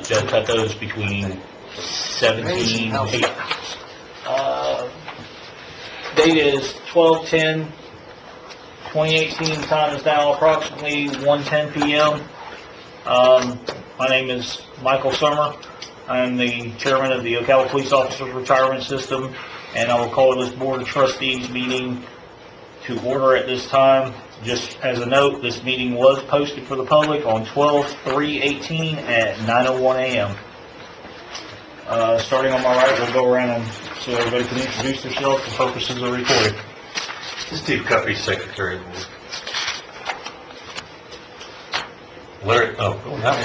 They'll cut those between 17, date is 12/10/2018, time is now approximately 1:10 p.m. My name is Michael Summer. I am the chairman of the Ocala Police Officers Retirement System, and I will call this Board of Trustees meeting to order at this time. Just as a note, this meeting was posted for the public on 12/3/18 at 9:01 a.m. Starting on my right, we'll go around and so everybody can introduce themselves for purposes of recording. Steve Cuffey, Secretary. Larry, oh, go that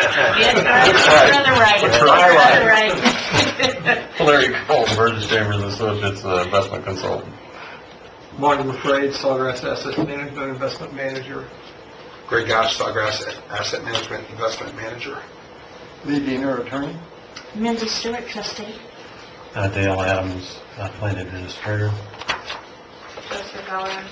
way. Larry Cole, Burgess Chambers Associates, Investment Consultant. Martin McFraid, Sawgrass Asset Management Investment Manager. Greg Gosh, Sawgrass Asset Management Investment Manager. Lee Diener, Attorney. Mindy Stewart, Trustee. Dale Adams, Plan Administrator. Joseph Bauer.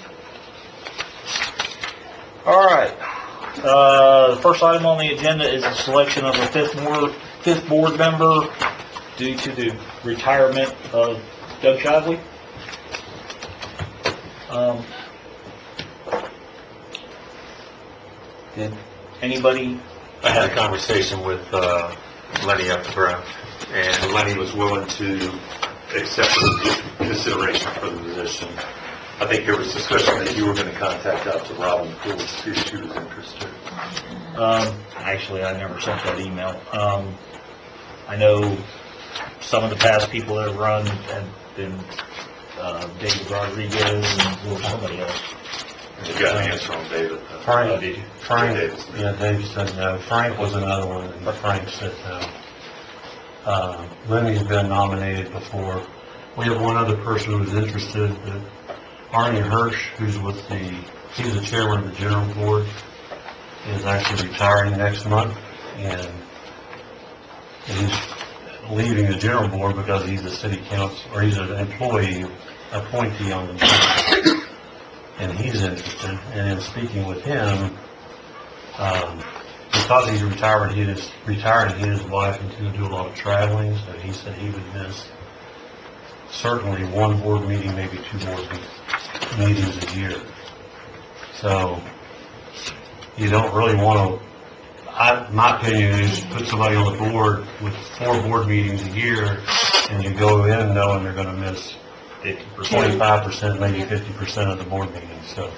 All right. The first item on the agenda is the selection of a fifth board member due to the retirement of Doug Shively. Did anybody? I had a conversation with Lenny Updegraff, and Lenny was willing to accept consideration for the position. I think there was discussion that you were going to contact out to Robin Poole to see if she was interested. Actually, I never sent that email. I know some of the past people that have run have been David Rodriguez and somebody else. You got an answer on David. Frank, did you? Frank, Yeah, Dave said no. Frank was another one, but Frank said no. Lenny's been nominated before. We have one other person who's interested, Arnie Hirsch, he's the chairman of the general board, is actually retiring next month, and he's leaving the general board because he's a city council, or he's an appointee on the board. And he's interested, and in speaking with him, because he's retired, he and his wife, and he's going to do a lot of traveling, so he said he would miss certainly one board meeting, maybe two board meetings a year. So you don't really want to, my opinion is put somebody on the board with 4 board meetings a year, and you go in knowing they're going to miss 25%, maybe 50% of the board meetings. So,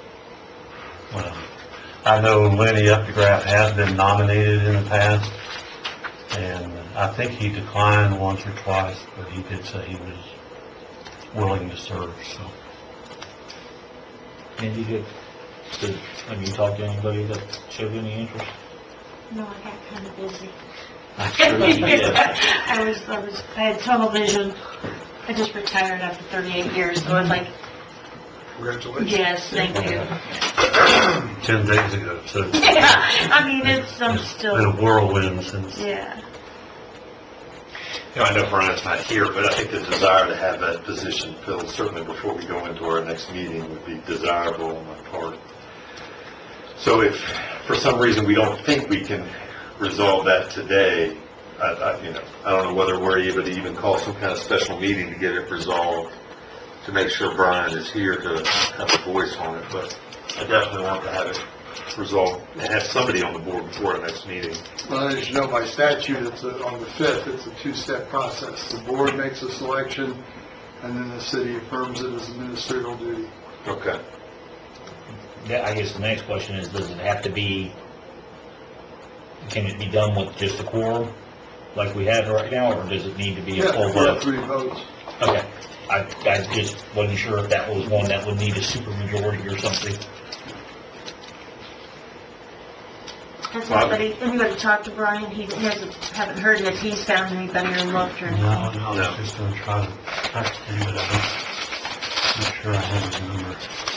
I know Lenny Updegraff has been nominated in the past, and I think he declined once or twice, but he did say he was willing to serve. So, And you did. Have you talked to anybody that showed any interest? No, I got kind of busy. I'm sure that you did. I had tunnel vision. I just retired after 38 years, so I was like, Congratulations. yes, thank you. 10 days ago, so Yeah, I mean, I'm it's still, been a whirlwind since. yeah. You know, I know Brian's not here, but I think the desire to have that position filled, certainly before we go into our next meeting, would be desirable on my part. So if, for some reason, we don't think we can resolve that today, I don't know whether we're able to even call some kind of special meeting to get it resolved, to make sure Brian is here to have a voice on it, but I definitely want to have it resolved and have somebody on the board before our next meeting. Well, as you know, by statute, on the 5th, it's a 2-step process. The board makes a selection, and then the city affirms it as a ministerial duty. Okay. Yeah, I guess the next question is, does it have to be, can it be done with just a quorum like we have right now, or does it need to be a full vote? 3 votes. Okay. I just wasn't sure if that was one that would need a supermajority or something. Has anybody talked to Brian? Haven't heard if he's found anybody or looked or anything. No, I was just going to try to text him, but I'm not sure I have his number.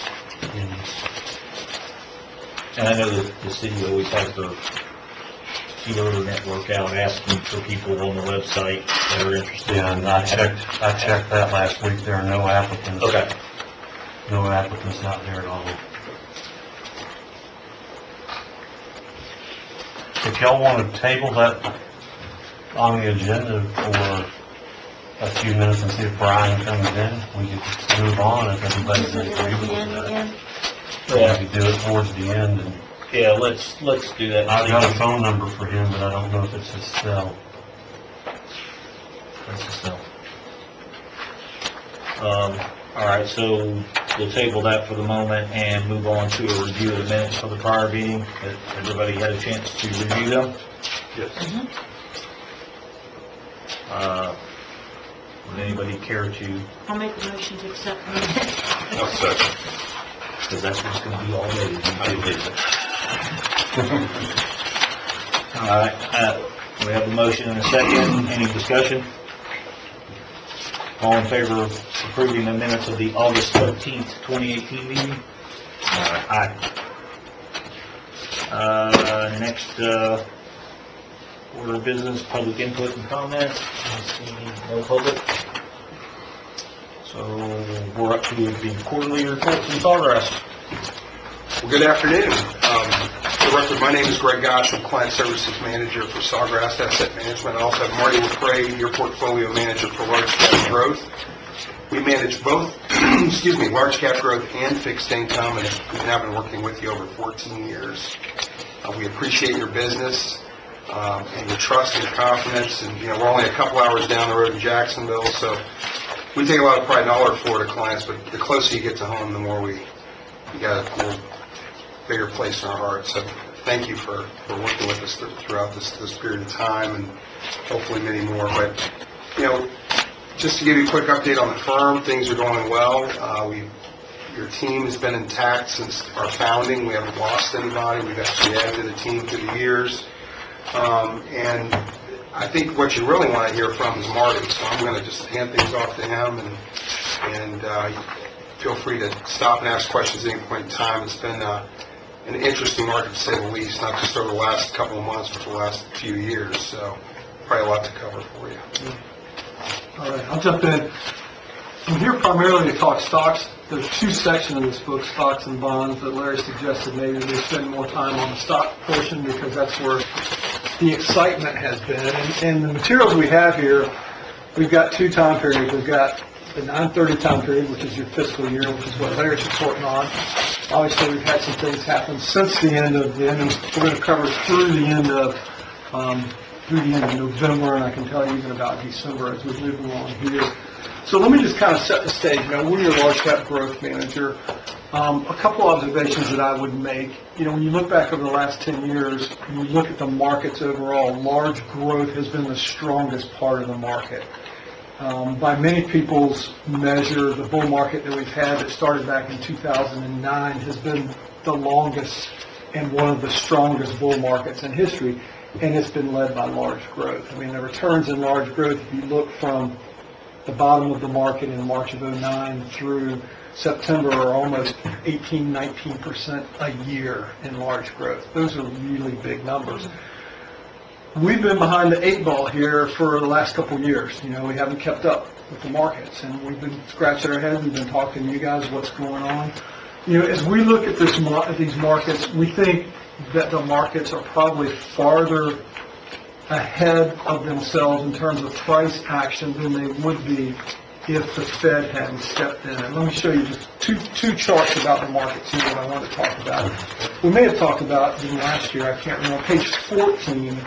And I know that the city always has their keyword network out asking for people on the website that are interested. Yeah, and I checked that last week. There are no applicants. Okay. No applicants out there at all. If y'all want to table that on the agenda for a few minutes and see if Brian comes in. We could move on if everybody's Is it at agreeable the with end that. again? Yeah, we could do it towards the end. And Yeah, let's do that. I've got a phone number for him, but I don't know if it's his cell. That's the stuff. All right, so we'll table that for the moment and move on to a review of the minutes for the prior meeting. Has everybody had a chance to review them? Yes. Would anybody care to, I'll make a motion to accept the minutes. I'll second. because that's what's going to be all day. I believe it. All right, we have a motion and a second. Any discussion? All in favor of approving the minutes of the August 13th, 2018 meeting? Aye. Next, order of business, public input and comments. I see no public. So we're up to the quarterly reports in progress. Well, good afternoon. For the record, my name is Greg Gosh. I'm Client Services Manager for Sawgrass Asset Management. I also have Marty LaPrey, your Portfolio Manager for Large Cap Growth. We manage both, large cap growth and fixed income, and we've now been working with you over 14 years. We appreciate your business and your trust and your confidence. And, we're only a couple hours down the road in Jacksonville, so we take a lot of pride in all our Florida clients, but the closer you get to home, the more we got a little bigger place in our hearts. So thank you for working with us throughout this period of time, and hopefully many more. But, just to give you a quick update on the firm, things are going well. Your team has been intact since our founding. We haven't lost anybody. We've actually added to the team through the years. And I think what you really want to hear from is Marty. So I'm going to just hand things off to him, and feel free to stop and ask questions at any point in time. It's been an interesting market, to say the least, not just over the last couple of months, but for the last few years. So probably a lot to cover for you. All right, I'll jump in. I'm here primarily to talk stocks. There's two sections of this book, stocks and bonds, that Larry suggested maybe we spend more time on the stock portion because that's where the excitement has been. And the materials we have here, we've got two time periods. We've got the 9/30 time period, which is your fiscal year, which is what Larry's reporting on. Obviously, we've had some things happen since the end of we're going to cover through the end of November, and I can tell you even about December as we move along here. So let me just kind of set the stage. We're your large cap growth manager. A couple observations that I would make. When you look back over the last 10 years, and you look at the markets overall, large growth has been the strongest part of the market. By many people's measure, the bull market that we've had that started back in 2009 has been the longest and one of the strongest bull markets in history, and it's been led by large growth. The returns in large growth, if you look from the bottom of the market in March of 2009 through September, are almost 18-19% a year in large growth. Those are really big numbers. We've been behind the 8 ball here for the last couple of years. We haven't kept up with the markets, and we've been scratching our heads. We've been talking to you guys what's going on. As we look at these markets, we think that the markets are probably farther ahead of themselves in terms of price action than they would be if the Fed hadn't stepped in. And let me show you just two charts about the markets here that I want to talk about. We may have talked about them last year, I can't remember. Page 14.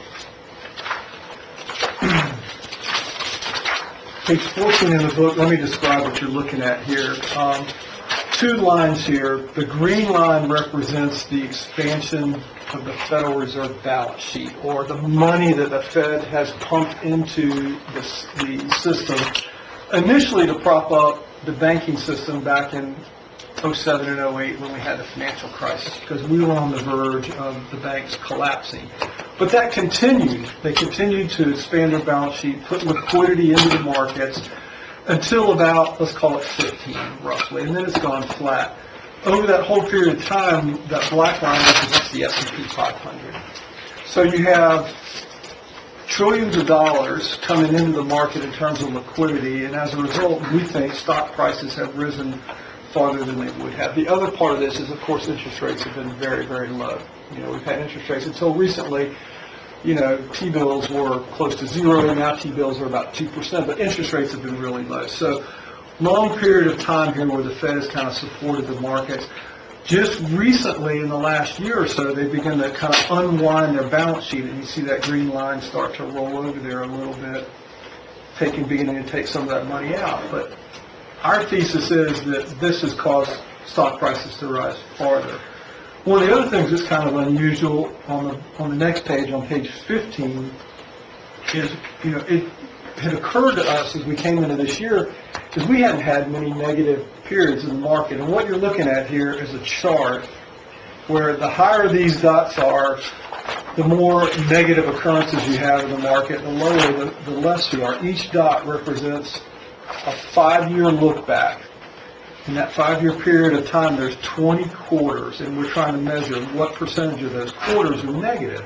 Page 14 in the book, let me describe what you're looking at here. Two lines here. The green line represents the expansion of the Federal Reserve balance sheet, or the money that the Fed has pumped into the system, initially to prop up the banking system back in 2007 and 2008 when we had the financial crisis, because we were on the verge of the banks collapsing. But that continued. They continued to expand their balance sheet, put liquidity into the markets, until about, let's call it 15, roughly, and then it's gone flat. Over that whole period of time, that black line represents the S&P 500. So you have trillions of dollars coming into the market in terms of liquidity, and as a result, we think stock prices have risen farther than they would have. The other part of this is, of course, interest rates have been very, very low. We've had interest rates until recently T-bills were close to zero, now T-bills are about 2%, but interest rates have been really low. So long period of time here where the Fed has kind of supported the markets. Just recently, in the last year or so, they've begun to kind of unwind their balance sheet, and you see that green line start to roll over there a little bit, beginning to take some of that money out. But our thesis is that this has caused stock prices to rise farther. One of the other things that's kind of unusual on the next page, on page 15, is, it had occurred to us as we came into this year, is we hadn't had many negative periods in the market. And what you're looking at here is a chart where the higher these dots are, the more negative occurrences you have in the market, the lower, the less you are. Each dot represents a 5-year look back. In that 5-year period of time, there's 20 quarters, and we're trying to measure what percentage of those quarters are negative.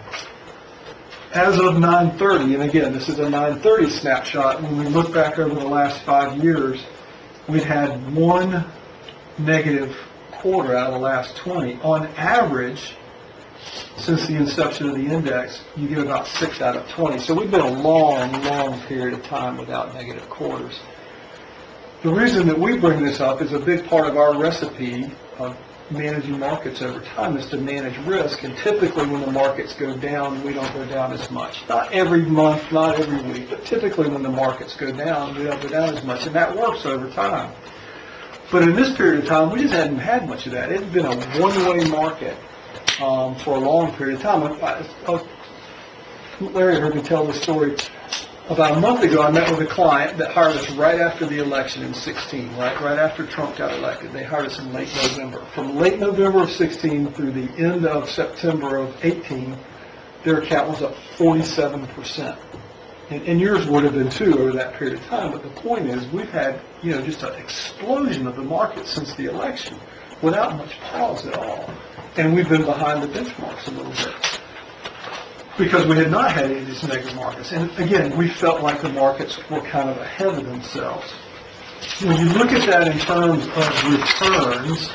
As of 9/30, and again, this is a 9/30 snapshot, when we look back over the last 5 years, we've had one negative quarter out of the last 20. On average, since the inception of the index, you get about 6 out of 20. So we've been a long period of time without negative quarters. The reason that we bring this up is a big part of our recipe of managing markets over time is to manage risk. And typically when the markets go down, we don't go down as much. Not every month, not every week, but typically when the markets go down, we don't go down as much. And that works over time. But in this period of time, we just hadn't had much of that. It's been a one-way market for a long period of time. Larry heard me tell the story. About a month ago, I met with a client that hired us right after the election in 16, right after Trump got elected. They hired us in late November. From late November of 16 through the end of September of 18, their account was up 47%. And yours would have been too over that period of time. But the point is, we've had, just an explosion of the market since the election without much pause at all. And we've been behind the benchmarks a little bit, because we had not had any of these negative markets. And again, we felt like the markets were kind of ahead of themselves. When you look at that in terms of returns,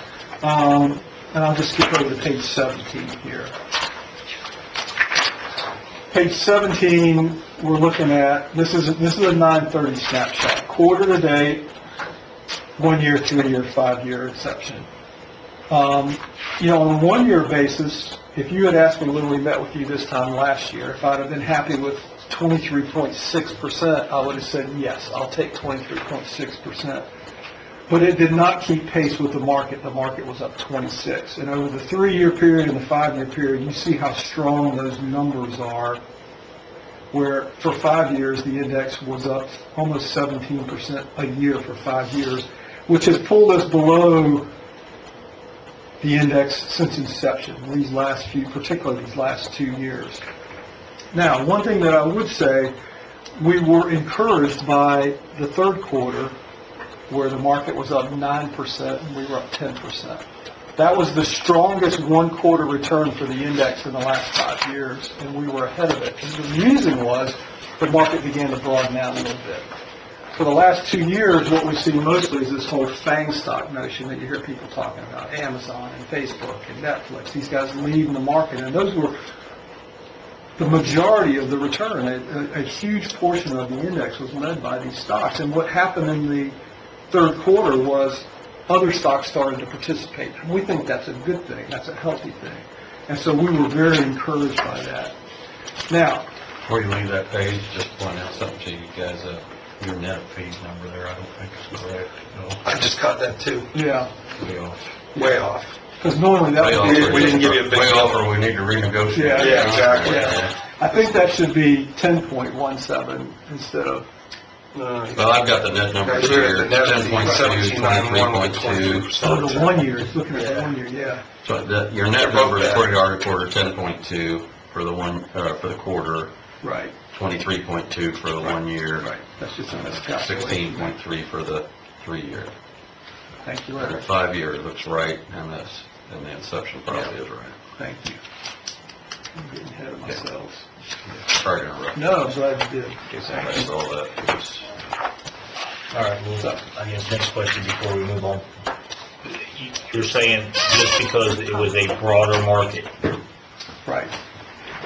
and I'll just skip over to page 17 here. Page 17, we're looking at, this is a 9/30 snapshot, quarter to date, 1 year, 3 year, 5 year exception. On a 1 year basis, if you had asked me when we met with you this time last year, if I'd have been happy with 23.6%, I would have said, yes, I'll take 23.6%. But it did not keep pace with the market. The market was up 26. And over the 3-year period and the 5-year period, you see how strong those numbers are, where for 5 years, the index was up almost 17% a year for 5 years, which has pulled us below the index since inception, these last few, particularly these last 2 years. Now, one thing that I would say, we were encouraged by the third quarter, where the market was up 9% and we were up 10%. That was the strongest one-quarter return for the index in the last 5 years, and we were ahead of it. And the reason was the market began to broaden out a little bit. For the last 2 years, what we've seen mostly is this whole FANG stock notion that you hear people talking about, Amazon and Facebook and Netflix, these guys leading the market, and those were the majority of the return. A huge portion of the index was led by these stocks. And what happened in the third quarter was other stocks started to participate. And we think that's a good thing. That's a healthy thing. And so we were very encouraged by that. Now, Before you leave that page, just point out something to you guys. Your net fee number there, I don't think is correct. No, I just caught that too. yeah, way off. Way off. because normally that Way would off, be, or we didn't give you a big way off, number. or we need to renegotiate. Yeah, Yeah, exactly. yeah. I think that should be 10.17 instead of, Well, I've got the net numbers Right here, here, the net is 10.2, 17.91 oh, the 1 year, looking at the 1 year, yeah. So your net number, according to our report, are 10.2 for the for the quarter, Right, 23.2 for the 1 year, right. That's just a miscalculation. 16.3 for the 3 year. Thank you, The Larry. 5 year looks right, and the inception probably is right. Thank you. I'm getting ahead of myself. Sorry to interrupt. No, I'm glad you did. In case anybody saw that. It was- All right, well, I guess next question before we move on. You're saying just because it was a broader market. Right.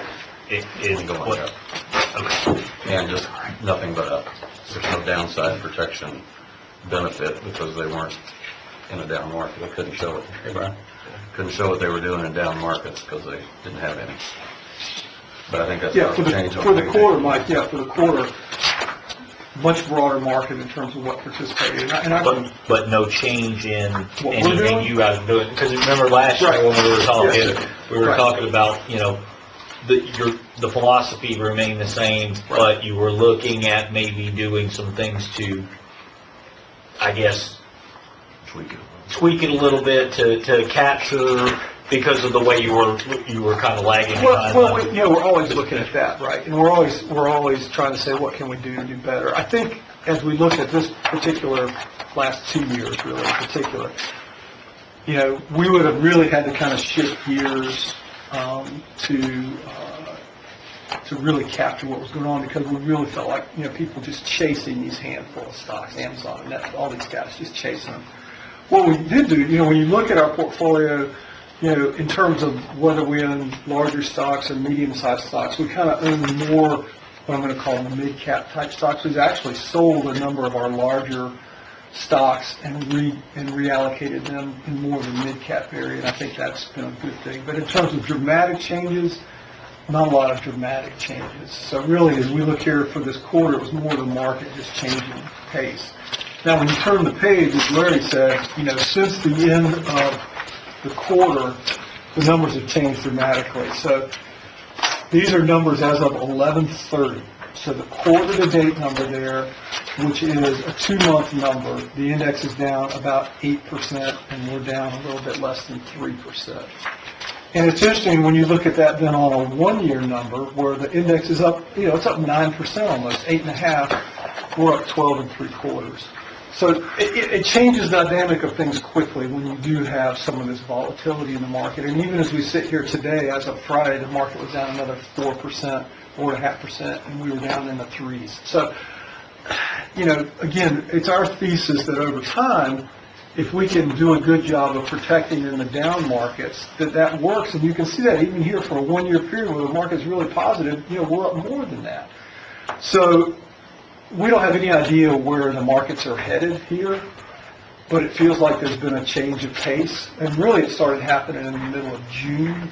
It's going up. Okay. And just nothing but up. There's no downside protection benefit because they weren't in a down market. They couldn't show it. Hey, Brian? Couldn't show what they were doing in down markets because they didn't have any. But I think that's Yeah, going to change. for the quarter, Mike, yeah, for the quarter, much broader market in terms of what participated. And I can, But no change in we're anything doing? you guys are doing? Because remember last year Right. when we were talking, Yes. we were Right. talking about, the philosophy remained the same, but you were looking at maybe doing some things to, I guess, tweak it a little bit to capture, because of the way you were kind of lagging behind. well, we're always looking at that, right? And we're always trying to say, what can we do to do better? I think as we look at this particular last 2 years, really in particular, we would have really had to kind of shift gears to really capture what was going on, because we really felt like, people just chasing these handful of stocks, Amazon, Netflix, all these guys just chasing them. What we did do, when you look at our portfolio, in terms of whether we own larger stocks or medium-sized stocks, we kind of own more what I'm going to call mid-cap type stocks. We've actually sold a number of our larger stocks and reallocated them in more of the mid-cap area, and I think that's been a good thing. But in terms of dramatic changes, not a lot of dramatic changes. So really, as we look here for this quarter, it was more the market just changing pace. Now, when you turn the page, as Larry said, since the end of the quarter, the numbers have changed dramatically. So these are numbers as of 11/30. So the quarter-to-date number there, which is a 2-month number, the index is down about 8%, and we're down a little bit less than 3%. And it's interesting when you look at that then on a 1-year number, where the index is up, it's up 9% almost, 8.5%, we're up 12.75%. So it changes the dynamic of things quickly when you do have some of this volatility in the market. And even as we sit here today, as of Friday, the market was down another 4%, 4.5%, and we were down in the 3s. So, again, it's our thesis that over time, if we can do a good job of protecting in the down markets, that works. And you can see that even here for a 1-year period where the market's really positive, we're up more than that. So we don't have any idea where the markets are headed here, but it feels like there's been a change of pace. And really it started happening in the middle of June.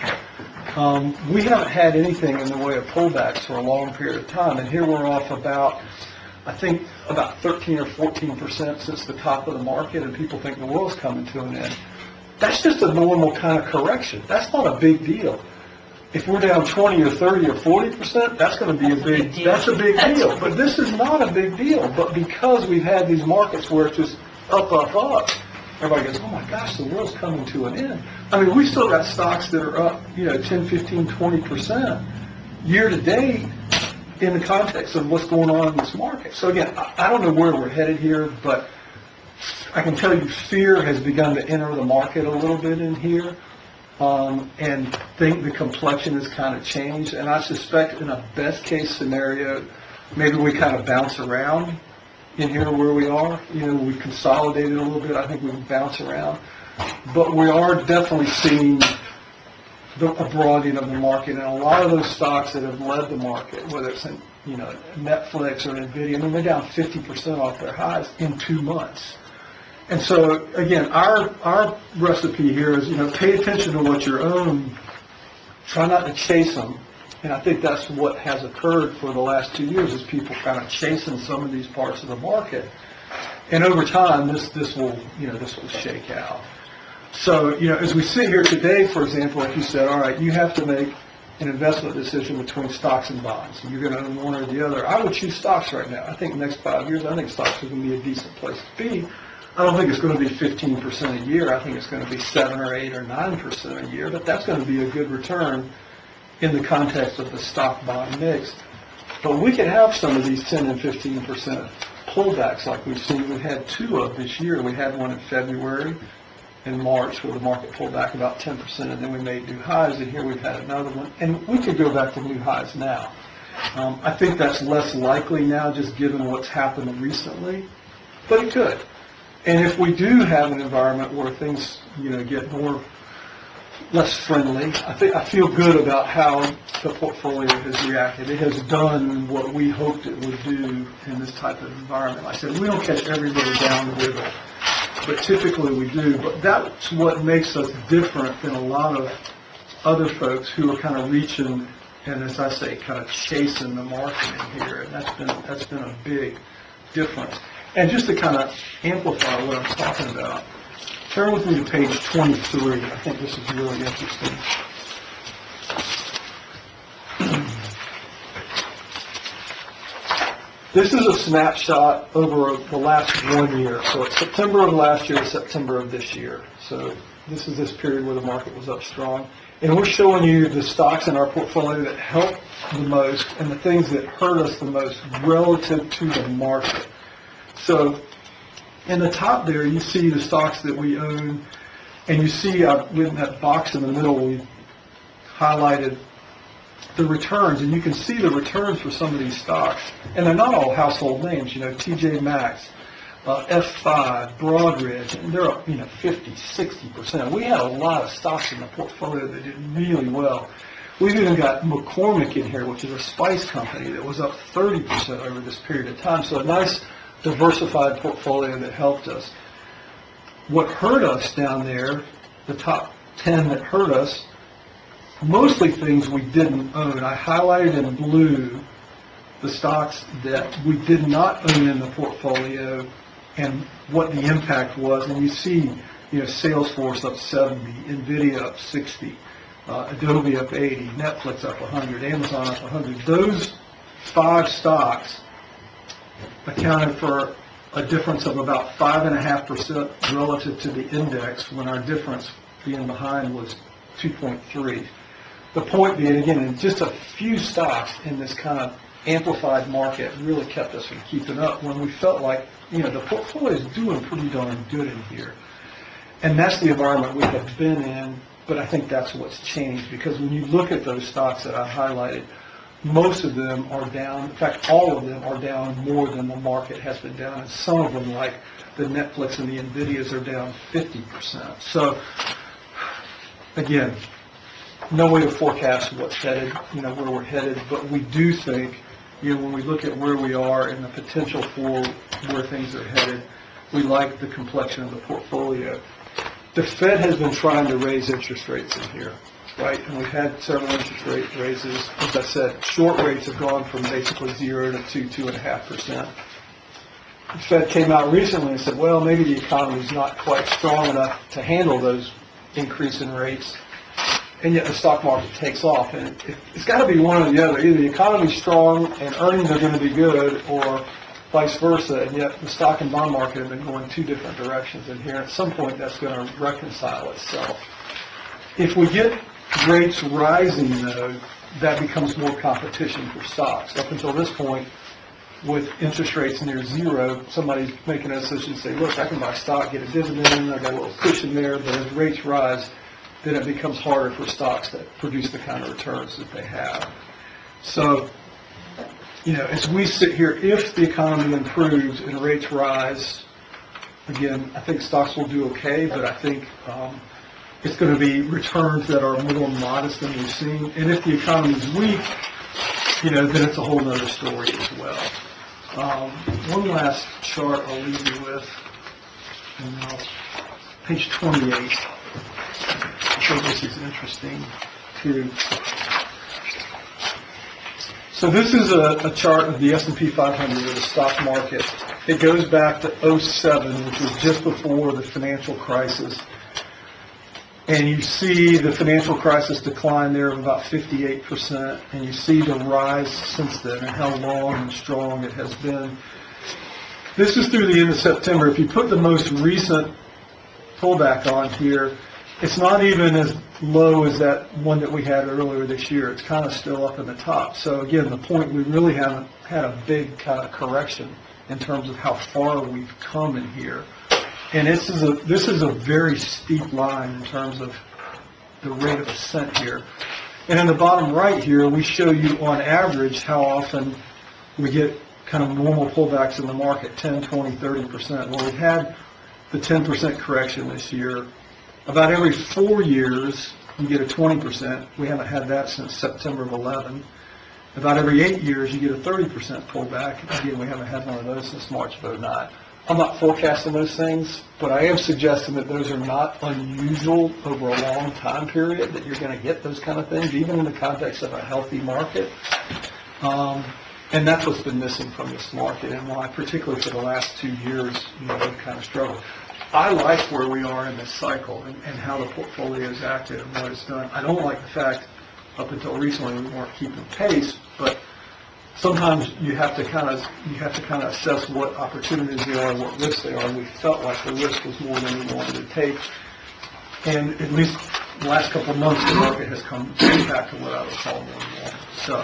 We haven't had anything in the way of pullbacks for a long period of time. And here we're off about 13 or 14% since the top of the market, and people think the world's coming to an end. That's just a normal kind of correction. That's not a big deal. If we're down 20 or 30 or 40%, that's going to be a big deal. But this is not a big deal. But because we've had these markets where it's just up, everybody goes, oh my gosh, the world's coming to an end. I mean, we still got stocks that are up, 10, 15, 20% year to date in the context of what's going on in this market. So again, I don't know where we're headed here, but I can tell you fear has begun to enter the market a little bit in here. And think the complexion has kind of changed. And I suspect in a best case scenario, maybe we kind of bounce around in here where we are. We consolidated a little bit. I think we can bounce around. But we are definitely seeing a broadening of the market. And a lot of those stocks that have led the market, whether it's in, Netflix or NVIDIA, I mean, they're down 50% off their highs in 2 months. And so, again, our recipe here is, pay attention to what you own, try not to chase them. And I think that's what has occurred for the last 2 years, is people kind of chasing some of these parts of the market. And over time, this will shake out. So, as we sit here today, for example, if you said, all right, you have to make an investment decision between stocks and bonds, and you're going to own one or the other, I would choose stocks right now. I think the next 5 years, I think stocks are going to be a decent place to be. I don't think it's going to be 15% a year. I think it's going to be 7 or 8 or 9% a year, but that's going to be a good return in the context of the stock-bond mix. But we can have some of these 10 and 15% pullbacks like we've seen. We had 2 of this year. We had one in February and March where the market pulled back about 10%, and then we made new highs, and here we've had another one. And we could go back to new highs now. I think that's less likely now just given what's happened recently, but it could. And if we do have an environment where things, get more less friendly. I feel good about how the portfolio has reacted. It has done what we hoped it would do in this type of environment. Like I said, we don't catch every river down the river, but typically we do. But that's what makes us different than a lot of other folks who are kind of reaching and, as I say, kind of chasing the market in here. And that's been a big difference. And just to kind of amplify what I'm talking about, turn with me to page 23. I think this is really interesting. This is a snapshot over the last 1 year. So it's September of last year to September of this year. So this is this period where the market was up strong. And we're showing you the stocks in our portfolio that helped the most and the things that hurt us the most relative to the market. So in the top there, you see the stocks that we own, and you see in that box in the middle, we highlighted the returns, and you can see the returns for some of these stocks. And they're not all household names, TJ Maxx, F5, Broadridge, and they're up, 50, 60%. We had a lot of stocks in the portfolio that did really well. We've even got McCormick in here, which is a spice company that was up 30% over this period of time. So a nice diversified portfolio that helped us. What hurt us down there, the top 10 that hurt us, mostly things we didn't own. I highlighted in blue the stocks that we did not own in the portfolio and what the impact was. And you see, Salesforce up 70, NVIDIA up 60, Adobe up 80, Netflix up 100, Amazon up 100. Those 5 stocks accounted for a difference of about 5.5% relative to the index, when our difference being behind was 2.3. The point being, again, in just a few stocks in this kind of amplified market really kept us from keeping up when we felt like, the portfolio is doing pretty darn good in here. And that's the environment we have been in, but I think that's what's changed, because when you look at those stocks that I highlighted, most of them are down. In fact, all of them are down more than the market has been down. And some of them, like the Netflix and the NVIDIAs, are down 50%. So, again, no way to forecast what's headed, where we're headed. But we do think, when we look at where we are and the potential for where things are headed, we like the complexion of the portfolio. The Fed has been trying to raise interest rates in here. Right, and we've had several interest rate raises. As I said, short rates have gone from basically 0 to 2.5%. The Fed came out recently and said, well, maybe the economy is not quite strong enough to handle those increase in rates, and yet the stock market takes off. And it's got to be one or the other. Either the economy's strong and earnings are going to be good, or vice versa, and yet the stock and bond market have been going 2 different directions in here. At some point, that's going to reconcile itself. If we get rates rising, though, that becomes more competition for stocks. Up until this point, with interest rates near 0, somebody's making a decision to say, look, I can buy stock, get a dividend, I got a little cushion there. But as rates rise, then it becomes harder for stocks that produce the kind of returns that they have. So, as we sit here, if the economy improves and rates rise, again, I think stocks will do okay, but I think it's going to be returns that are more modest than we've seen. And if the economy is weak, then it's a whole other story as well. One last chart I'll leave you with, and page 28. I think this is interesting too. So this is a chart of the S&P 500 of the stock market. It goes back to 2007, which was just before the financial crisis. And you see the financial crisis decline there of about 58%, and you see the rise since then and how long and strong it has been. This is through the end of September. If you put the most recent pullback on here, it's not even as low as that one that we had earlier this year. It's kind of still up in the top. So again, the point, we really haven't had a big kind of correction in terms of how far we've come in here. And this is a very steep line in terms of the rate of ascent here. And in the bottom right here, we show you on average how often we get kind of normal pullbacks in the market, 10, 20, 30%. Well, we had the 10% correction this year. About every 4 years, you get a 20%. We haven't had that since September of 11. About every 8 years, you get a 30% pullback. Again, we haven't had one of those since March of 09. I'm not forecasting those things, but I am suggesting that those are not unusual over a long time period, that you're going to get those kind of things, even in the context of a healthy market. And that's what's been missing from this market, and why, particularly for the last 2 years, they've kind of struggled. I like where we are in this cycle and how the portfolio is active and what it's done. I don't like the fact, up until recently, we weren't keeping pace, but sometimes you have to kind of assess what opportunities there are, what risks there are. We felt like the risk was more than we wanted to take, and at least the last couple of months, the market has come back to what I would call more normal. So,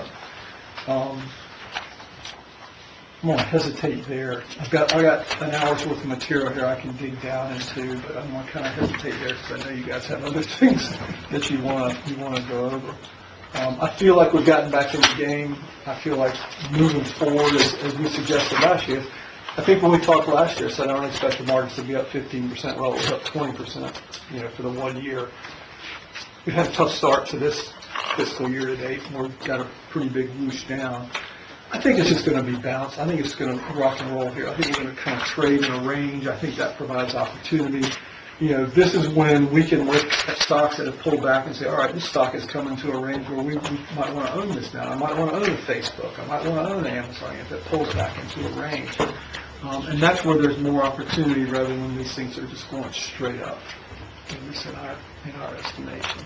I'm going to hesitate there. I got an hour's worth of material here I can dig down into, but I'm going to kind of hesitate there because I know you guys have other things that you want to go over. I feel like we've gotten back in the game. I feel like moving forward, as we suggested last year, I think when we talked last year, said I don't expect the markets to be up 15%. Well, it was up 20%, for the 1 year. We've had a tough start to this fiscal year to date, and we've got a pretty big whoosh down. I think it's just going to be balanced. I think it's going to rock and roll here. I think we're going to kind of trade in a range. I think that provides opportunity. This is when we can look at stocks that have pulled back and say, all right, this stock is coming to a range where we might want to own this now. I might want to own Facebook. I might want to own Amazon if it pulls back into a range. And that's where there's more opportunity rather than when these things are just going straight up, at least in our estimation.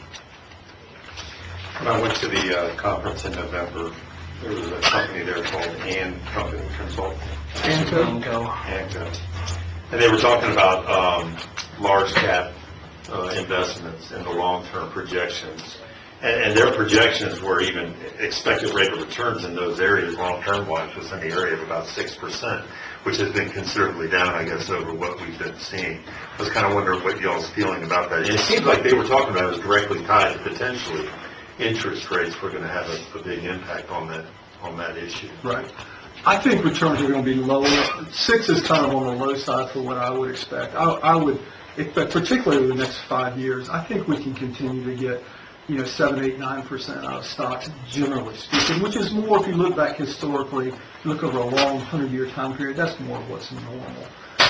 When I went to the conference in November, there was a company there called And Company Consulting. Anco. And they were talking about large cap investments and the long-term projections. And their projections were even expected rate of returns in those areas, long-term wise, was in the area of about 6%, which has been considerably down, I guess, over what we've been seeing. I was kind of wondering what y'all's feeling about that. And it seems like they were talking about it was directly tied to potentially interest rates were going to have a big impact on that issue. Right. I think returns are going to be lower. 6 is kind of on the low side for what I would expect. I would, particularly in the next 5 years, I think we can continue to get 7, 8, 9% out of stocks, generally speaking, which is more, if you look back historically, look over a long 100-year time period, that's more of what's normal.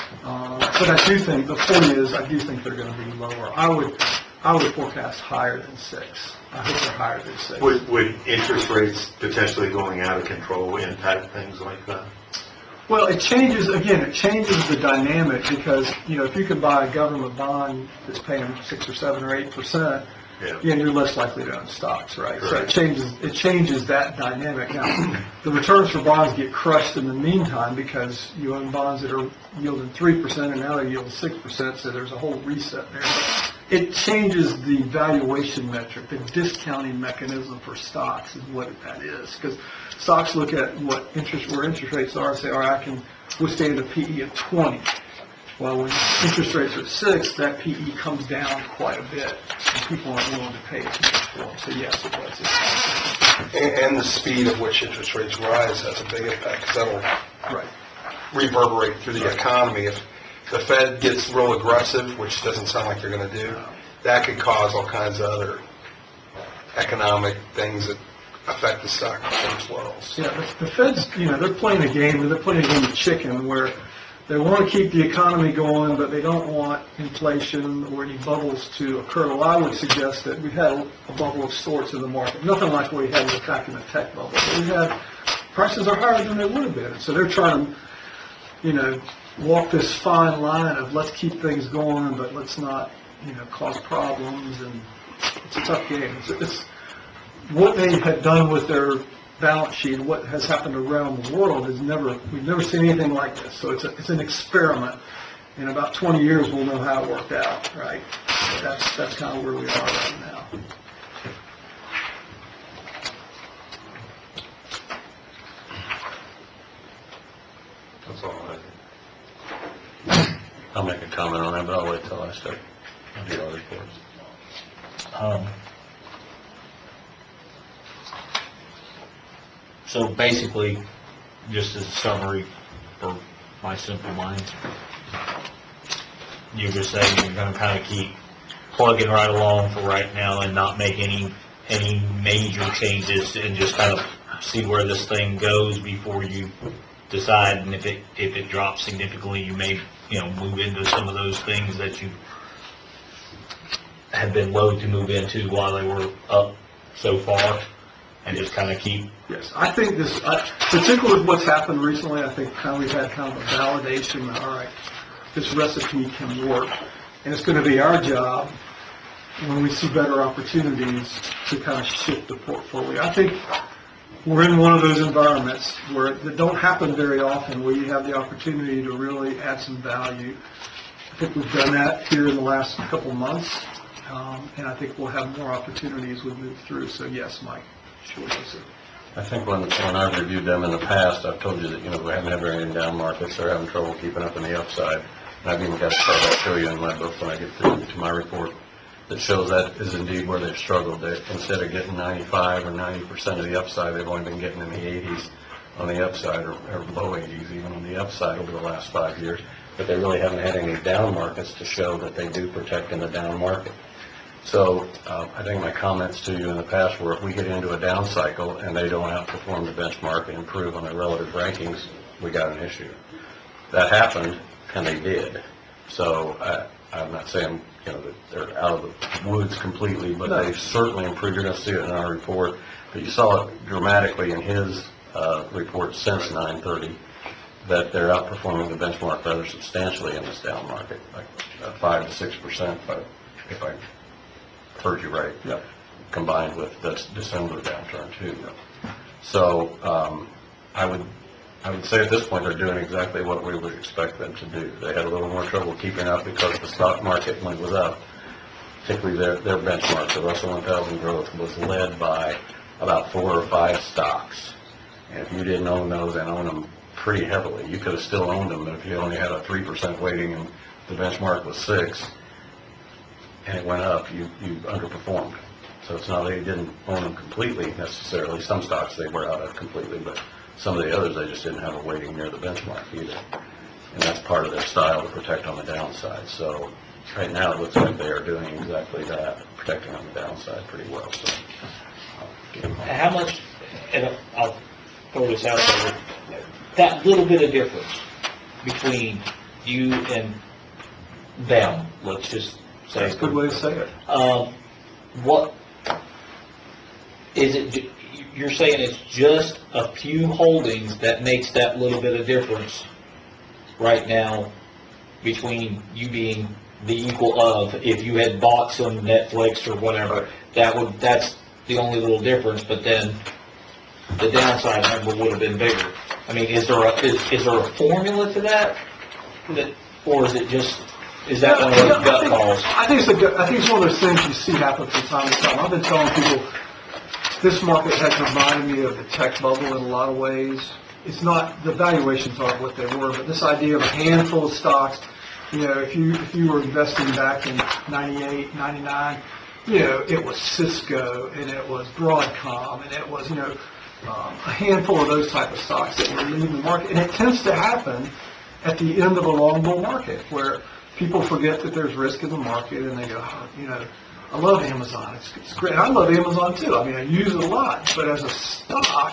But I do think, the point is, I do think they're going to be lower. I would forecast higher than 6. I hope they're higher than 6. Would interest rates potentially going out of control impact things like that? Well, it changes the dynamic because, if you can buy a government bond that's paying 6 or 7 or 8%, you're less likely to own stocks, right? So it changes that dynamic. Now, the returns for bonds get crushed in the meantime because you own bonds that are yielding 3% and now they're yielding 6%, so there's a whole reset there. But it changes the valuation metric, the discounting mechanism for stocks is what that is. Because stocks look at where interest rates are and say, all right, I can withstand a PE of 20. Well, when interest rates are 6, that PE comes down quite a bit, and people aren't willing to pay as much for them. So yes, it does. And the speed at which interest rates rise has a big impact, because that'll reverberate through the economy. If the Fed gets real aggressive, which doesn't sound like they're going to do, that could cause all kinds of other economic things that affect the stock market as well. Yeah, the Fed's, they're playing a game, they're playing a game of chicken where they want to keep the economy going, but they don't want inflation or any bubbles to occur. Well, I would suggest that we've had a bubble of sorts in the market. Nothing like what we had back in the tech bubble. But we had, prices are higher than they would have been. So they're trying to, walk this fine line of let's keep things going, but let's not, cause problems. And it's a tough game. It's what they have done with their balance sheet and what has happened around the world we've never seen anything like this. So it's an experiment. In about 20 years, we'll know how it worked out, right? So that's kind of where we are right now. That's all I have. I'll make a comment on that, but I'll wait till I start the other reports. So basically, just as a summary for my simple mind, you're just saying you're going to kind of keep plugging right along for right now and not make any major changes and just kind of see where this thing goes before you decide. And if it drops significantly, you may, move into some of those things that you have been loath to move into while they were up so far, and just kind of keep. Yes, I think this, particularly with what's happened recently, I think we've had kind of a validation that, all right, this recipe can work. And it's going to be our job, when we see better opportunities, to kind of shift the portfolio. I think we're in one of those environments where that don't happen very often, where you have the opportunity to really add some value. I think we've done that here in the last couple months, and I think we'll have more opportunities as we move through. So yes, Mike, short answer. I think when I've reviewed them in the past, I've told you that, we haven't had very many down markets. They're having trouble keeping up in the upside. And I've even got a chart I'll show you in my book when I get to my report that shows that is indeed where they've struggled. They, instead of getting 95 or 90% of the upside, they've only been getting in the 80s on the upside, or low 80s even on the upside over the last 5 years. But they really haven't had any down markets to show that they do protect in the down market. So I think my comments to you in the past were, if we get into a down cycle and they don't outperform the benchmark and improve on their relative rankings, we got an issue. That happened, and they did. So I'm not saying, that they're out of the woods completely, but they've certainly improved. You're going to see it in our report. But you saw it dramatically in his report since 9/30, that they're outperforming the benchmark rather substantially in this down market, like 5 to 6%, if I heard you right. Yep. Combined with the December downturn too. So I would say at this point they're doing exactly what we would expect them to do. They had a little more trouble keeping up because the stock market, when it was up, particularly their benchmark, the Russell 1000 growth, was led by about 4 or 5 stocks. And if you didn't own those and own them pretty heavily, you could have still owned them, but if you only had a 3% weighting and the benchmark was 6 and it went up, you underperformed. So it's not that you didn't own them completely necessarily. Some stocks they were out of completely, but some of the others, they just didn't have a weighting near the benchmark either. And that's part of their style to protect on the downside. So right now, it looks like they are doing exactly that, protecting on the downside pretty well. So How much, and I'll throw this out there, that little bit of difference between you and them, let's just say. That's a good way to say it. What is it? You're saying it's just a few holdings that makes that little bit of difference right now between you being the equal of, if you had bought some Netflix or whatever, that's the only little difference, but then the downside number would have been bigger. I mean, is there a formula to that, or is it just, is that one of those gut calls? I think it's one of those things you see happen from time to time. I've been telling people, this market has reminded me of the tech bubble in a lot of ways. It's not, the valuations aren't what they were, but this idea of a handful of stocks, if you were investing back in 98, 99, it was Cisco, and it was Broadcom, and it was, a handful of those type of stocks that were leading the market. And it tends to happen at the end of a long bull market, where people forget that there's risk in the market, and they go, I love Amazon. It's great. I love Amazon too. I mean, I use it a lot. But as a stock,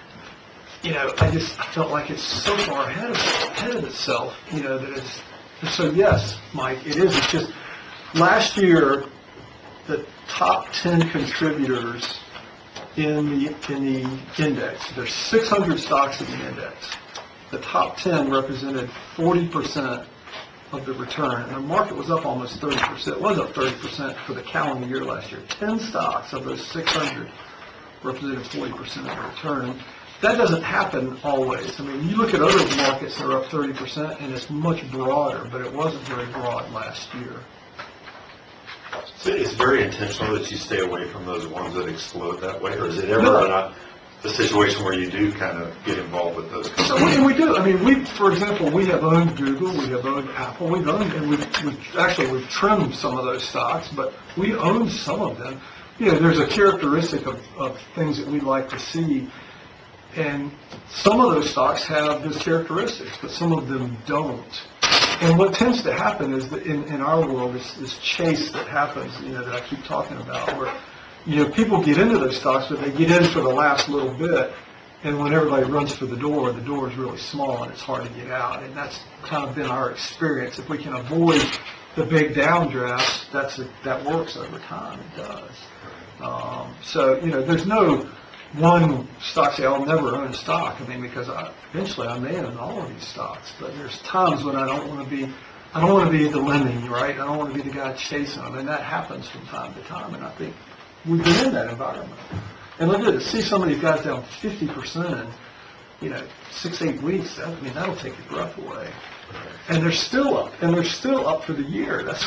I felt like it's so far ahead of itself. That it's. So yes, Mike, it is. It's just last year, the top 10 contributors in the index. There's 600 stocks in the index. The top 10 represented 40% of the return, and the market was up almost 30%. It was up 30% for the calendar year last year. 10 stocks of those 600 represented 40% of the return. That doesn't happen always. I mean, you look at other markets that are up 30%, and it's much broader, but it wasn't very broad last year. So it's very intentional that you stay away from those ones that explode that way, or is it ever not the situation where you do kind of get involved with those companies? So we do. I mean, for example, we have owned Google, we have owned Apple, we've owned, and we've trimmed some of those stocks, but we own some of them. There's a characteristic of things that we'd like to see, and some of those stocks have those characteristics, but some of them don't. And what tends to happen is that in our world, this chase that happens, that I keep talking about, where, people get into those stocks, but they get in for the last little bit, and when everybody runs for the door is really small and it's hard to get out. And that's kind of been our experience. If we can avoid the big downdrafts, that works over time. It does. So, there's no one stock say, I'll never own a stock. I mean, because eventually I may own all of these stocks, but there's times when I don't want to be the lemming, right? I don't want to be the guy chasing them, and that happens from time to time, and I think we've been in that environment. And look at it, see some of these guys down 50% in, 6-8 weeks, that'll take your breath away. And they're still up, for the year. That's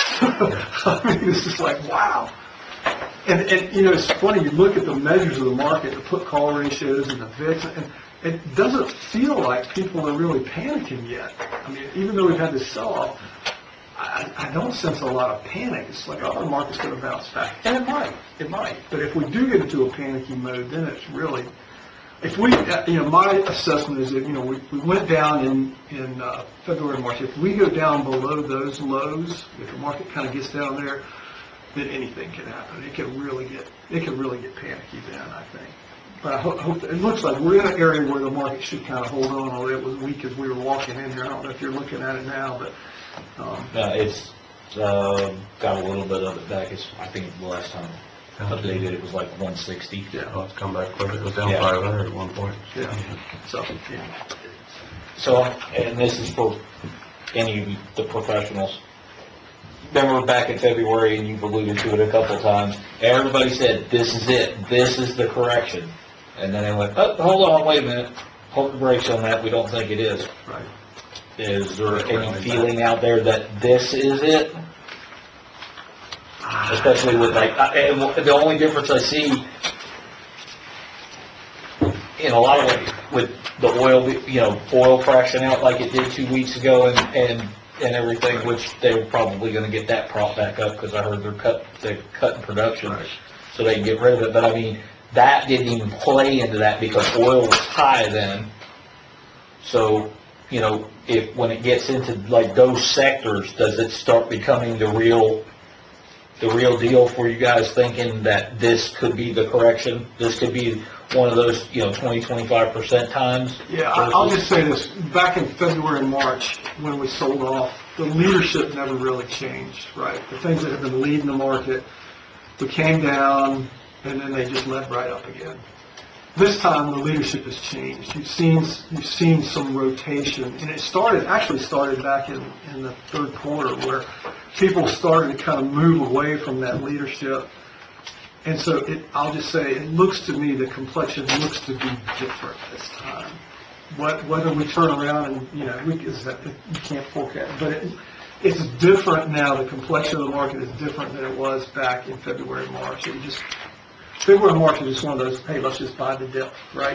it's just like, wow. And it's funny, you look at the measures of the market, the put-call ratios and the VIX, and it doesn't feel like people are really panicking yet. I mean, even though we've had this sell-off, I don't sense a lot of panic. It's like, the market's going to bounce back. And it might. But if we do get into a panicky mode, then it's really, if we, my assessment is that, we went down in February and March. If we go down below those lows, if the market kind of gets down there, then anything can happen. It can really get panicky then, I think. But I hope it looks like we're in an area where the market should kind of hold on, although it was weak as we were walking in here. I don't know if you're looking at it now, but It's got a little bit of it back. I think the last time updated it was like 160. yeah, Well, it's come back quick. It was down Yeah. 500 at one point. yeah. So, yeah. So, and this is for any of the professionals. Remember back in February, and you've alluded to it a couple of times, everybody said, this is it, this is the correction. And then they went, hold on, wait a minute, hold the brakes on that, we don't think it is. Right. Is there any feeling out there that this is it? Especially with and the only difference I see in a lot of ways with the oil crashing out like it did 2 weeks ago and everything, which they were probably going to get that prop back up because I heard they're cutting production so they can get rid of it. But I mean, that didn't even play into that because oil was high then. So, if when it gets into like those sectors, does it start becoming the real deal for you guys, thinking that this could be the correction? This could be one of those, 20-25% times? Yeah, I'll just say this. Back in February and March, when we sold off, the leadership never really changed, right? The things that have been leading the market, we came down, and then they just led right up again. This time, the leadership has changed. You've seen some rotation, and it actually started back in the third quarter, where people started to kind of move away from that leadership. And so I'll just say, it looks to me, the complexion looks to be different this time. Whether we turn around and, you can't forecast, but it's different now. The complexion of the market is different than it was back in February and March. February and March is just one of those, hey, let's just buy the dip, right?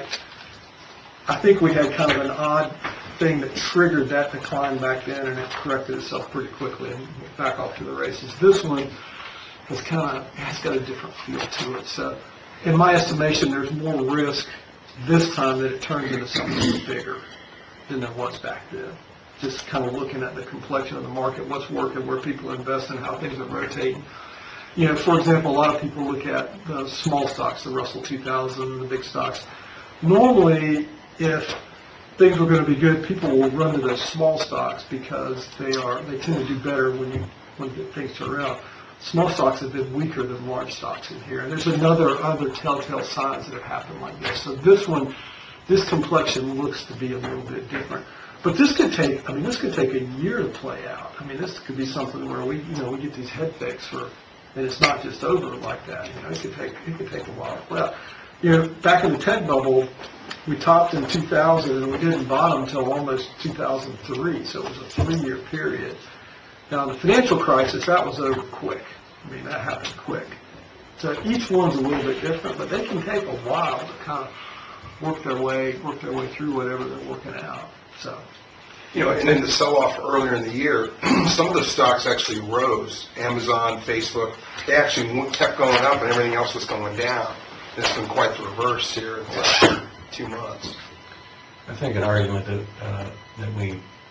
I think we had kind of an odd thing that triggered that decline back then, and it corrected itself pretty quickly and went back off to the races. This one has got a different feel to it. So, in my estimation, there's more risk this time that it turns into something bigger than there was back then. Just kind of looking at the complexion of the market, what's working, where people are investing, how things are rotating. For example, a lot of people look at the small stocks, the Russell 2000, the big stocks. Normally, if things were going to be good, people will run to those small stocks because they tend to do better when things turn around. Small stocks have been weaker than large stocks in here, and there's other telltale signs that have happened like this. So this complexion looks to be a little bit different. But this could take a year to play out. I mean, this could be something where we get these head fakes and it's not just over like that. It could take a while to play out. Back in the tech bubble, we topped in 2000 and we didn't bottom until almost 2003. So it was a 3-year period. Now, the financial crisis, that was over quick. I mean, that happened quick. So each one's a little bit different, but they can take a while to kind of work their way through whatever they're working out. So, And then the sell-off earlier in the year, some of the stocks actually rose. Amazon, Facebook, they actually kept going up and everything else was going down. It's been quite the reverse here in the last 2 months. I think an argument that we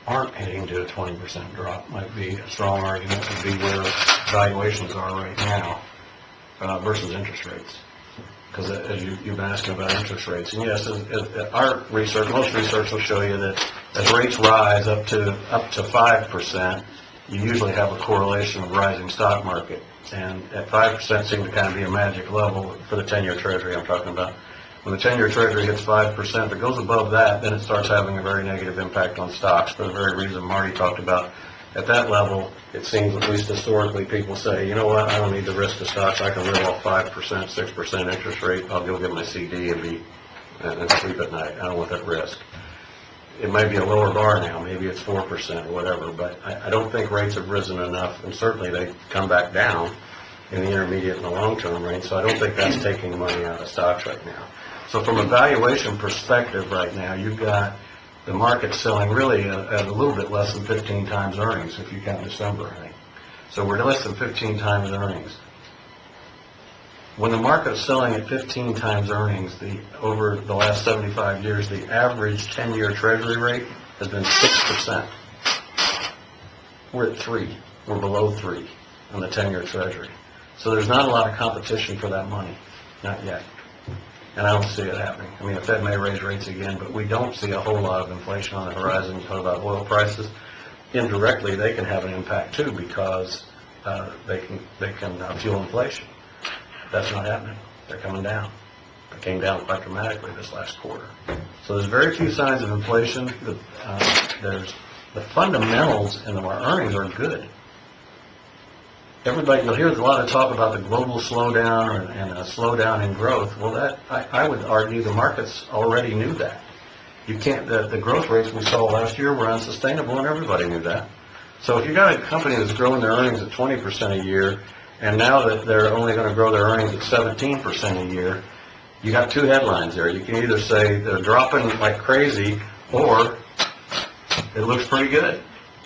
aren't heading to a 20% drop might be a strong argument, would be where valuations are right now versus interest rates. Because as you've been asking about interest rates, and yes, our research, most research will show you that as rates rise up to 5%, you usually have a correlation of rising stock market. And at 5% seems to kind of be a magic level for the 10-year Treasury I'm talking about. When the 10-year Treasury hits 5%, if it goes above that, then it starts having a very negative impact on stocks for the very reason Marty talked about. At that level, it seems, at least historically, people say, you know what, I don't need the risk of stocks. I can live off 5%, 6% interest rate. I'll go get my CD and sleep at night. I don't want that risk. It might be a lower bar now. Maybe it's 4% or whatever, but I don't think rates have risen enough, and certainly they come back down in the intermediate and the long-term range, so I don't think that's taking money out of stocks right now. So from a valuation perspective right now, you've got the market selling really at a little bit less than 15 times earnings, if you count December, I think. So we're less than 15 times earnings. When the market is selling at 15 times earnings, over the last 75 years, the average 10-year Treasury rate has been 6%. We're at 3. We're below 3 on the 10-year Treasury. So there's not a lot of competition for that money, not yet. And I don't see it happening. I mean, the Fed may raise rates again, but we don't see a whole lot of inflation on the horizon. You talk about oil prices. Indirectly, they can have an impact too, because they can fuel inflation. That's not happening. They're coming down. They came down quite dramatically this last quarter. So there's very few signs of inflation. The fundamentals in our earnings are good. You'll hear a lot of talk about the global slowdown and a slowdown in growth. Well, I would argue the markets already knew that. You can't, the growth rates we saw last year were unsustainable, and everybody knew that. So if you got a company that's growing their earnings at 20% a year, and now that they're only going to grow their earnings at 17% a year, you got two headlines there. You can either say they're dropping like crazy, or it looks pretty good.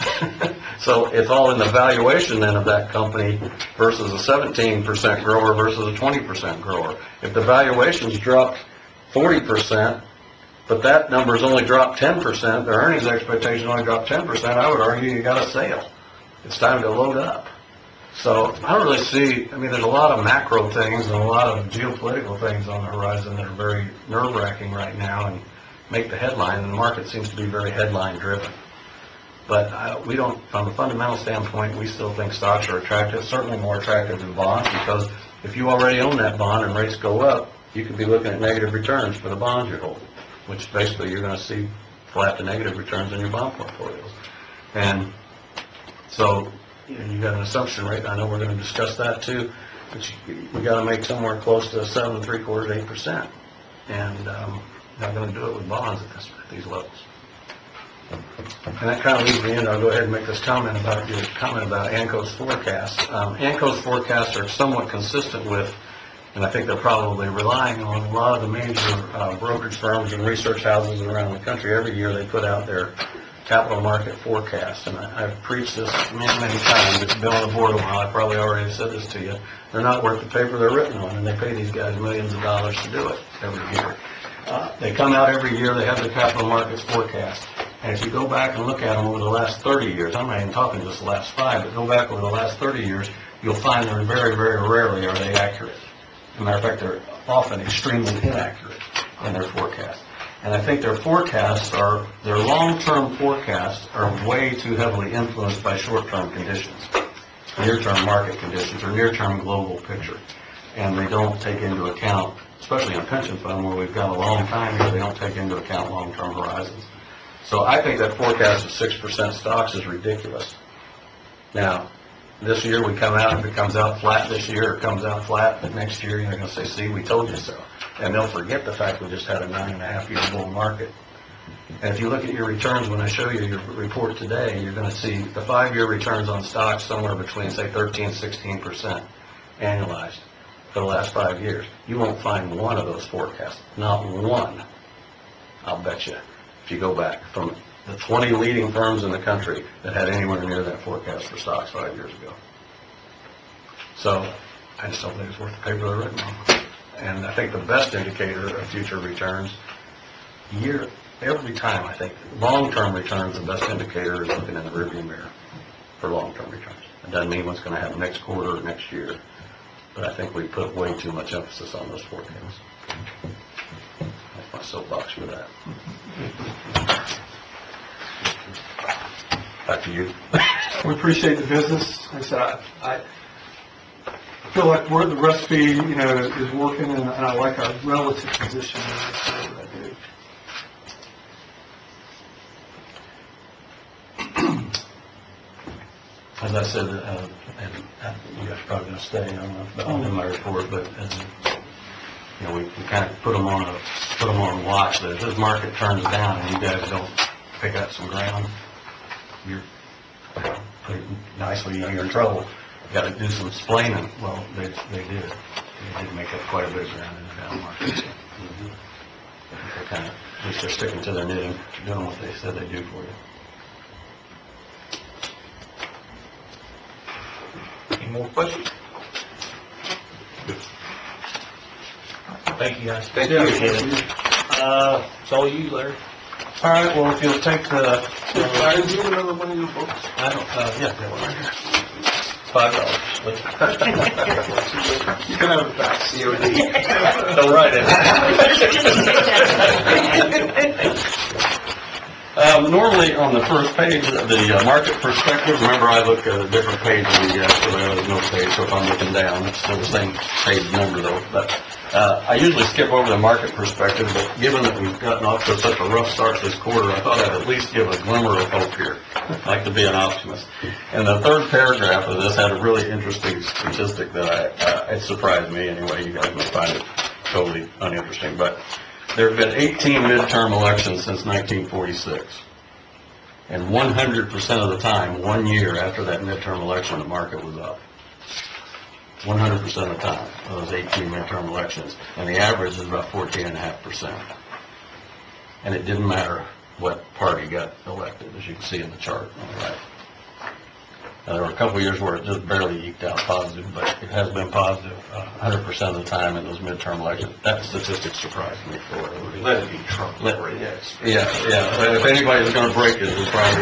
So it's all in the valuation then of that company versus a 17% grower versus a 20% grower. If the valuation's dropped 40%, but that number's only dropped 10%, their earnings expectation only dropped 10%, I would argue you got a sale. It's time to load up. So I don't really see, I mean, there's a lot of macro things and a lot of geopolitical things on the horizon that are very nerve-wracking right now and make the headline, and the market seems to be very headline-driven. But we don't, from a fundamental standpoint, we still think stocks are attractive, certainly more attractive than bonds, because if you already own that bond and rates go up, you could be looking at negative returns for the bonds you're holding, which basically you're going to see flat to negative returns in your bond portfolios. And so you got an assumption rate. I know we're going to discuss that too, but you got to make somewhere close to 7 3/4, 8%. And not going to do it with bonds at these levels. And that kind of leads me in. I'll go ahead and make this comment about your comment about ANCO's forecasts. ANCO's forecasts are somewhat consistent with, and I think they're probably relying on, a lot of the major brokerage firms and research houses around the country. Every year they put out their capital market forecasts, and I've preached this many, many times. It's been on the board a while. I probably already said this to you. They're not worth the paper they're written on, and they pay these guys millions of dollars to do it every year. They come out every year. They have the capital markets forecast. And if you go back and look at them over the last 30 years, I'm not even talking just the last 5, but go back over the last 30 years, you'll find that very, very rarely are they accurate. As a matter of fact, they're often extremely inaccurate in their forecasts. And I think their long-term forecasts are way too heavily influenced by short-term conditions, near-term market conditions, or near-term global picture. And they don't take into account, especially in a pension fund where we've got a long time here, they don't take into account long-term horizons. So I think that forecast of 6% stocks is ridiculous. Now, this year we come out, if it comes out flat this year, it comes out flat, but next year you're going to say, see, we told you so. And they'll forget the fact we just had a 9.5-year bull market. And if you look at your returns, when I show you your report today, you're going to see the 5-year returns on stocks somewhere between, say, 13, 16% annualized for the last 5 years. You won't find one of those forecasts. Not one, I'll bet you, if you go back from the 20 leading firms in the country that had anywhere near that forecast for stocks 5 years ago. So I just don't think it's worth the paper they're written on. And I think the best indicator of future returns, every time, I think, long-term returns, the best indicator is looking in the rearview mirror for long-term returns. It doesn't mean what's going to happen next quarter or next year, but I think we put way too much emphasis on those forecasts. That's my soapbox for that. Back to you. We appreciate the business. Like I said, I feel like the recipe, is working, and I like our relative position. I do. As I said, and you guys are probably going to stay on my report, but we kind of put them on watch. That if this market turns down and you guys don't pick up some ground, you're pretty nicely you're in trouble. You got to do some explaining. Well, they did. They did make up quite a bit of ground in the down market. So, they kind of at least they're sticking to their knitting, doing what they said they do for you. Any more questions? Thank you, guys. Thank you. It's all you, Larry. All right, well, if you'll take the, Do you have another one of your books? I don't, yeah, that one right here. $5. You can have it back. COD. Don't write it. Normally, on the first page, the market perspective, remember I look at a different page than you guys, so there's no page, so if I'm looking down, it's still the same page number though. But I usually skip over the market perspective, but given that we've gotten off to such a rough start this quarter, I thought I'd at least give a glimmer of hope here. I like to be an optimist. And the third paragraph of this had a really interesting statistic that it surprised me anyway. You guys may find it totally uninteresting, but there have been 18 midterm elections since 1946. And 100% of the time, 1 year after that midterm election, the market was up. 100% of the time, those 18 midterm elections. And the average is about 14.5%. And it didn't matter what party got elected, as you can see in the chart on the right. Now, there were a couple of years where it just barely eked out positive, but it has been positive 100% of the time in those midterm elections. That statistic surprised me for it. Let it be Trump. Yes. Yeah. If anybody's going to break it, it's probably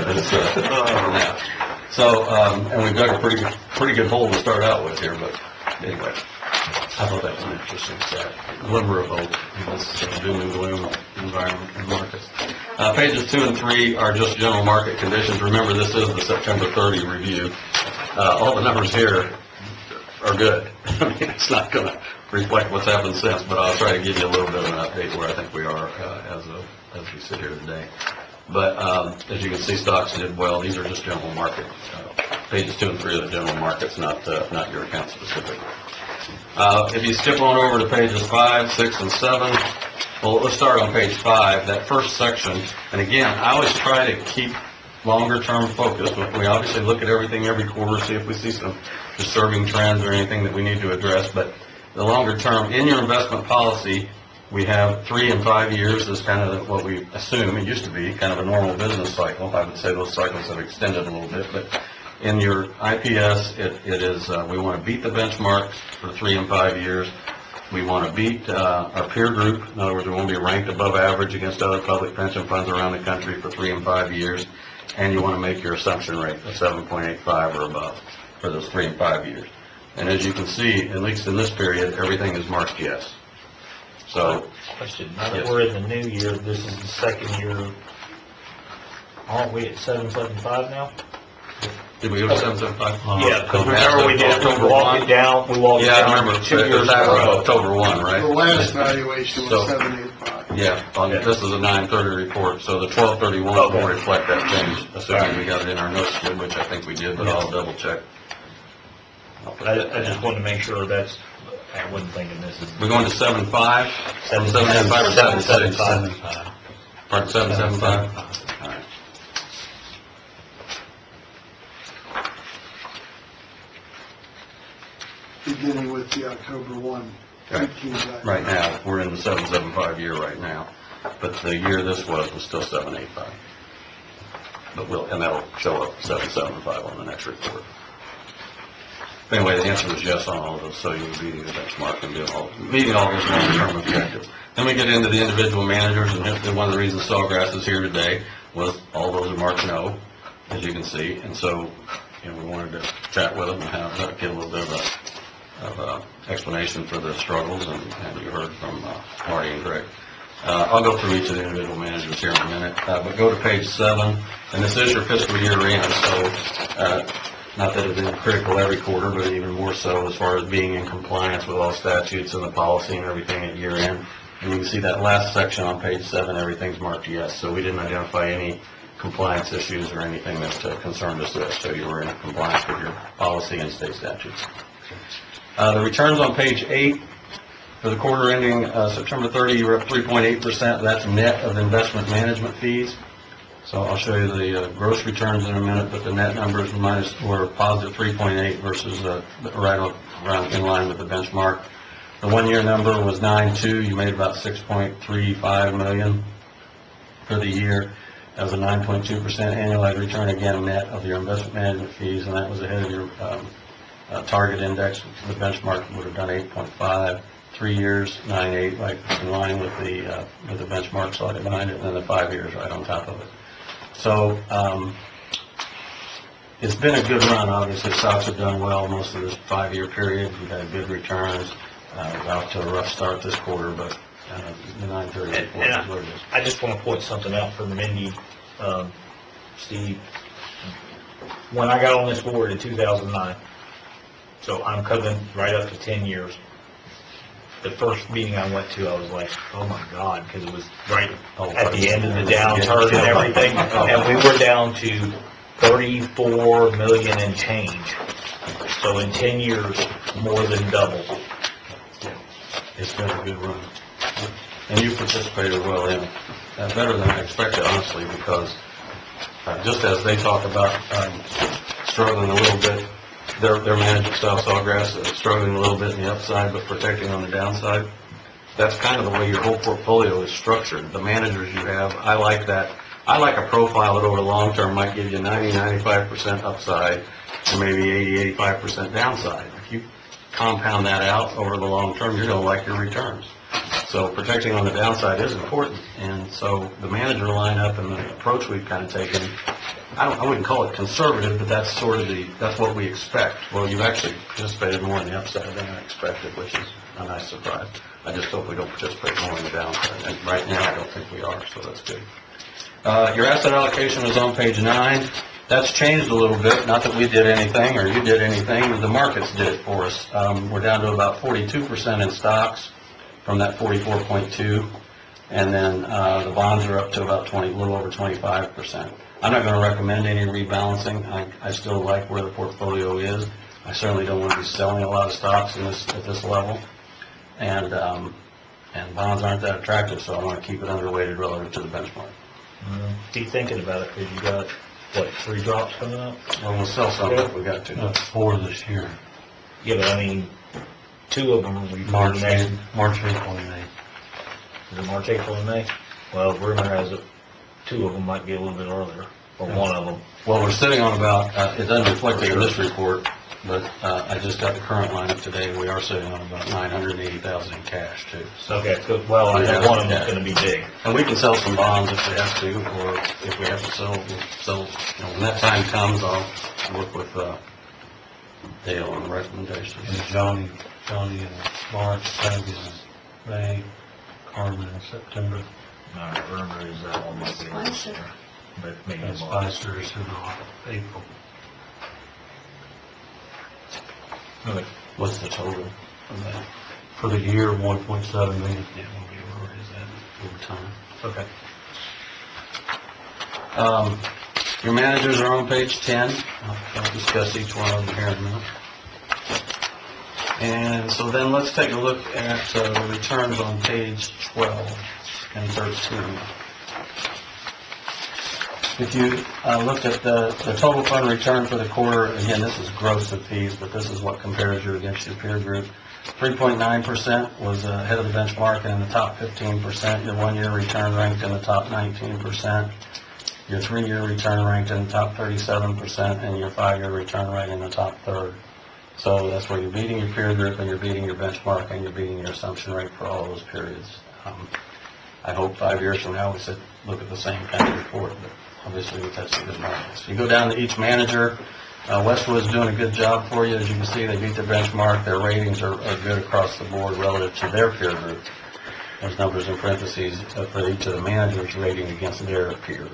me. So, and we've got a pretty good hole to start out with here, but anyway, I thought that was an interesting glimmer of hope in this doom and gloom environment and markets. Pages 2 and 3 are just general market conditions. Remember, this is the September 30 review. All the numbers here are good. I mean, it's not going to reflect what's happened since, but I'll try to give you a little bit of an update where I think we are as we sit here today. But as you can see, stocks did well. These are just general market. Pages 2 and 3 are the general markets, not your account specific. If you skip on over to pages 5, 6, and 7, well, let's start on page 5, that first section. And again, I always try to keep longer-term focus. We obviously look at everything every quarter, see if we see some disturbing trends or anything that we need to address. But the longer term, in your investment policy, we have 3 and 5 years is kind of what we assume. It used to be kind of a normal business cycle. I would say those cycles have extended a little bit, but in your IPS, it is, we want to beat the benchmarks for 3 and 5 years. We want to beat our peer group. In other words, we want to be ranked above average against other public pension funds around the country for 3 and 5 years. And you want to make your assumption rate a 7.85 or above for those 3 and 5 years. And as you can see, at least in this period, everything is marked yes. So, Question, now that we're in the new year, this is the second year, aren't we at 775 now? did we go to 775? Yeah, because remember we did, we walked it down, Yeah, I remember. 2 years in a row. October 1, right? The last valuation So- was 785. Yeah, this is a 9/30 report, so the 12/31 will reflect that change, assuming we got it in our notes, which I think we did, but I'll double check. I just wanted to make sure I wasn't thinking this is. We're going to 7.5? 7.75 or 7.6? 7.75. Pardon, 7.75? All right. Beginning with the October 1, 19 value. Right now, we're in the 7.75 year right now, but the year this was still 7.85. But and that'll show up 7.75 on the next report. Anyway, the answer was yes on all of those, so you were beating the benchmark and meeting all those long-term objectives. Then we get into the individual managers, and one of the reasons Sawgrass is here today was all those are marked no, as you can see, and so, we wanted to chat with them and get a little bit of explanation for the struggles, and you heard from Marty and Greg. I'll go through each of the individual managers here in a minute, but go to page 7, and this is your fiscal year end, so not that it's been critical every quarter, but even more so as far as being in compliance with all statutes and the policy and everything at year end. And you can see that last section on page 7, everything's marked yes, so we didn't identify any compliance issues or anything that concerned us there, so you were in compliance with your policy and state statutes. The returns on page 8, for the quarter ending September 30, you were up 3.8%. That's net of investment management fees. So I'll show you the gross returns in a minute, but the net numbers were positive 3.8 versus right around in line with the benchmark. The one-year number was 9.2. You made about $6.35 million for the year. That was a 9.2% annualized return, again, net of your investment management fees, and that was ahead of your target index. The benchmark would have done 8.5. 3 years, 9.8, like in line with the benchmark slotted behind it, and then the 5 years right on top of it. So it's been a good run. Obviously, stocks have done well most of this 5-year period. We've had good returns. Out to a rough start this quarter, but the 9/30 report is what it is. I just want to point something out for Mindy, Steve. When I got on this board in 2009, so I'm coming right up to 10 years. The first meeting I went to, I was like, oh my God, because it was right at the end of the downturn and everything, and we were down to 34 million and change. So in 10 years, more than double. It's been a good run. And you participated well in it. Better than I expected, honestly, because just as they talk about struggling a little bit, their management style, Sawgrass, is struggling a little bit in the upside, but protecting on the downside. That's kind of the way your whole portfolio is structured. The managers you have, I like that. I like a profile that over the long term might give you 90-95% upside and maybe 80-85% downside. If you compound that out over the long term, you're going to like your returns. So protecting on the downside is important. And so the manager lineup and the approach we've kind of taken, I wouldn't call it conservative, but that's sort of that's what we expect. Well, you've actually participated more in the upside than I expected, which is a nice surprise. I just hope we don't participate more in the downside. And right now, I don't think we are, so that's good. Your asset allocation is on page 9. That's changed a little bit. Not that we did anything or you did anything. The markets did it for us. We're down to about 42% in stocks from that 44.2, and then the bonds are up to about a little over 25%. I'm not going to recommend any rebalancing. I still like where the portfolio is. I certainly don't want to be selling a lot of stocks at this level, and bonds aren't that attractive, so I want to keep it underweighted relative to the benchmark. Keep thinking about it, because you got, what, 3 drops coming up? Well, we'll sell some if we got to. That's 4 this year. Yeah, but I mean, 2 of them will be March, next. April, and May. Is it March, April, and May? Well, rumor has it 2 of them might be a little bit earlier, or 1 of them. Well, we're sitting on about, it doesn't reflect it in this report, but I just got the current lineup today, and we are sitting on about $980,000 in cash, too. So, Okay, good. Well, I know one of them is going to be big. and we can sell some bonds if we have to, or if we have to sell, we'll sell. When that time comes, I'll work with Dale on the recommendations. And Johnny in March, Travis in May, Carmen in September, Rumor is that one might be Spicer. earlier, but maybe and March. Spicer's in April. Okay. What's the total of that For the year, 1.7 million. Yeah, we'll be over is that over time. Okay. Your managers are on page 10. I'll discuss each one of them here in a minute. And so then let's take a look at the returns on page 12 and 13. If you look at the total fund return for the quarter, again, this is gross of fees, but this is what compares you against your peer group. 3.9% was ahead of the benchmark and in the top 15%. Your 1-year return ranked in the top 19%. Your 3-year return ranked in the top 37%, and your 5-year return right in the top third. So that's where you're beating your peer group, and you're beating your benchmark, and you're beating your assumption rate for all those periods. I hope 5 years from now, we said, look at the same kind of report, but obviously we've had some good markets. You go down to each manager, Westwood's doing a good job for you. As you can see, they beat their benchmark. Their ratings are good across the board relative to their peer group. Those numbers in parentheses for each of the managers rating against their peers.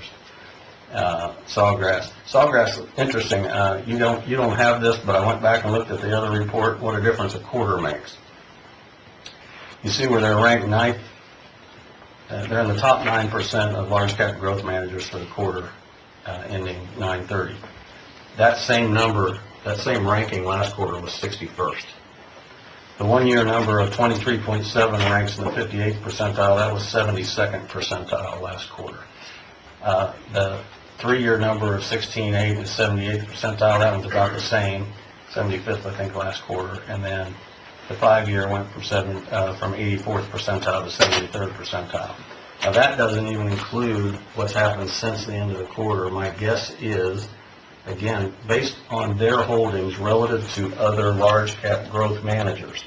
Sawgrass, interesting. You don't have this, but I went back and looked at the other report. What a difference a quarter makes. You see where they're ranked ninth. They're in the top 9% of large cap growth managers for the quarter ending 9/30. That same number, that same ranking last quarter was 61st. The 1 year number of 23.7 ranks in the 58th percentile. That was 72nd percentile last quarter. The 3 year number of 16.8 is 78th percentile. That one's about the same, 75th, I think, last quarter. And then the 5 year went from 84th percentile to 73rd percentile. Now that doesn't even include what's happened since the end of the quarter. My guess is, again, based on their holdings relative to other large cap growth managers,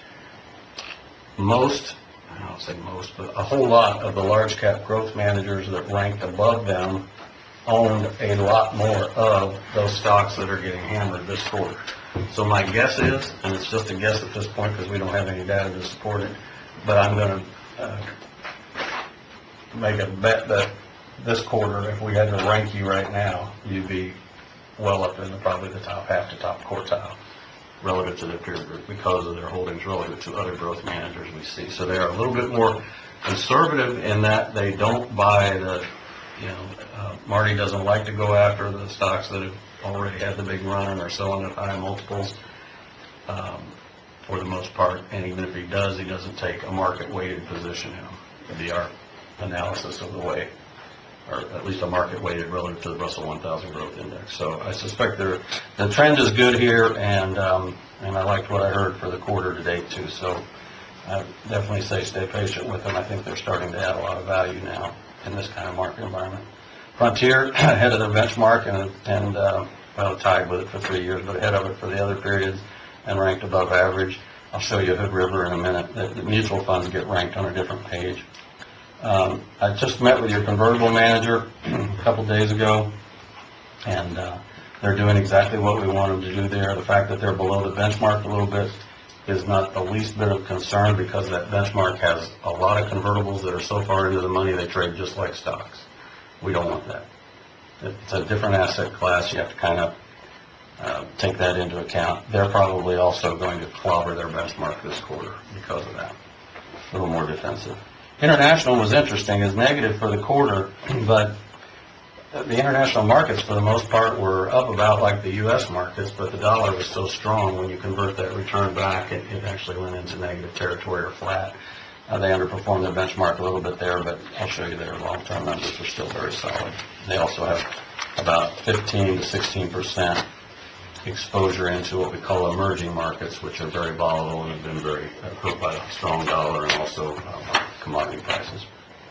I don't say most, but a whole lot of the large cap growth managers that ranked above them owned a lot more of those stocks that are getting hammered this quarter. So my guess is, and it's just a guess at this point because we don't have any data to support it, but I'm going to make a bet that this quarter, if we had to rank you right now, you'd be well up in probably the top half to top quartile relative to their peer group because of their holdings relative to other growth managers we see. So they are a little bit more conservative in that they don't buy the, Marty doesn't like to go after the stocks that have already had the big run and are selling at high multiples for the most part. And even if he does, he doesn't take a market-weighted position in them. It'd be our analysis of the way, or at least a market-weighted relative to the Russell 1000 Growth Index. So I suspect the trend is good here, and I liked what I heard for the quarter to date too. So I definitely say stay patient with them. I think they're starting to add a lot of value now in this kind of market environment. Frontier ahead of their benchmark and well, tied with it for 3 years, but ahead of it for the other periods and ranked above average. I'll show you Hood River in a minute. The mutual funds get ranked on a different page. I just met with your convertible manager a couple days ago, and they're doing exactly what we want them to do there. The fact that they're below the benchmark a little bit is not the least bit of concern because that benchmark has a lot of convertibles that are so far into the money they trade just like stocks. We don't want that. It's a different asset class. You have to kind of take that into account. They're probably also going to clobber their benchmark this quarter because of that. A little more defensive. International was interesting. It's negative for the quarter, but the international markets, for the most part, were up about like the U.S. markets, but the dollar was so strong when you convert that return back, it actually went into negative territory or flat. They underperformed their benchmark a little bit there, but I'll show you their long-term numbers are still very solid. They also have about 15 to 16% exposure into what we call emerging markets, which are very volatile and have been very hurt by a strong dollar and also commodity prices.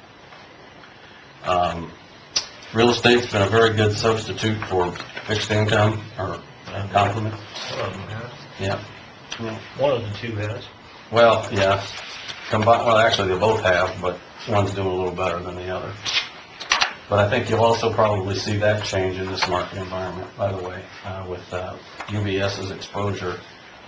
Real estate's been a very good substitute for fixed income or complement. Yeah. One of the two has. Well, yeah. Well, actually, they both have, but one's doing a little better than the other. But I think you'll also probably see that change in this market environment, by the way, with UBS's exposure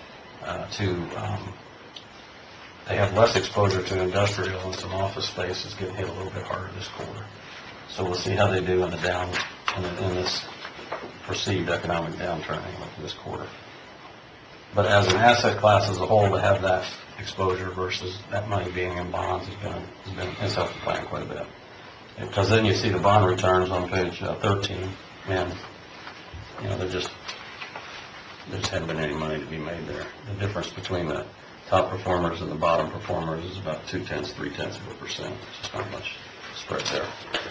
they have less exposure to industrial, and some office space is getting hit a little bit harder this quarter. So we'll see how they do in this perceived economic downturn this quarter. But as an asset class as a whole, to have that exposure versus that money being in bonds has helped the plan quite a bit. Because then you see the bond returns on page 13, and there just hasn't been any money to be made there. The difference between the top performers and the bottom performers is about 0.2–0.3%. Just not much spread there.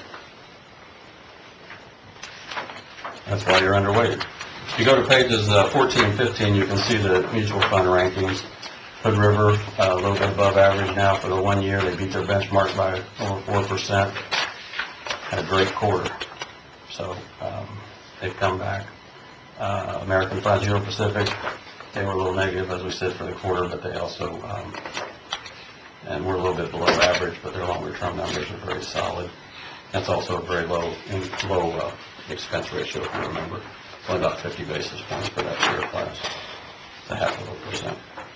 That's why you're underweight. If you go to pages 14 and 15, you can see the mutual fund rankings. Hood River, a little bit above average now for the 1 year. They beat their benchmark by over 4%. Had a great quarter. So they've come back. American Frontier Pacific, they were a little negative, as we said, for the quarter, but they also, and we're a little bit below average, but their longer-term numbers are very solid. That's also a very low expense ratio, if you remember. It's only about 50 basis points for that share class. It's a 0.5%.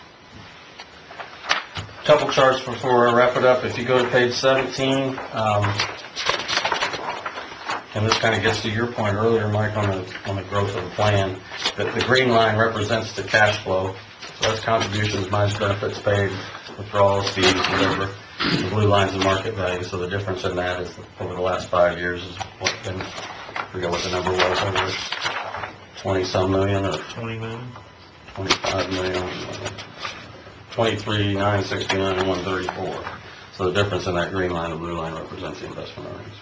Couple charts before I wrap it up. If you go to page 17, and this kind of gets to your point earlier, Mike, on the growth of the plan, that the green line represents the cash flow. So that's contributions minus benefits paid, withdrawals, fees, whatever. The blue line's the market value, so the difference in that is over the last 5 years is what been, I forget what the number was, over 20-some million or 20 million. 25 million, 23, 969, and 134. So the difference in that green line and blue line represents the investment earnings.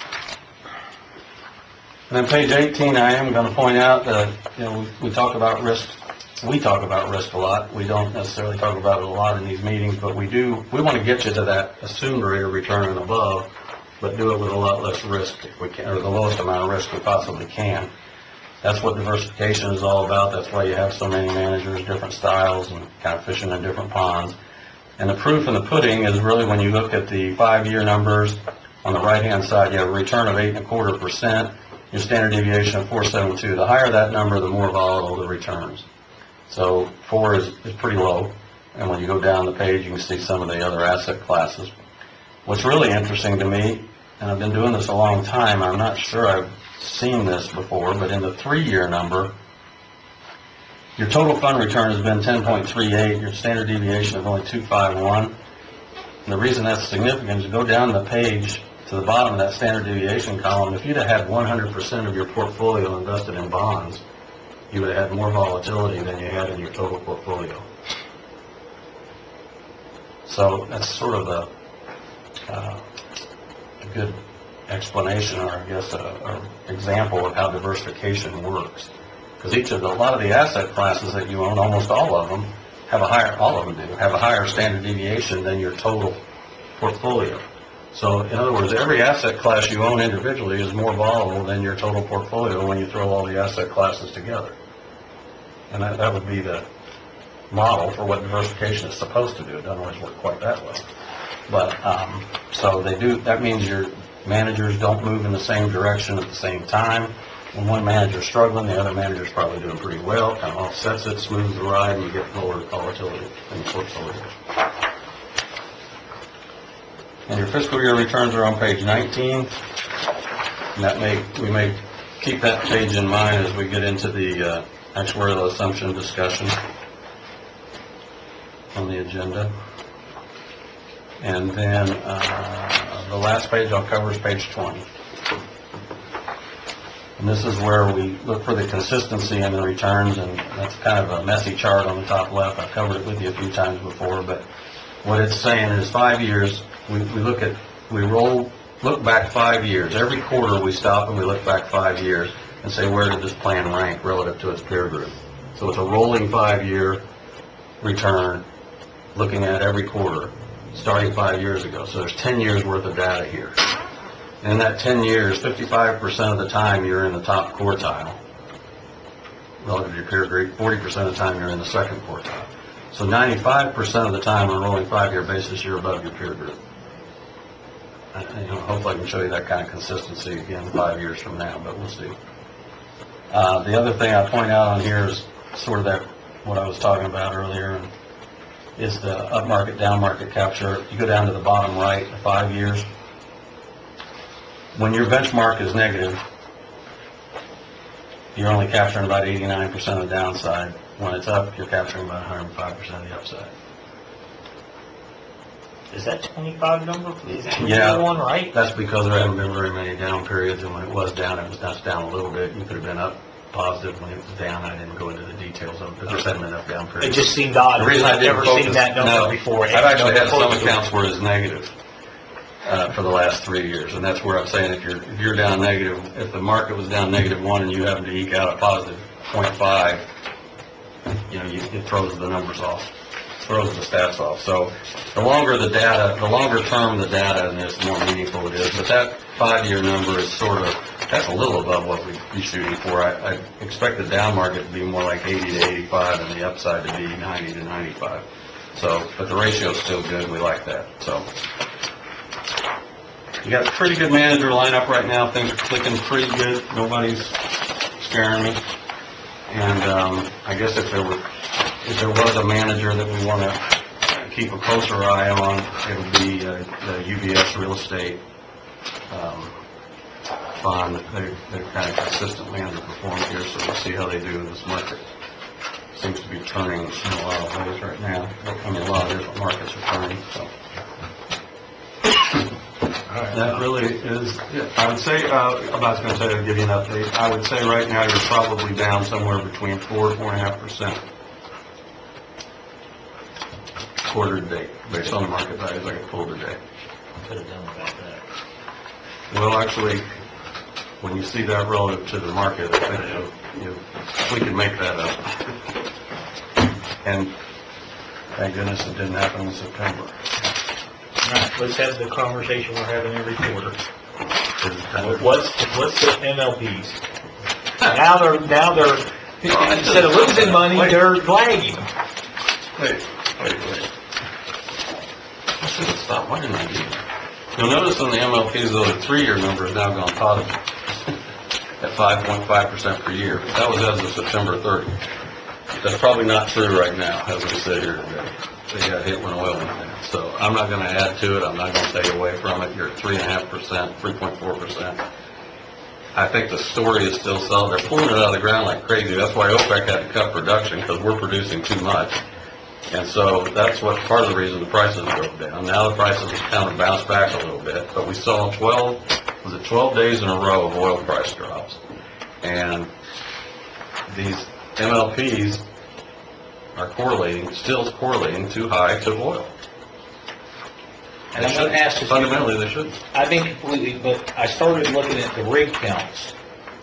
And then page 18, I am going to point out that, we talk about risk. We talk about risk a lot. We don't necessarily talk about it a lot in these meetings, but we want to get you to that assumed rate of return and above, but do it with a lot less risk if we can, or the lowest amount of risk we possibly can. That's what diversification is all about. That's why you have so many managers, different styles, and kind of fishing in different ponds. And the proof in the pudding is really when you look at the 5-year numbers. On the right-hand side, you have a return of 8.25%, your standard deviation of 472. The higher that number, the more volatile the returns. So 4 is pretty low. And when you go down the page, you can see some of the other asset classes. What's really interesting to me, and I've been doing this a long time, I'm not sure I've seen this before, but in the 3-year number, your total fund return has been 10.38, your standard deviation of only 251. And the reason that's significant is you go down the page to the bottom of that standard deviation column. If you'd have had 100% of your portfolio invested in bonds, you would have had more volatility than you had in your total portfolio. So that's sort of a good explanation, or I guess an example of how diversification works. Because a lot of the asset classes that you own, almost all of them, have a higher standard deviation than your total portfolio. So in other words, every asset class you own individually is more volatile than your total portfolio when you throw all the asset classes together. And that would be the model for what diversification is supposed to do. It doesn't always work quite that well. But, so they do, that means your managers don't move in the same direction at the same time. When one manager's struggling, the other manager's probably doing pretty well, kind of offsets it, smooths the ride, and you get lower volatility in the portfolio. And your fiscal year returns are on page 19. And we may keep that page in mind as we get into the actuarial assumption discussion on the agenda. And then the last page I'll cover is page 20. And this is where we look for the consistency in the returns, and that's kind of a messy chart on the top left. I've covered it with you a few times before, but what it's saying is 5 years, we look back 5 years. Every quarter we stop and we look back 5 years and say, where did this plan rank relative to its peer group? So it's a rolling 5-year return looking at every quarter, starting 5 years ago. So there's 10 years worth of data here. And in that 10 years, 55% of the time you're in the top quartile relative to your peer group, 40% of the time you're in the second quartile. So 95% of the time on a rolling 5-year basis, you're above your peer group. Hopefully I can show you that kind of consistency again 5 years from now, but we'll see. The other thing I point out on here is sort of that, what I was talking about earlier, and is the up-market, down-market capture. You go down to the bottom right, the 5 years. When your benchmark is negative, you're only capturing about 89% of the downside. When it's up, you're capturing about 105% of the upside. Is that 25 number? Is that Yeah, the one, right? That's because there haven't been very many down periods, and when it was down, it was down a little bit. You could have been up positive when it was down. I didn't go into the details of it, but there hasn't been enough down It periods. just seemed odd. The reason I I've didn't never focus, seen that number no, before. I've actually had some accounts where it's negative for the last 3 years, and that's where I'm saying if you're down negative, if the market was down -1 and you happen to eke out a positive 0.5, it throws the numbers off, throws the stats off. So the longer term the data, and the more meaningful it is. But that 5-year number is sort of That's a little above what we'd be shooting for. I expect the down market to be more like 80 to 85 and the upside to be 90 to 95. So, but the ratio's still good. We like that. So, you got a pretty good manager lineup right now. Things are clicking pretty good. Nobody's scaring me. And I guess if there was a manager that we want to keep a closer eye on, it would be the UBS real estate fund. They're kind of consistently underperformed here, so we'll see how they do in this market. Seems to be turning in a lot of ways right now. I mean, a lot of different markets are turning, so. That really is it. I would say, I was going to say, I'll give you an update. I would say right now you're probably down somewhere between 4 and 4.5%. Quarter to date, based on the market values I can pull today. Could have done about that. Well, actually, when you see that relative to the market, I think we can make that up. And thank goodness it didn't happen in September. All right, let's have the conversation we're having every quarter. What's the MLPs? Now they're instead of losing money, they're lagging. Wait. I should have stopped. Why didn't I do that? You'll notice on the MLPs, though, the 3-year number has now gone positive at 5.5% per year. That was as of September 30. That's probably not true right now, as we sit here today. They got hit when oil went down. So I'm not going to add to it. I'm not going to take away from it. You're at 3.5%, 3.4%. I think the story is still solid. They're pulling it out of the ground like crazy. That's why OPEC had to cut production, because we're producing too much. And so that's what part of the reason the prices broke down. Now the prices have kind of bounced back a little bit, but we saw 12 days in a row of oil price drops. And these MLPs are still correlating too high to oil. And I'm going to ask this. Fundamentally, they shouldn't. I think completely, but I started looking at the rig counts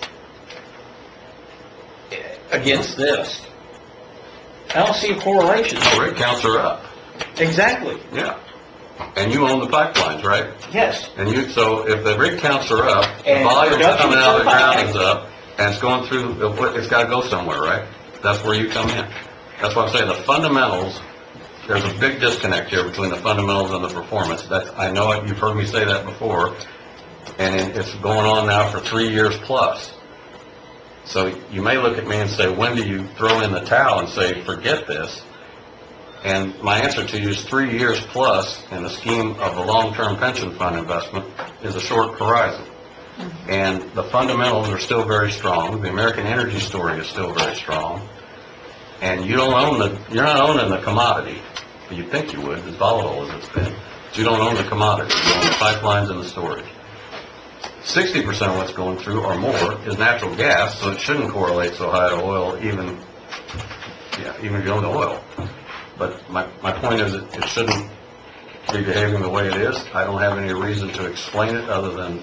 against this. I don't see a correlation. No, rig counts are up. Exactly. Yeah. And you own the pipelines, right? Yes. And so if the rig counts are up, the And volume production coming out of the is ground is up, and it's going through, it's got to go somewhere, right? That's where you come in. That's why I'm saying the fundamentals, there's a big disconnect here between the fundamentals and the performance. I know you've heard me say that before, and it's going on now for 3 years plus. So you may look at me and say, when do you throw in the towel and say, forget this? And my answer to you is 3 years plus in the scheme of a long-term pension fund investment is a short horizon. And the fundamentals are still very strong. The American energy story is still very strong. And you're not owning the commodity. You think you would, as volatile as it's been. But you don't own the commodity. You own the pipelines and the storage. 60% of what's going through or more is natural gas, so it shouldn't correlate so high to oil, even if you own the oil. But my point is it shouldn't be behaving the way it is. I don't have any reason to explain it other than...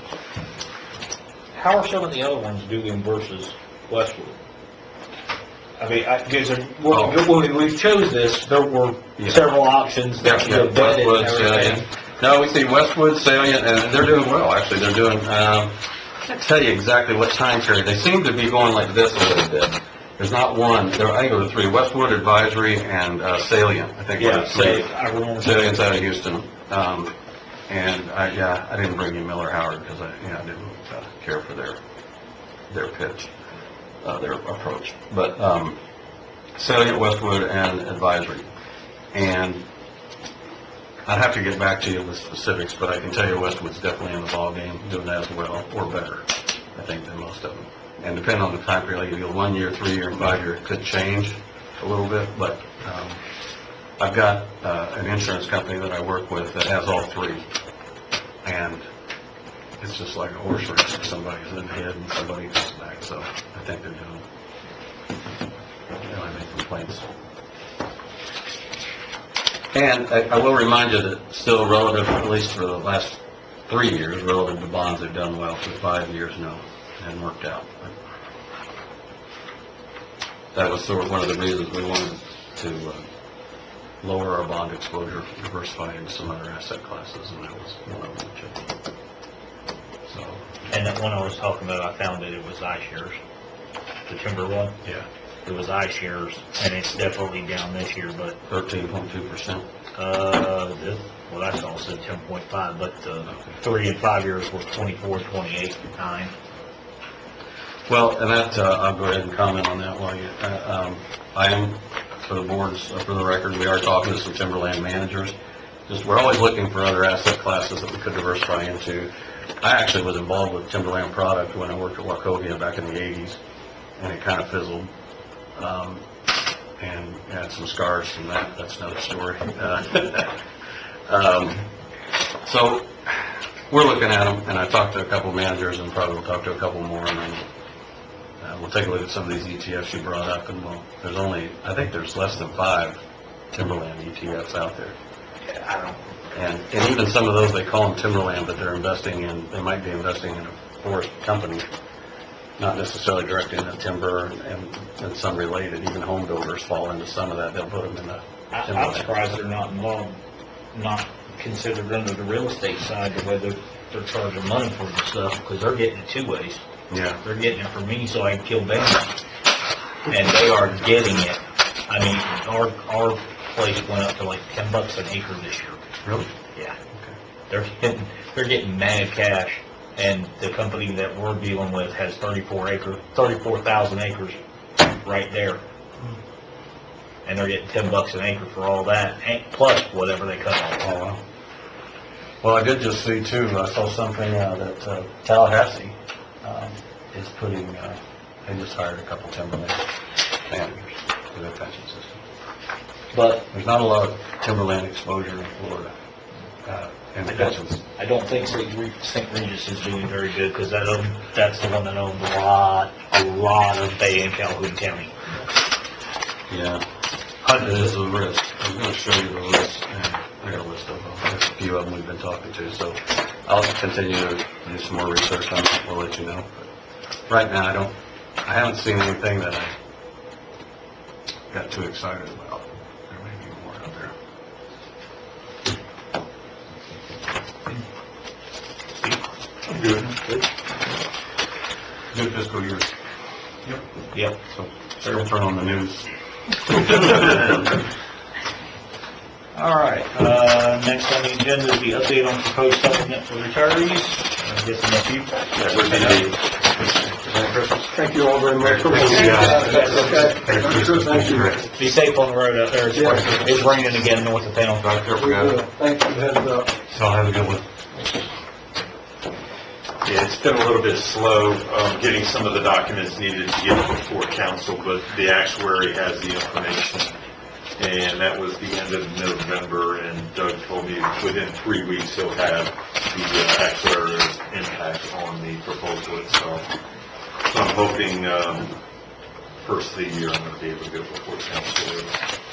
How are some of the other ones doing versus Westwood? I mean, because when we chose this, there were several options that you vetted and everything. No, we see Westwood, Salient, and they're doing well, actually. They're doing, I can't tell you exactly what time period. They seem to be going like this a little bit. There's not one. I think there were 3, Westwood, Advisory, and Salient. I think Yeah, were 3. I remember. Salient's out of Houston. And I didn't bring you Miller Howard because I didn't care for their pitch, their approach. But Salient, Westwood, and Advisory. And I'd have to get back to you with specifics, but I can tell you Westwood's definitely in the ballgame, doing as well or better, I think, than most of them. And depending on the time period, like if you go 1 year, 3 year, and 5 year, it could change a little bit. But I've got an insurance company that I work with that has all 3, and it's just like a horse race. Somebody's in the head and somebody goes back. So I think they're doing. I don't have any complaints. And I will remind you that still relative, at least for the last 3 years, relative to bonds, they've done well. For 5 years, no, it hadn't worked out. But that was sort of one of the reasons we wanted to lower our bond exposure, diversify into some other asset classes, and that was one of them too. So And that one I was talking about, I found that it was iShares, the timber one. Yeah. It was iShares, and it's definitely down this year, but, 13.2%. well, that's also 10.5, but, 3 and 5 years were 24, 28, 9. Well, and that, I'll go ahead and comment on that while you, I am, for the boards, for the record, we are talking to some timberland managers. Just, we're always looking for other asset classes that we could diversify into. I actually was involved with timberland product when I worked at Wachovia back in the 80s, and it kind of fizzled. And had some scars from that, that's another story. So, we're looking at them, and I talked to a couple managers, and probably will talk to a couple more, and then we'll take a look at some of these ETFs you brought up, and there's only, I think there's less than 5 timberland ETFs out there. And even some of those, they call them timberland, but they're investing in, they might be investing in a forest company, not necessarily directly in the timber and some related. Even home builders fall into some of that. They'll put them in the I'm timberland. surprised they're not involved, not considered under the real estate side, the way they're charging money for the stuff, because they're getting it 2 ways. Yeah. They're getting it from me so I can kill them, and they are getting it. I mean, our place went up to like $10 an acre this year. Really? Yeah. They're getting mad cash, and the company that we're dealing with has 34,000 acres right there. And they're getting $10 an acre for all that, and plus whatever they cut off. Oh, wow. Well, I did just see too, I saw something that Tallahassee is putting, they just hired a couple timberland managers for their pension system. But There's not a lot of timberland exposure in Florida, in the pensions. I don't think St. Regis is doing very good, because that's the one that owns a lot of Bay and Calhoun County. Yeah. It is a risk. I'm going to show you the list. I got a list of them. There's a few of them we've been talking to, so I'll continue to do some more research on it. We'll let you know. But right now, I haven't seen anything that I got too excited about. There may be more out there. Good. Good fiscal year. Yep. So, they're going to turn on the news. All right, next on the agenda is the update on proposed supplement for retirees. I guess that's you. That would be Thank you all very much. Thank you. Be safe on the road out there. It's raining again north of town. Thank you, heads up. So have a good one. Yeah, it's been a little bit slow getting some of the documents needed to get before council, but the actuary has the information, and that was the end of November, and Doug told me within 3 weeks he'll have the actuarial's impact on the proposal itself. So I'm hoping first of the year I'm going to be able to go before council.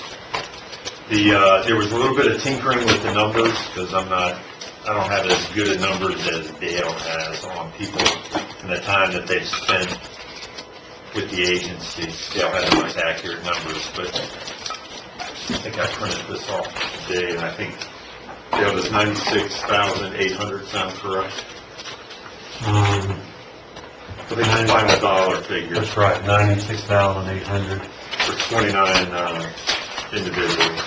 There was a little bit of tinkering with the numbers, because I don't have as good a numbers as Dale has on people and the time that they've spent with the agency. Dale has the most accurate numbers, but I think I printed this off today, and I think Dale was 96,800 sound correct. I think the final dollar figure That's right, 96,800. for 29 individuals.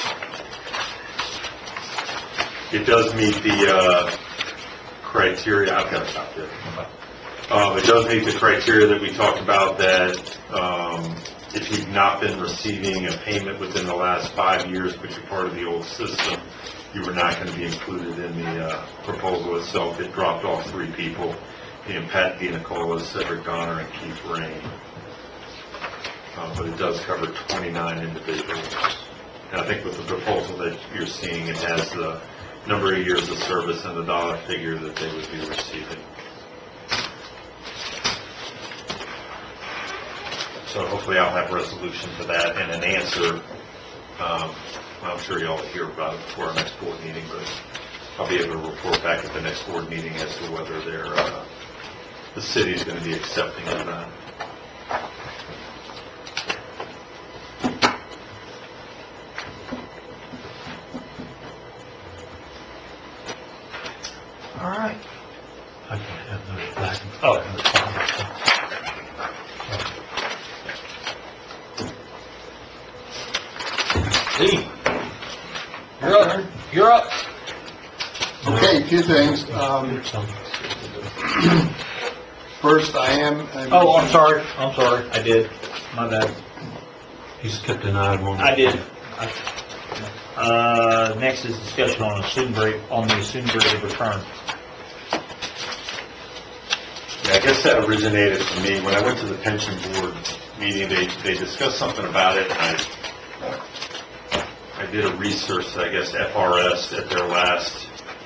It does meet the criteria. I've got a copy of it. It does meet the criteria that we talked about, that if you've not been receiving a payment within the last 5 years, but you're part of the old system, you were not going to be included in the proposal itself. It dropped off 3 people, Pat Nicola, Cedric Donner, and Keith Rain. But it does cover 29 individuals. And I think with the proposal that you're seeing, it has the number of years of service and the dollar figure that they would be receiving. So hopefully I'll have resolution to that and an answer. I'm sure y'all will hear about it before our next board meeting, but I'll be able to report back at the next board meeting as to whether the city is going to be accepting of that. All right. I can have those back. Oh, few things. First, I am... Oh, I'm sorry, I did, my bad. He skipped an item on. I did. Next is discussion on assumed rate, on the assumed rate of return. Yeah, I guess that originated from me. When I went to the pension board meeting, they discussed something about it, and I did a research, I guess FRS at their last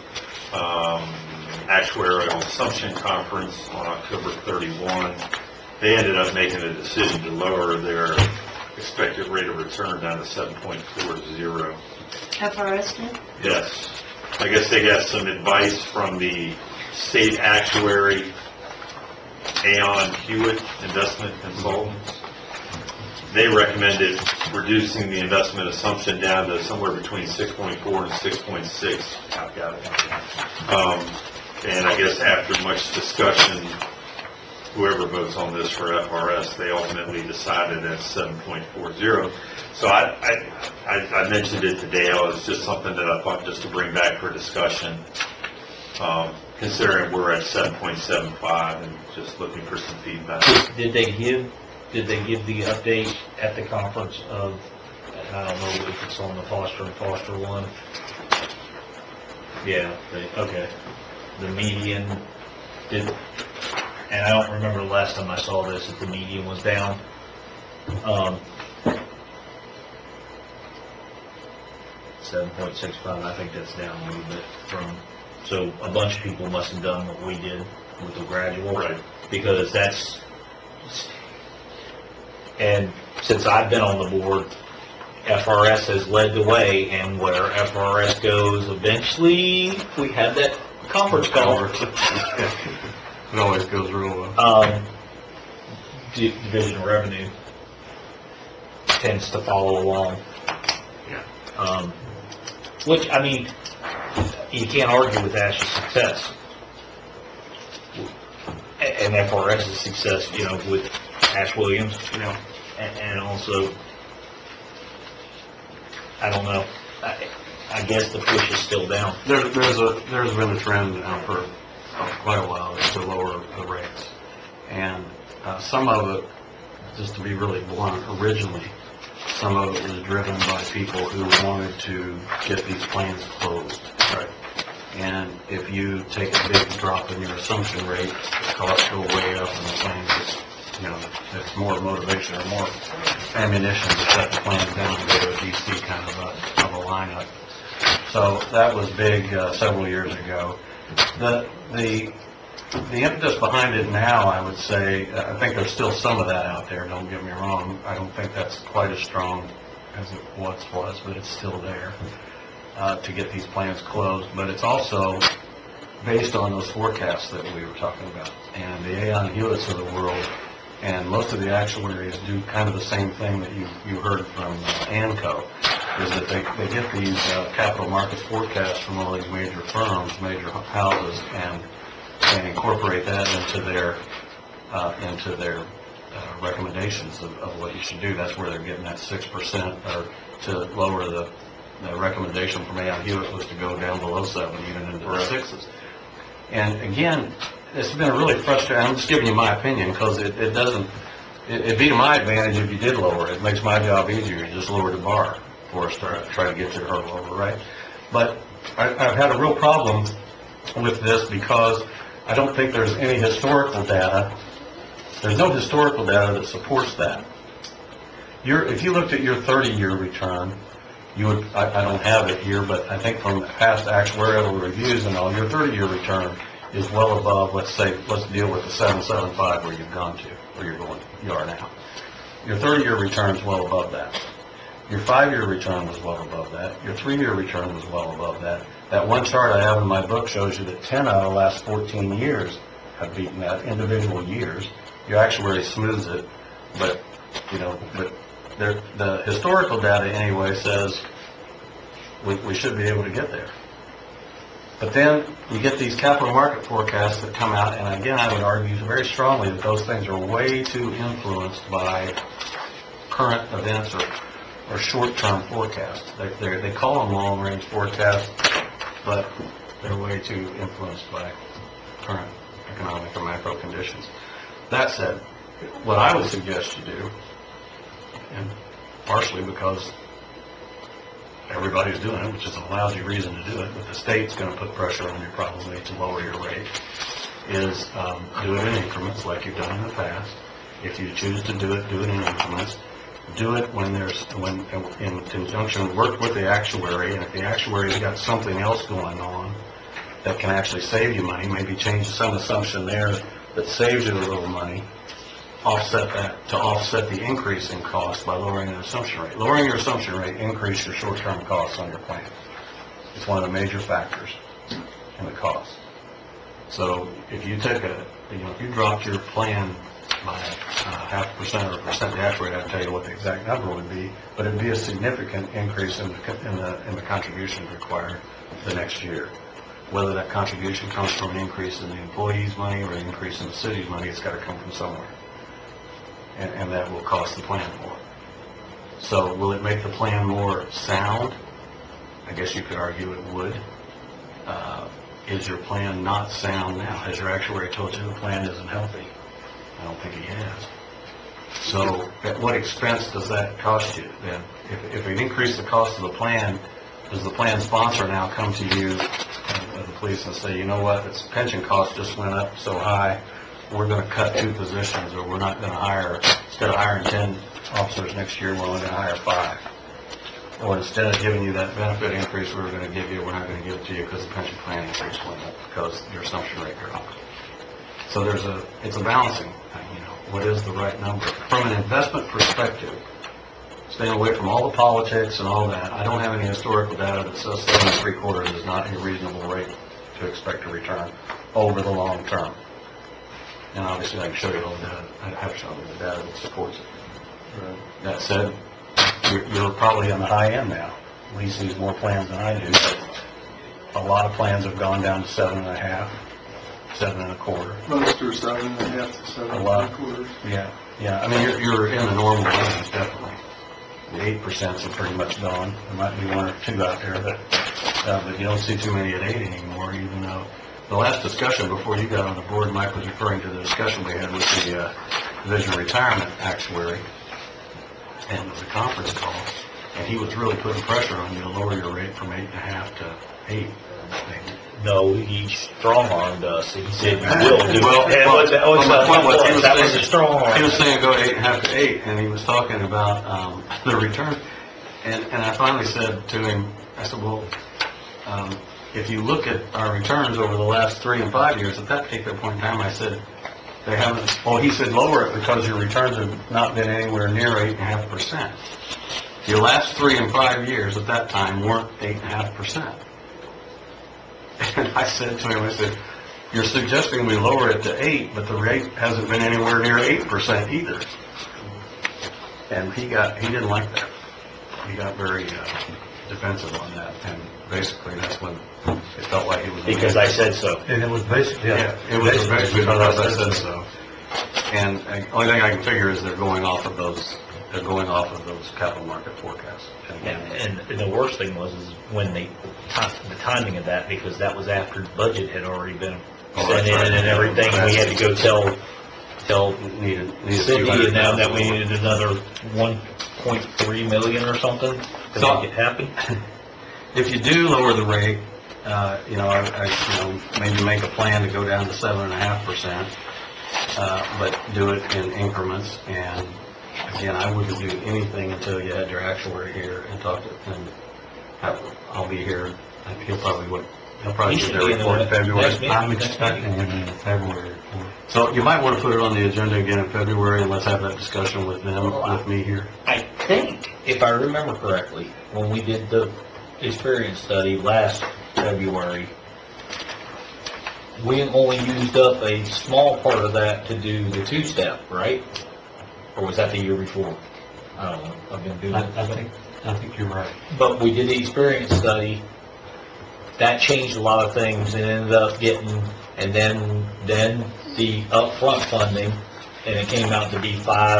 actuarial assumption conference on October 31. They ended up making a decision to lower their expected rate of return down to 7.40. FRS did? Yes. I guess they got some advice from the state actuary, Aon Hewitt Investment Consultants. They recommended reducing the investment assumption down to somewhere between 6.4 and 6.6. I've got it. And I guess after much discussion, whoever votes on this for FRS, they ultimately decided at 7.40. So I mentioned it to Dale. It's just something that I thought just to bring back for discussion, considering we're at 7.75 and just looking for some feedback. Did they give the update at the conference of, and I don't know if it's on the Foster and Foster one? Yeah, okay. The median did, and I don't remember the last time I saw this, if the median was down. 7.65, I think that's down a little bit from, so a bunch of people must have done what we did with the gradual. Right. Because that's, and since I've been on the board, FRS has led the way, and where FRS goes, eventually, we had that conference call. It always goes real well. Division of revenue tends to follow along. Yeah. Which, I mean, you can't argue with Ash's success. And FRS's success, you know, with Ash Williams, you know, and also, I don't know, I guess the push is still down. There's been a trend now for quite a while to lower the rates. And some of it, just to be really blunt, originally, some of it was driven by people who wanted to get these plans closed. Right. And if you take a big drop in your assumption rate, the costs go way up and the plans just, you know, it's more motivation or more ammunition to shut the plans down and go to a DC kind of a lineup. So that was big several years ago. The impetus behind it now, I would say, I think there's still some of that out there, don't get me wrong. I don't think that's quite as strong as it once was, but it's still there to get these plans closed. But it's also based on those forecasts that we were talking about. And the Aon Hewitts of the world and most of the actuaries do kind of the same thing that you heard from ANCO, is that they get these capital markets forecasts from all these major firms, major houses, and incorporate that into their recommendations of what you should do. That's where they're getting that 6%, or to lower the recommendation from Aon Hewitt was to go down below 7, even into the 6s. And again, it's been a really frustrating. I'm just giving you my opinion because it'd be to my advantage if you did lower it. It makes my job easier. You just lower the bar for us to try to get your hurdle over, right? But I've had a real problem with this because I don't think there's any historical data. There's no historical data that supports that. If you looked at your 30-year return, you would, I don't have it here, but I think from past actuarial reviews and all, your 30-year return is well above, let's deal with the 775 where you've gone to, where you are now. Your 30-year return is well above that. Your 5-year return was well above that. Your 3-year return was well above that. That one chart I have in my book shows you that 10 out of the last 14 years have beaten that, individual years. Your actuary smooths it, but, you know, the historical data anyway says we should be able to get there. But then you get these capital market forecasts that come out, and again, I would argue very strongly that those things are way too influenced by current events or short-term forecasts. They call them long-range forecasts, but they're way too influenced by current economic or macro conditions. That said, what I would suggest you do, and partially because everybody's doing it, which is a lousy reason to do it, but the state's going to put pressure on you probably to lower your rate, is do it in increments like you've done in the past. If you choose to do it in increments. Do it when in conjunction, work with the actuary, and if the actuary's got something else going on that can actually save you money, maybe change some assumption there that saves you a little money, offset that to offset the increase in cost by lowering the assumption rate. Lowering your assumption rate increases your short-term costs on your plan. It's one of the major factors in the cost. So if you take if you dropped your plan by 0.5% or 1%, the actuary would have to tell you what the exact number would be, but it would be a significant increase in the contributions required the next year. Whether that contribution comes from an increase in the employee's money or an increase in the city's money, it's got to come from somewhere. And that will cost the plan more. So will it make the plan more sound? I guess you could argue it would. Is your plan not sound now? Has your actuary told you the plan isn't healthy? I don't think he has. So at what expense does that cost you? Then if it increased the cost of the plan, does the plan sponsor now come to you, the police, and say, you know what, this pension cost just went up so high, we're going to cut 2 positions, or we're not going to hire, instead of hiring 10 officers next year, we're only going to hire 5. Or instead of giving you that benefit increase we're going to give you, we're not going to give it to you because the pension plan increase went up because your assumption rate dropped. So it's a balancing thing, what is the right number? From an investment perspective, staying away from all the politics and all that, I don't have any historical data that says 7 3/4 is not a reasonable rate to expect a return over the long term. And obviously I can show you all the data, I have shown you the data that supports it. Right. That said, you're probably on the high end now. Lee sees more plans than I do, but a lot of plans have gone down to 7.5, 7 1/4. Most are 7.5 to 7 A lot. 3/4. Yeah. I mean, you're in the normal range, definitely. The 8% are pretty much gone. There might be 1 or 2 out there, but you don't see too many at 8 anymore, even though the last discussion before you got on the board, Mike was referring to the discussion we had with the Division of Retirement Actuary, and it was a conference call, and he was really putting pressure on you to lower your rate from 8.5 to 8. No, he strong-armed us. He said, you will do it. Well, That was a strong arm. He was saying go 8.5 to 8, and he was talking about the return. And I finally said to him, I said, well, if you look at our returns over the last 3 and 5 years, at that particular point in time, I said, they haven't, well, he said, lower it because your returns have not been anywhere near 8.5%. Your last 3 and 5 years at that time weren't 8.5%. And I said to him, I said, you're suggesting we lower it to 8, but the rate hasn't been anywhere near 8% either. And he didn't like that. He got very defensive on that, and basically that's when it felt like it was... Because I said so. And it was basically, it was basically because I said so. And the only thing I can figure is they're going off of those capital market forecasts. And the worst thing was is when the timing of that, because that was after the budget had already been sent in and everything, and we had to go tell Cindy and them that we needed another 1.3 million or something to make it happen. If you do lower the rate, maybe make a plan to go down to 7.5%, but do it in increments. And again, I wouldn't do anything until you had your actuary here and talk to him. I'll be here. He'll probably get their report in February. I'm expecting him in February report. So you might want to put it on the agenda again in February, and let's have that discussion with them, with me here. I think, if I remember correctly, when we did the experience study last February, we only used up a small part of that to do the 2-step, right? Or was that the year before? I don't know. I've been doing it. I think you're right. But we did the experience study. That changed a lot of things and ended up getting, and then the upfront funding, and it came out to be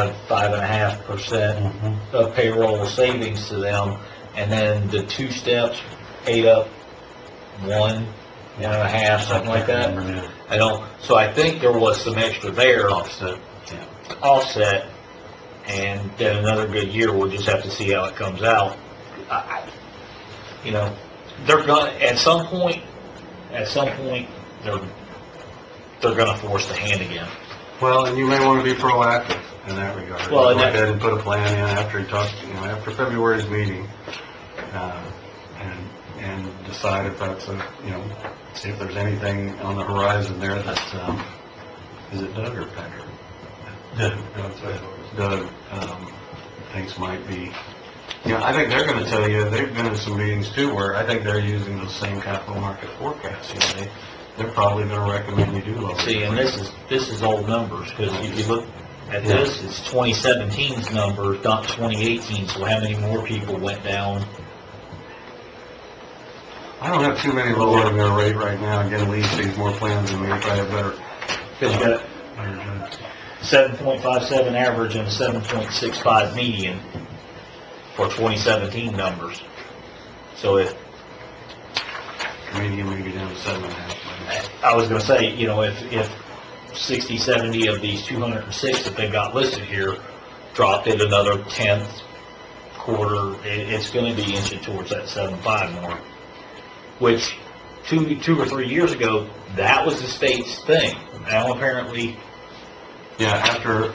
5.5% of payroll savings to them. And then the 2 steps ate up 1 and a half, something like that. Yeah. I don't, so I think there was some extra there Offset, yeah. offset, and then another good year, we'll just have to see how it comes out. You know, they're gonna, at some point, they're gonna force the hand again. Well, and you may want to be proactive in that regard. Well, and Go that- ahead and put a plan in after you talk, after February's meeting, and decide if that's see if there's anything on the horizon there that, is it Doug or Patrick? Doug, thinks might be, I think they're gonna tell you, they've been in some meetings too, where I think they're using those same capital market forecasts, they're probably gonna recommend you do lower. See, and this is old numbers, because if you look at this, it's 2017's numbers, not 2018, so how many more people went down? I don't have too many lower than their rate right now. Again, Lee sees more plans than me, if I have better. Because you got 7.57 average and a 7.65 median for 2017 numbers. So if, Median maybe down to 7.5. I was gonna say, if 60, 70 of these 206 that they got listed here dropped it another tenth, quarter, it's gonna be inching towards that 7.5 mark. Which, two or 3 years ago, that was the state's thing. Now apparently, Yeah, after,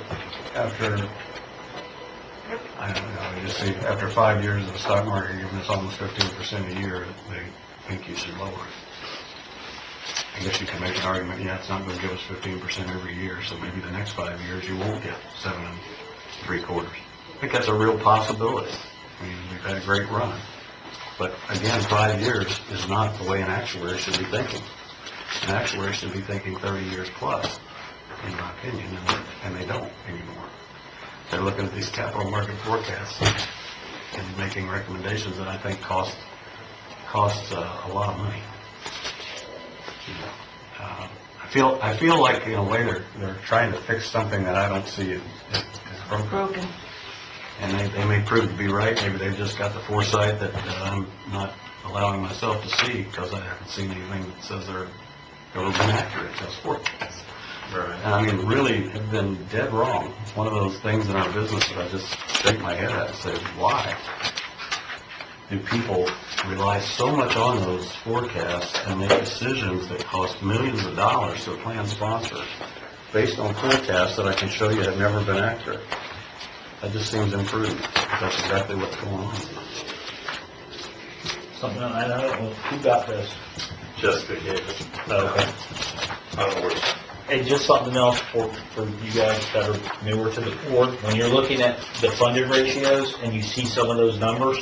I don't know, you see, after 5 years of the stock market giving us almost 15% a year, they think you should lower it. I guess you can make an argument, it's not gonna give us 15% every year, so maybe the next 5 years you won't get 7 3/4. I think that's a real possibility. I mean, we've had a great run. But again, 5 years is not the way an actuary should be thinking. An actuary should be thinking 30 years plus, in my opinion, and they don't anymore. They're looking at these capital market forecasts and making recommendations that I think cost a lot of money. I feel like in a way they're trying to fix something that I don't see is broken. Broken. And they may prove to be right. Maybe they've just got the foresight that I'm not allowing myself to see, because I haven't seen anything that says they're ever been accurate, those forecasts. Right. And I mean, really have been dead wrong. It's one of those things in our business that I just shake my head at and say, why do people rely so much on those forecasts and make decisions that cost millions of dollars to a plan sponsor based on forecasts that I can show you have never been accurate? That just seems imprudent. That's exactly what's going on. something, I don't know, who got this? Jessica gave it. Okay. I don't know where. And just something else for you guys that are newer to the board, when you're looking at the funded ratios and you see some of those numbers,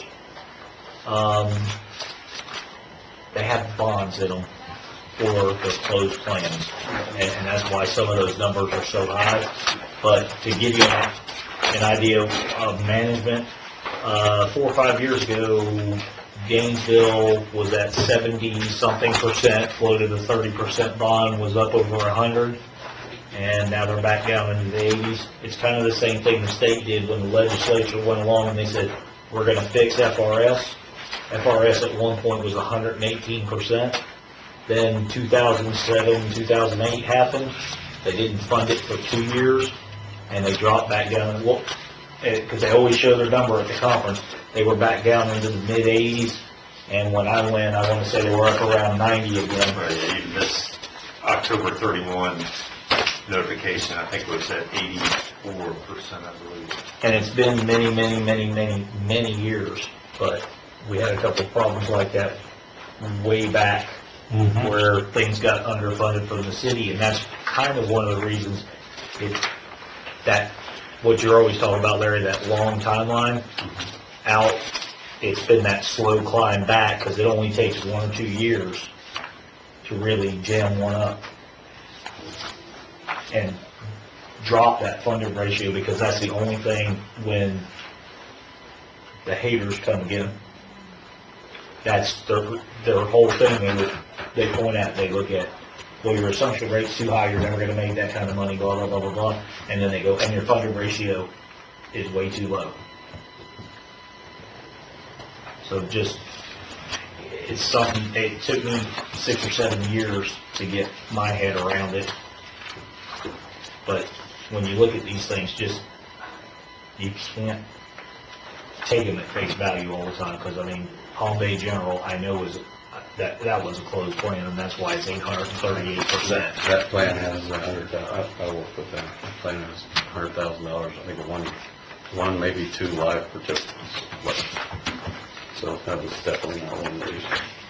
they have bonds in them for the closed plans. And that's why some of those numbers are so high. But to give you an idea of management, 4 or 5 years ago, Gainesville was at 70-something%, floated a 30% bond, was up over 100, and now they're back down into the 80s. It's kind of the same thing the state did when the legislature went along and they said, we're going to fix FRS. FRS at one point was 118%. Then 2007, 2008 happened. They didn't fund it for 2 years, and they dropped back down. Well, because they always show their number at the conference, they were back down into the mid-80s, and when I went, I want to say they were up around 90 again. Right, yeah, even this October 31 notification, I think was at 84%, I believe. And it's been many years, but we had a couple of problems like that way back where things got underfunded from the city, and that's kind of one of the reasons that what you're always talking about, Larry, that long timeline out, it's been that slow climb back, because it only takes 1 or 2 years to really jam one up and drop that funded ratio, because that's the only thing when the haters come get them. That's their whole thing they point at, they look at, well, your assumption rate's too high, you're never going to make that kind of money, blah, blah, blah, blah, blah. And then they go, and your funded ratio is way too low. So just, it's something, it took me 6 or 7 years to get my head around it. But when you look at these things, just, you can't take them at face value all the time, because, I mean, Palm Bay General, I know that was a closed plan, and that's why it's 838%. That plan has I work with them. That plan has $100,000, I think one, maybe 2 live participants. So that was definitely not one of these.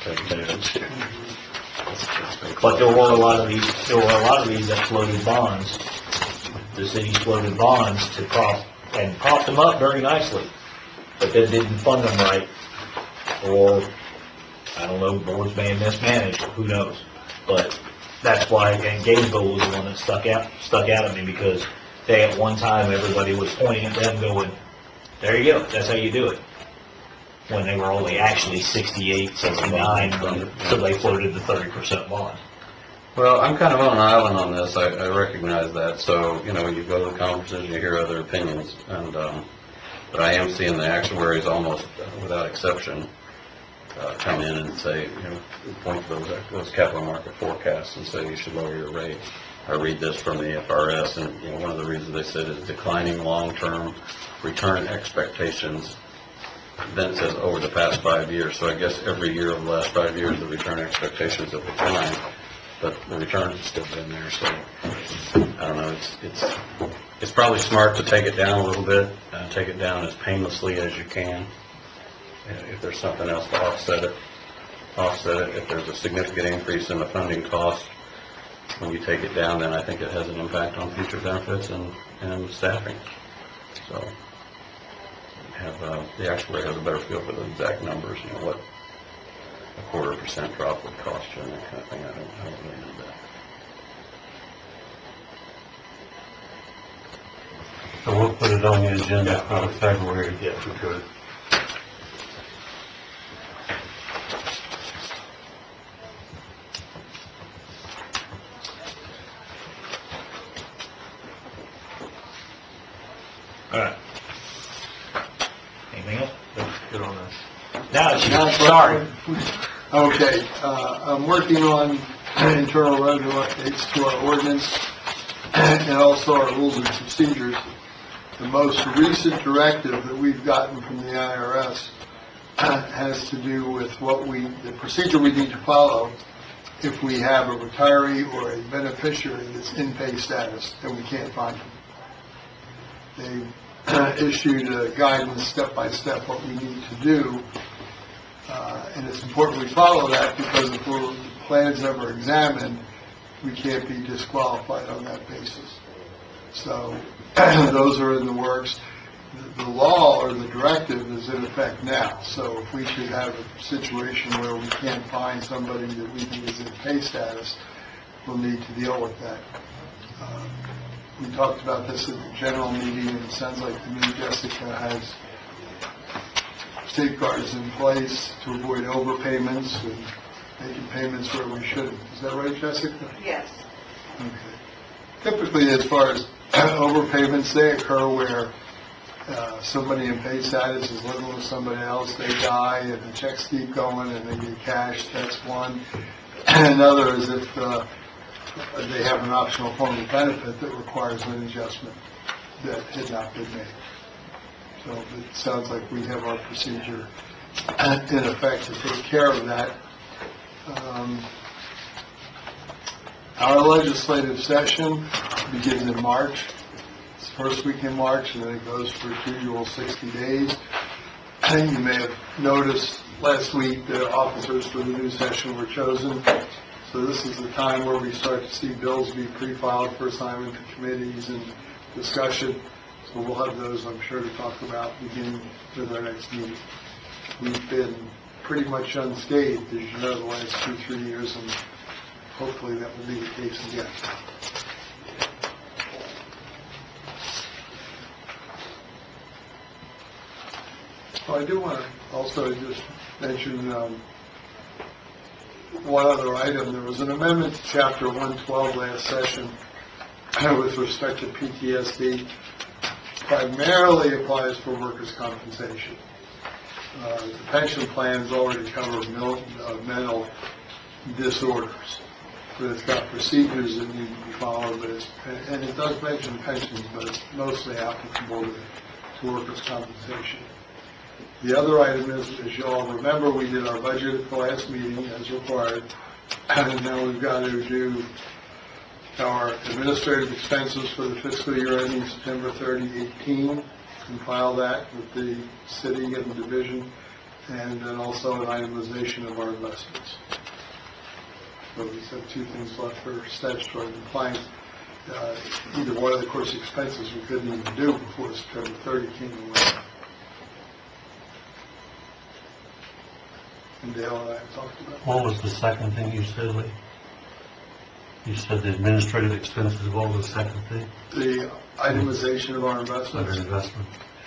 But there were a lot of these that floated bonds. The city floated bonds to propped them up very nicely, but then didn't fund them right, or, I don't know, boards may have mismanaged, who knows. But that's why, and Gainesville was the one that stuck out at me, because they, at one time, everybody was pointing at them going, there you go, that's how you do it. When they were only actually 68, 69, so they floated the 30% bond. Well, I'm kind of on an island on this, I recognize that, so, you go to the conferences, you hear other opinions, and, but I am seeing the actuaries almost, without exception, come in and say, point to those capital market forecasts and say you should lower your rate. I read this from the FRS, and, one of the reasons they said is declining long-term return expectations. Then it says over the past 5 years, so I guess every year of the last 5 years, the return expectations have declined, but the returns have still been there, so, I don't know, it's probably smart to take it down a little bit, take it down as painlessly as you can. If there's something else to offset it. If there's a significant increase in the funding cost, when you take it down, then I think it has an impact on future benefits and staffing. So, the actuary has a better feel for the exact numbers, what a 0.25% drop would cost you and that kind of thing. I don't really know that. So we'll put it on the agenda for February. Yeah, if we could. All right. Anything else? Good on that. Now it's you. Sorry. Okay, I'm working on internal revenue updates to our ordinance and also our rules and procedures. The most recent directive that we've gotten from the IRS has to do with the procedure we need to follow if we have a retiree or a beneficiary that's in pay status and we can't find them. They issued a guidance step-by-step what we need to do, and it's important we follow that, because if the plan's ever examined, we can't be disqualified on that basis. So those are in the works. The law or the directive is in effect now, so if we should have a situation where we can't find somebody that we think is in pay status, we'll need to deal with that. We talked about this at the general meeting, and it sounds like to me Jessica has safeguards in place to avoid overpayments and making payments where we shouldn't. Is that right, Jessica? Yes. Okay. Typically, as far as overpayments, they occur where somebody in pay status is living with somebody else, they die, and the checks keep going, and they get cashed. That's one. Another is if they have an optional form of benefit that requires an adjustment that had not been made. So it sounds like we have our procedure in effect to take care of that. Our legislative session begins in March. It's the first week in March, and then it goes for its usual 60 days. You may have noticed last week the officers for the new session were chosen. So this is the time where we start to see bills be pre-filed for assignment to committees and discussion. So we'll have those, I'm sure, to talk about beginning with our next meeting. We've been pretty much unscathed, as you know, the last 2-3 years, and hopefully that will be the case again. I do want to also just mention one other item. There was an amendment to Chapter 112 last session with respect to PTSD. Primarily applies for workers' compensation. The pension plans already cover mental disorders, but it's got procedures that need to be followed, but and it does mention pensions, but it's mostly applicable to workers' compensation. The other item is, as you all remember, we did our budget at the last meeting as required, and now we've got to do our administrative expenses for the fiscal year ending September 30, 18, and file that with the city and the division, and then also an itemization of our investments. So we have two things left for statutory compliance. Either one of the course expenses we couldn't even do before September 30 came away. And Dale and I have talked about What was the second thing you said, Lee? You said the administrative expenses, what was the second thing? the itemization of our Under investments. investment.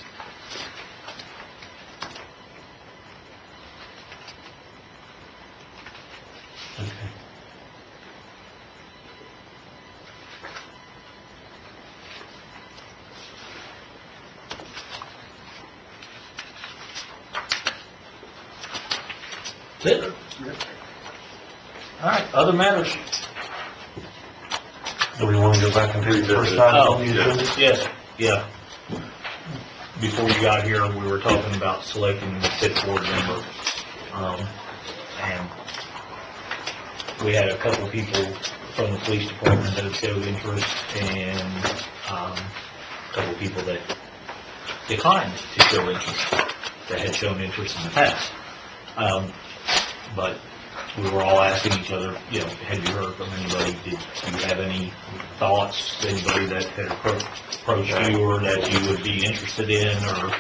Okay. That's it. All right, other matters? Do we want to go back and do the first item on the agenda? Yes, yeah. Before you got here, we were talking about selecting the fifth board member. And we had a couple people from the police department that have showed interest, and a couple people that declined to show interest, that had shown interest in the past. But we were all asking each other, had you heard from anybody? Do you have any thoughts? Anybody that had approached you or that you would be interested in, or?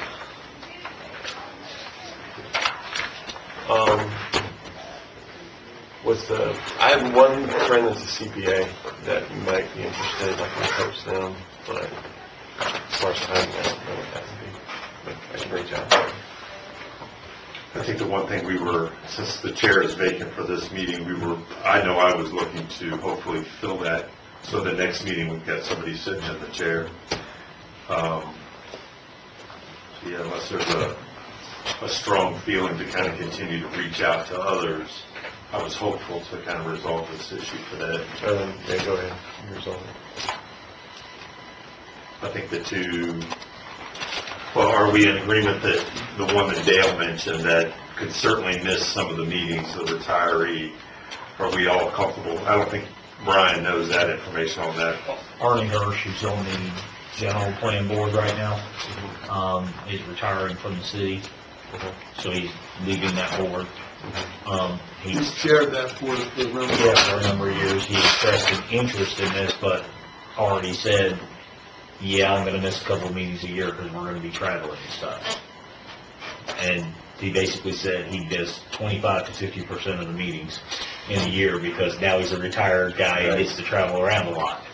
I have one friend that's a CPA that might be interested. I can approach them, but as far as time, I don't know what that would be. But I can reach out. I think the one thing since the chair is vacant for this meeting, I know I was looking to hopefully fill that, so the next meeting we've got somebody sitting in the chair. Yeah, unless there's a strong feeling to kind of continue to reach out to others, I was hopeful to kind of resolve this issue today. Yeah, go ahead. Resolve it. I think are we in agreement that the one that Dale mentioned that could certainly miss some of the meetings, the retiree, are we all comfortable? I don't think Brian knows that information on that. Arnie Hirsch, who's on the general plan board right now, is retiring from the city, so he's leaving that board. He's chaired that board for a number of For a number of years. He expressed an interest in this, but already said, I'm going to miss a couple of meetings a year because we're going to be traveling and stuff. And he basically said he missed 25 to 50% of the meetings in a year because now he's a retired guy and gets to travel around a lot.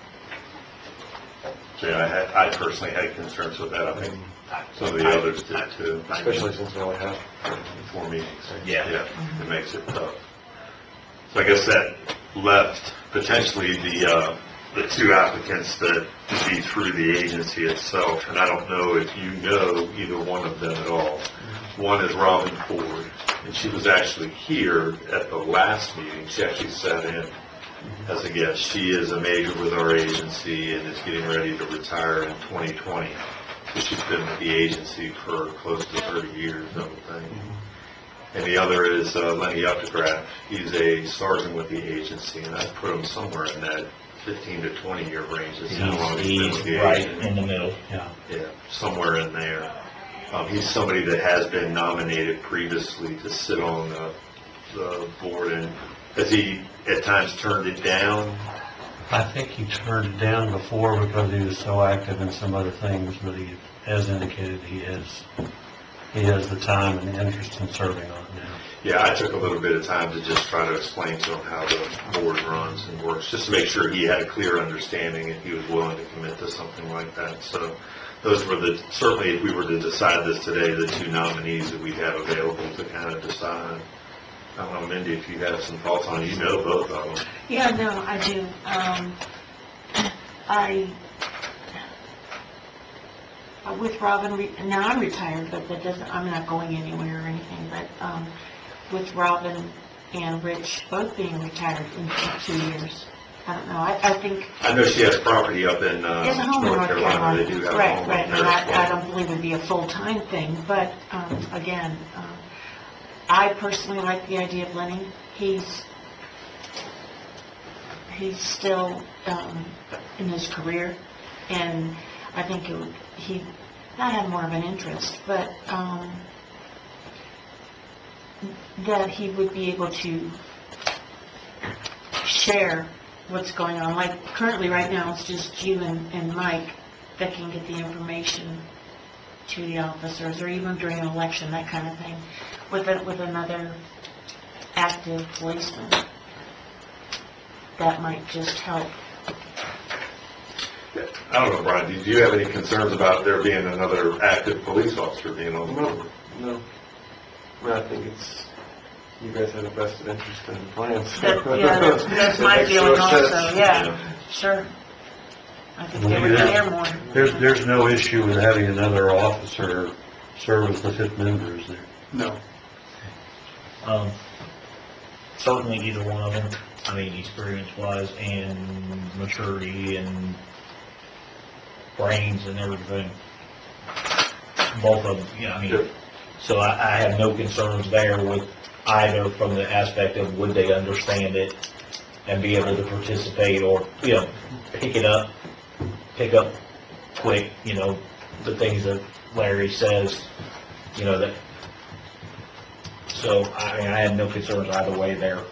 Yeah, I personally had concerns with that. I think some of the others did too. Especially since we only have 4 meetings. Yeah. It makes it tough. So I guess that left potentially the two applicants that would be through the agency itself, and I don't know if you know either one of them at all. One is Robin Ford, and she was actually here at the last meeting. She actually sat in as a guest. She is a major with our agency and is getting ready to retire in 2020. So she's been with the agency for close to 30 years, I would think. And the other is Lenny Updegraff. He's a sergeant with the agency, and I put him somewhere in that 15 to 20 year range. That's how long he's been with the Right agency. in the middle. Yeah, somewhere in there. He's somebody that has been nominated previously to sit on the board, and has he at times turned it down? I think he turned it down before because he was so active in some other things, but he has indicated he has the time and the interest in serving on it now. Yeah, I took a little bit of time to just try to explain to him how the board runs and works, just to make sure he had a clear understanding and he was willing to commit to something like that. So those were certainly if we were to decide this today, the two nominees that we have available to kind of decide. I don't know, Mindy, if you have some thoughts on it. You know both of them. Yeah, no, I do. with Robin, now I'm retired, but that doesn't, I'm not going anywhere or anything, but, with Robin and Rich both being retired in 2 years, I don't know, I think, I know she has property up in, there's a home in North Carolina. They do have a Right, home right, up and there as well. I don't believe it'd be a full-time thing, but, again, I personally like the idea of Lenny. He's still, in his career, and I think he'd not have more of an interest, but, that he would be able to share what's going on. Like, currently, right now, it's just you and Mike that can get the information to the officers, or even during an election, that kind of thing, with another active policeman. That might just help. I don't know, Brian, do you have any concerns about there being another active police officer being on the board? No. I mean, I think it's, you guys have a vested interest in the plans. That's my It makes feeling no sense. also, yeah, sure. I think they would care more. There's no issue with having another officer serve as the fifth member, is there? No. Certainly either one of them, I mean, experience-wise and maturity and brains and everything. Both of them, you know, I mean, so I have no concerns there with either from the aspect of would they understand it and be able to participate or, you know, pick up quick, you know, the things that Larry says, you know, that, so, I mean, I had no concerns either way there.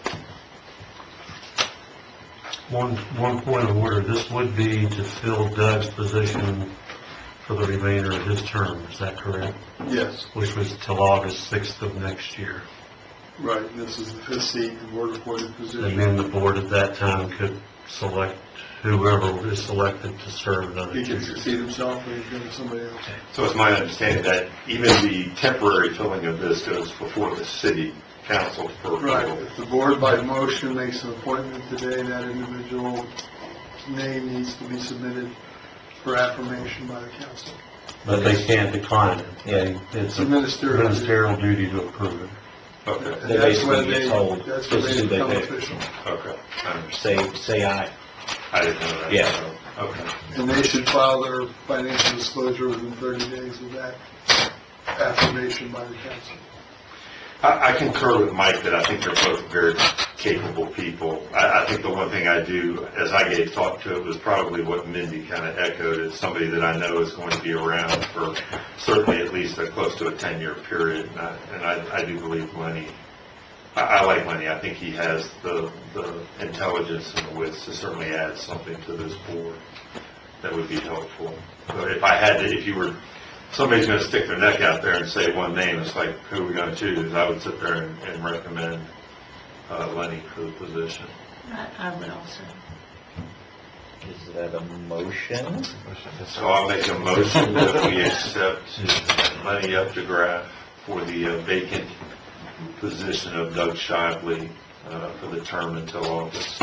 One point of order, this would be to fill Doug's position for the remainder of his term, is that correct? Yes, Which was till August 6th of next year. right, this is the fifth seat, the board appointed And position. then the board at that time could select whoever is selected to serve another 2 He can years. succeed himself, or he's going to somebody else. So it's my understanding that even the temporary filling of this goes before the city council for Right, approval. if the board by motion makes an appointment today, that individual name needs to be submitted for affirmation by the council. But they can't decline it. It's a Ministerial. ministerial duty to approve it. Okay, And They that's when basically get told, that's when this is they who they become pick. official. okay. I understand. Say aye. I didn't know that. Yeah. So, okay. And they should file their financial disclosure within 30 days of that affirmation by the council. I concur with Mike that I think they're both very capable people. I think the one thing I do, as I gave thought to it, was probably what Mindy kind of echoed, is somebody that I know is going to be around for certainly at least close to a 10-year period. And I do believe Lenny, I like Lenny. I think he has the intelligence and the wits to certainly add something to this board that would be helpful. So if you were, somebody's going to stick their neck out there and say one name, it's like, who are we going to choose? I would sit there and recommend Lenny for the position. I would also. Is that a motion? So I'll make a motion that we accept Lenny Updegraff for the vacant position of Doug Shively for the term until August.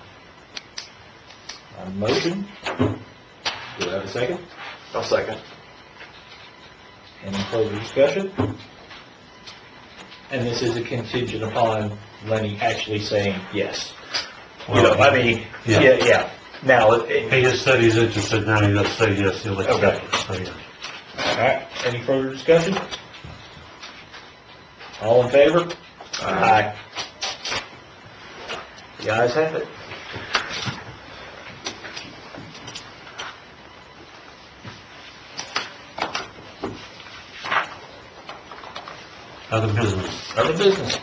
A motion? Do I have a second? I'll second. Any further discussion? And this is a contingent upon Lenny actually saying yes. You know, I mean, Yeah. yeah. Now, He has said he's interested, now he does say yes, he'll accept it. So, yeah. all right, any further discussion? All in favor? Aye. The ayes have it. Other business. Other business.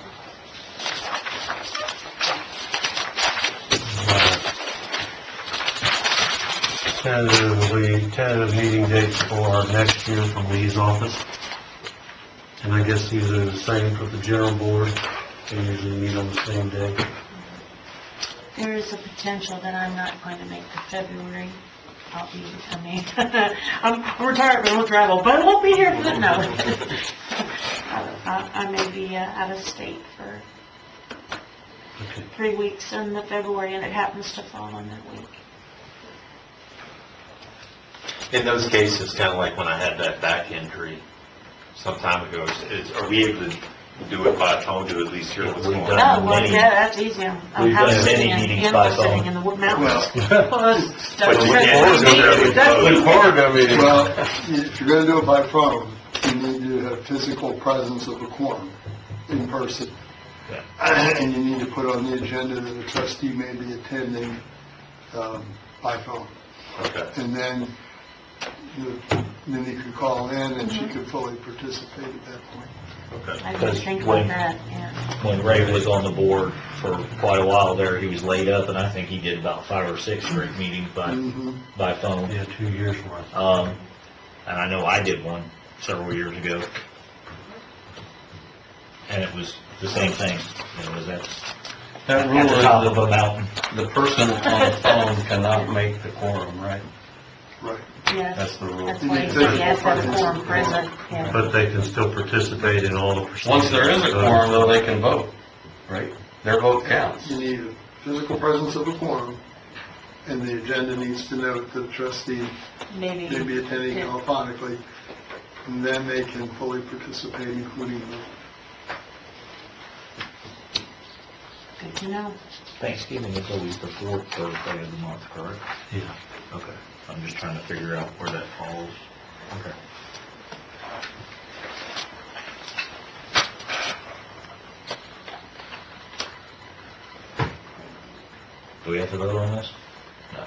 Tentative meeting dates for next year from Lee's office. And I guess these are the same for the general board. They usually meet on the same day. There is a potential that I'm not going to make the February. I'm retired, but I won't travel, but I won't be here for the, no. I may be out of state for Okay. 3 weeks in the February, and it happens to fall on that week. In those cases, kind of like when I had that back injury some time ago, are we able to do it by phone to at least hear what's going We've on? done Oh, well, many- yeah, that's easy. I'm we've done house many sitting in, meetings in by sitting phone. in the wood mountains. Well, Well, it's done. But you That's can't what we order do. it. That's what we do. Well, if you're going to do it by phone, you need to have physical presence of a quorum in person. And you need to put on the agenda that a trustee may be attending by phone. Okay. And then you could call in and she could fully participate at that point. Okay. I didn't think When- about that, yeah. When Ray was on the board for quite a while there, he was laid up, and I think he did about 5 or 6 straight meetings by phone. Yeah, 2 years worth. And I know I did one several years ago. And it was the same thing. It was at That rule at the top of is a mountain. the person on the phone cannot make the quorum, right? Right. Yes. That's the rule. That's why he said you have to have a quorum present, yeah. But they can still participate in all the procedures. Once there is a quorum, though, they can vote, right? Their vote counts. You need a physical presence of a quorum, and the agenda needs to note that the trustee Maybe. may be attending Yeah. telephonically, and then they can fully participate, including the Good to know. Thanksgiving is always the 4th Thursday of the month, correct? Yeah. Okay. I'm just trying to figure out where that falls. Okay. Do we have to vote on this? No.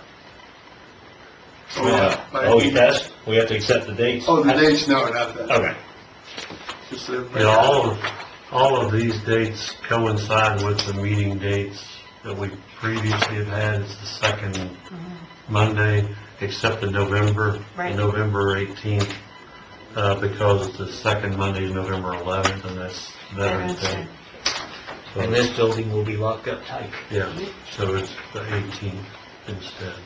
Oh, yes? We have to accept the dates? Oh, the dates, no, not that. Okay. Just Yeah, all of these dates coincide with the meeting dates that we previously have had. It's the second Monday, except the November Right. 18th, because it's the second Monday, November 11th, and that's Veterans Day. So And this building will be locked up tight. yeah, so it's the 18th instead.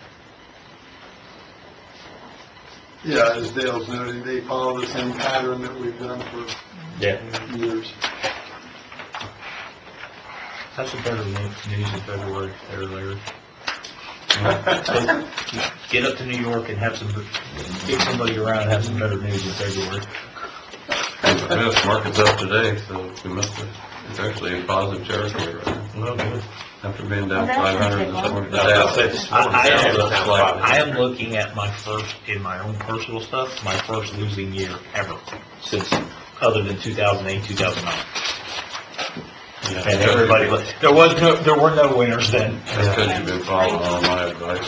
Yeah, as Dale's noting, they follow the same pattern that we've done for Yeah. years. Have some better news in February, there, Larry. Get up to New York and have some, get somebody around and have some better news in February. Yes, market's up today, so we must have, it's actually in positive territory right now. Well, good. After being Well, down that 500 shouldn't this take morning. No, I'll say this morning, I yeah, am- that's like- I am looking at my first, in my own personal stuff, my first losing year ever since, other than 2008, 2009. And everybody, there were no winners then. That's because you've been following all my advice.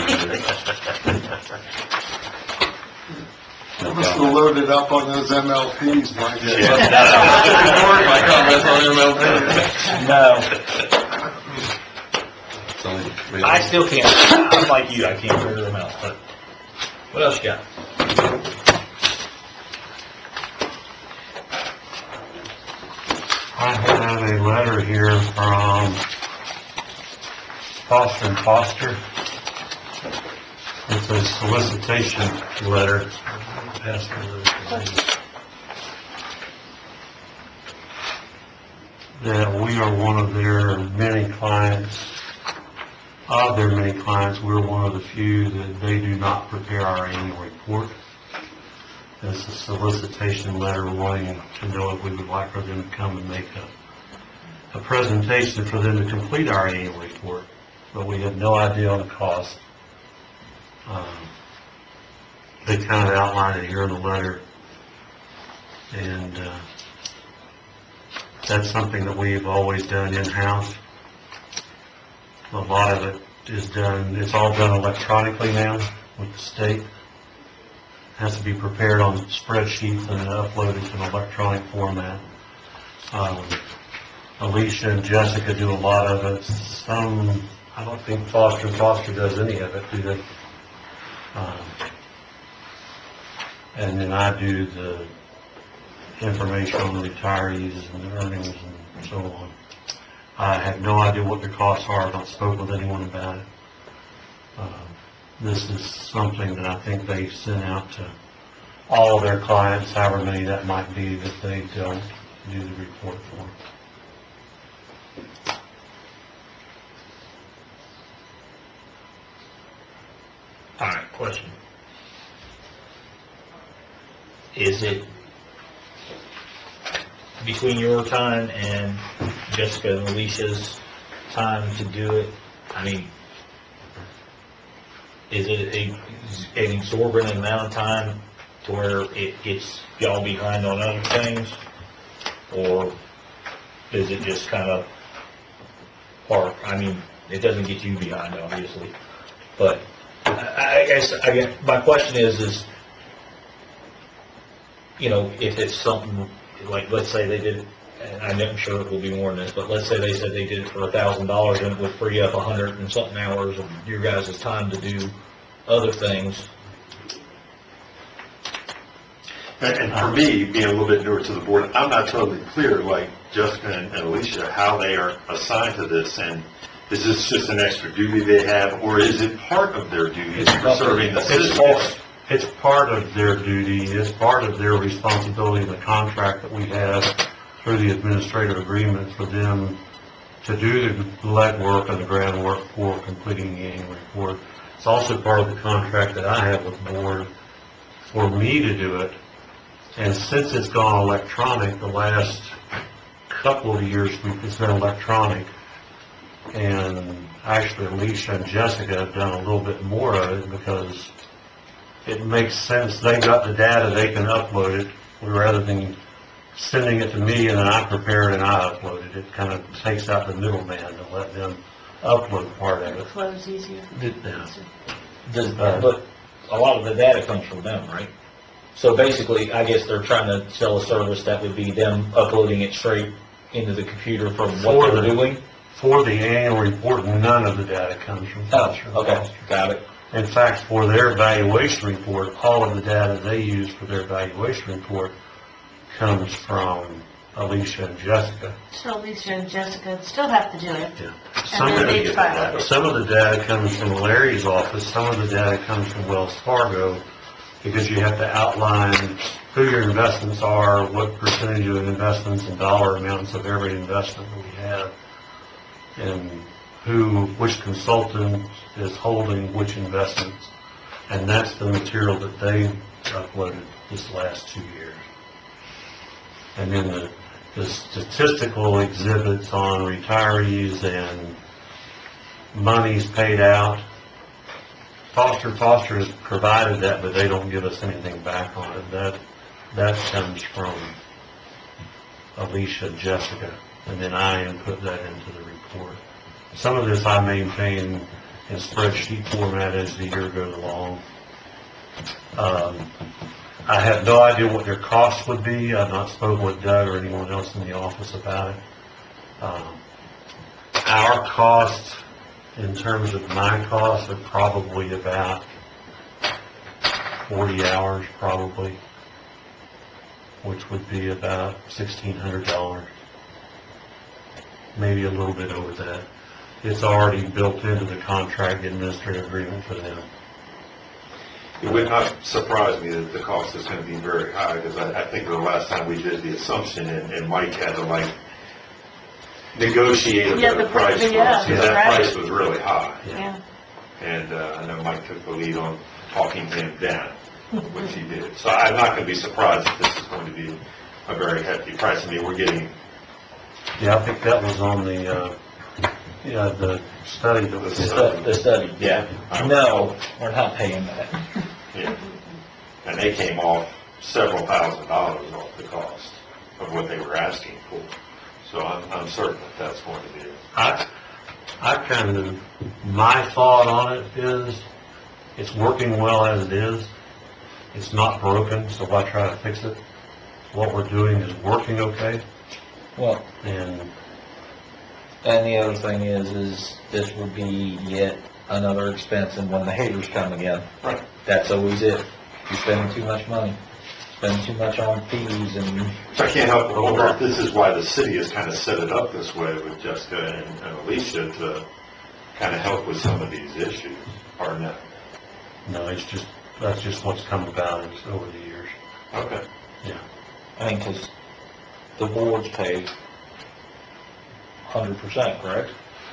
I must have loaded up on those MLPs, Mike. My comments on MLB. No, It's only- I still can't, I'm like you, I can't figure them out, but what else you got? I have a letter here from Foster and Foster. It's a solicitation letter. Pass the letter to me. That we are one of their many clients. Of their many clients, we're one of the few that they do not prepare our annual report. It's a solicitation letter wanting to know if we would like for them to come and make a presentation for them to complete our annual report, but we have no idea on the cost. They kind of outline it here in the letter, and that's something that we've always done in-house. A lot of it is done, it's all done electronically now with the state. Has to be prepared on spreadsheets and uploaded to an electronic format. Alicia and Jessica do a lot of it. Some, I don't think Foster does any of it, do they? And then I do the information on the retirees and the earnings and so on. I have no idea what the costs are. I've not spoken with anyone about it. This is something that I think they send out to all of their clients, however many that might be, that they don't do the report for. All right, question. is it between your time and Jessica and Alicia's time to do it? I mean, is it an exorbitant amount of time to where it gets y'all behind on other things? Or is it just kind of part? I mean, it doesn't get you behind, obviously, but I guess, my question is, you know, if it's something, like, let's say they did, and I'm sure it will be more than this, but let's say they said they did it for $1,000 and it would free up 100 and something hours of your guys' time to do other things. And for me, being a little bit newer to the board, I'm not totally clear, like Jessica and Alicia, how they are assigned to this, and is this just an extra duty they have, or is it part of their duties for serving the citizens? It's part of their duty, it's part of their responsibility in the contract that we have through the administrative agreement for them to do the legwork and the groundwork for completing the annual report. It's also part of the contract that I have with the board for me to do it. And since it's gone electronic, the last couple of years, it's been electronic. And actually, Alicia and Jessica have done a little bit more of it because it makes sense. They got the data, they can upload it, rather than sending it to me and then I prepare it and I upload it. It kind of takes out the middleman to let them upload part of It it. flows easier. But a lot of the data comes from them, right? So basically, I guess they're trying to sell a service that would be them uploading it straight into the computer from what they're doing? For the annual report, none of the data comes from Foster. Okay, got it. In fact, for their evaluation report, all of the data they use for their evaluation report comes from Alicia and Jessica. So Lisa and Jessica still have to do it. Yeah. And then they file it. Some of the data comes from Larry's office, some of the data comes from Wells Fargo, because you have to outline who your investments are, what percentage of investments and dollar amounts of every investment that we have, and which consultant is holding which investments. And that's the material that they uploaded this last 2 years. And then the statistical exhibits on retirees and monies paid out. Foster has provided that, but they don't give us anything back on it. That comes from Alicia and Jessica, and then I input that into the report. Some of this I maintain in spreadsheet format as the year goes along. I have no idea what their costs would be. I've not spoken with Doug or anyone else in the office about it. Our costs, in terms of my costs, are probably about 40 hours, probably, which would be about $1,600, maybe a little bit over that. It's already built into the contract administrative agreement for them. It would not surprise me that the cost is going to be very high, because I think the last time we did the assumption, and Mike had to negotiate a better price for us, because that price was really high. Yeah. And I know Mike took the lead on talking him down, which he did. So I'm not going to be surprised if this is going to be a very hefty price. I mean, we're getting... Yeah, I think that was on the study that was done. The study, yeah. No, we're not paying that. Yeah. And they came off several $1,000s off the cost of what they were asking for. So I'm certain that that's going to be it. My thought on it is, it's working well as it is. It's not broken, so why try to fix it? What we're doing is working okay. Well, And the other thing is this would be yet another expense, and when the haters come again. Right. That's always it. You're spending too much money, spending too much on fees and... I can't help but wonder if this is why the city has kind of set it up this way with Jessica and Alicia to kind of help with some of these issues, or no? no, that's just what's come about over the years. Okay. Yeah. I mean, because the boards pay 100%, correct?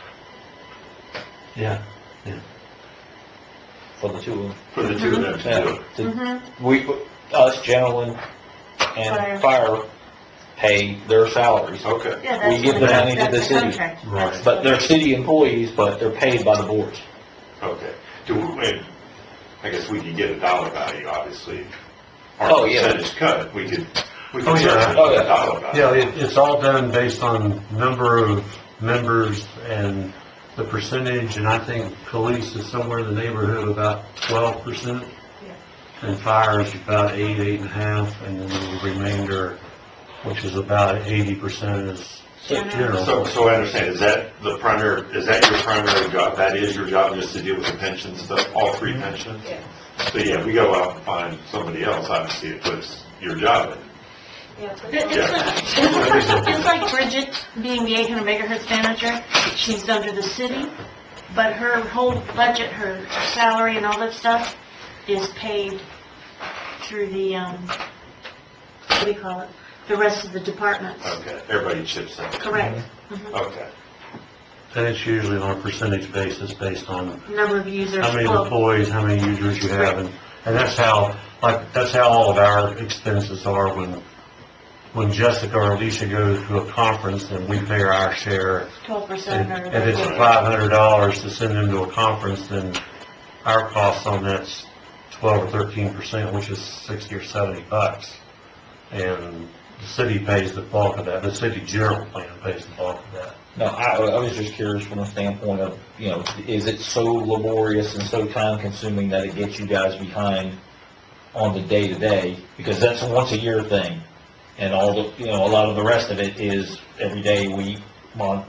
Yeah. For the two of them. For the two of them to do it. We, us, general Fire. and fire pay their salaries. Okay. Yeah, that's. We give the money to the that's city. contract. Right. That's But they're city employees, but they're paid by the boards. Okay. I guess we could get a dollar value, obviously. Oh, Our yeah. percentage cut, we could Oh, yeah. certainly Oh, put yeah. a dollar value. Yeah, it's all done based on number of members and the percentage, and I think police is somewhere in the neighborhood of about 12%. And fire is about 8.5, and then the remainder, which is about 80% is general. So I understand, is that your primary job? That is your job, just to deal with the pension stuff, all three pensions? Yeah. So, yeah, we go out and find somebody else, obviously it puts your job in. Yeah, but It's like Bridget being the 800 megahertz manager. She's under the city, but her whole budget, her salary and all that stuff is paid through the, what do you call it? The rest of the departments. Okay, everybody chips in. Correct. Mhm. Okay. And it's usually on a percentage basis based on Number of users. how many Well, employees, how many users you have, and that's how all of our expenses are. When Jessica or Alicia goes to a conference, then we pay our share. 12% And or. if it's $500 to send them to a conference, then our cost on that's 12 or 13%, which is 60 or 70 bucks. And the city pays the bulk of that. The city general plan pays the bulk of that. No, I was just curious from the standpoint of, is it so laborious and so time-consuming that it gets you guys behind on the day-to-day? Because that's a once-a-year thing, and all the, a lot of the rest of it is every day, week, month,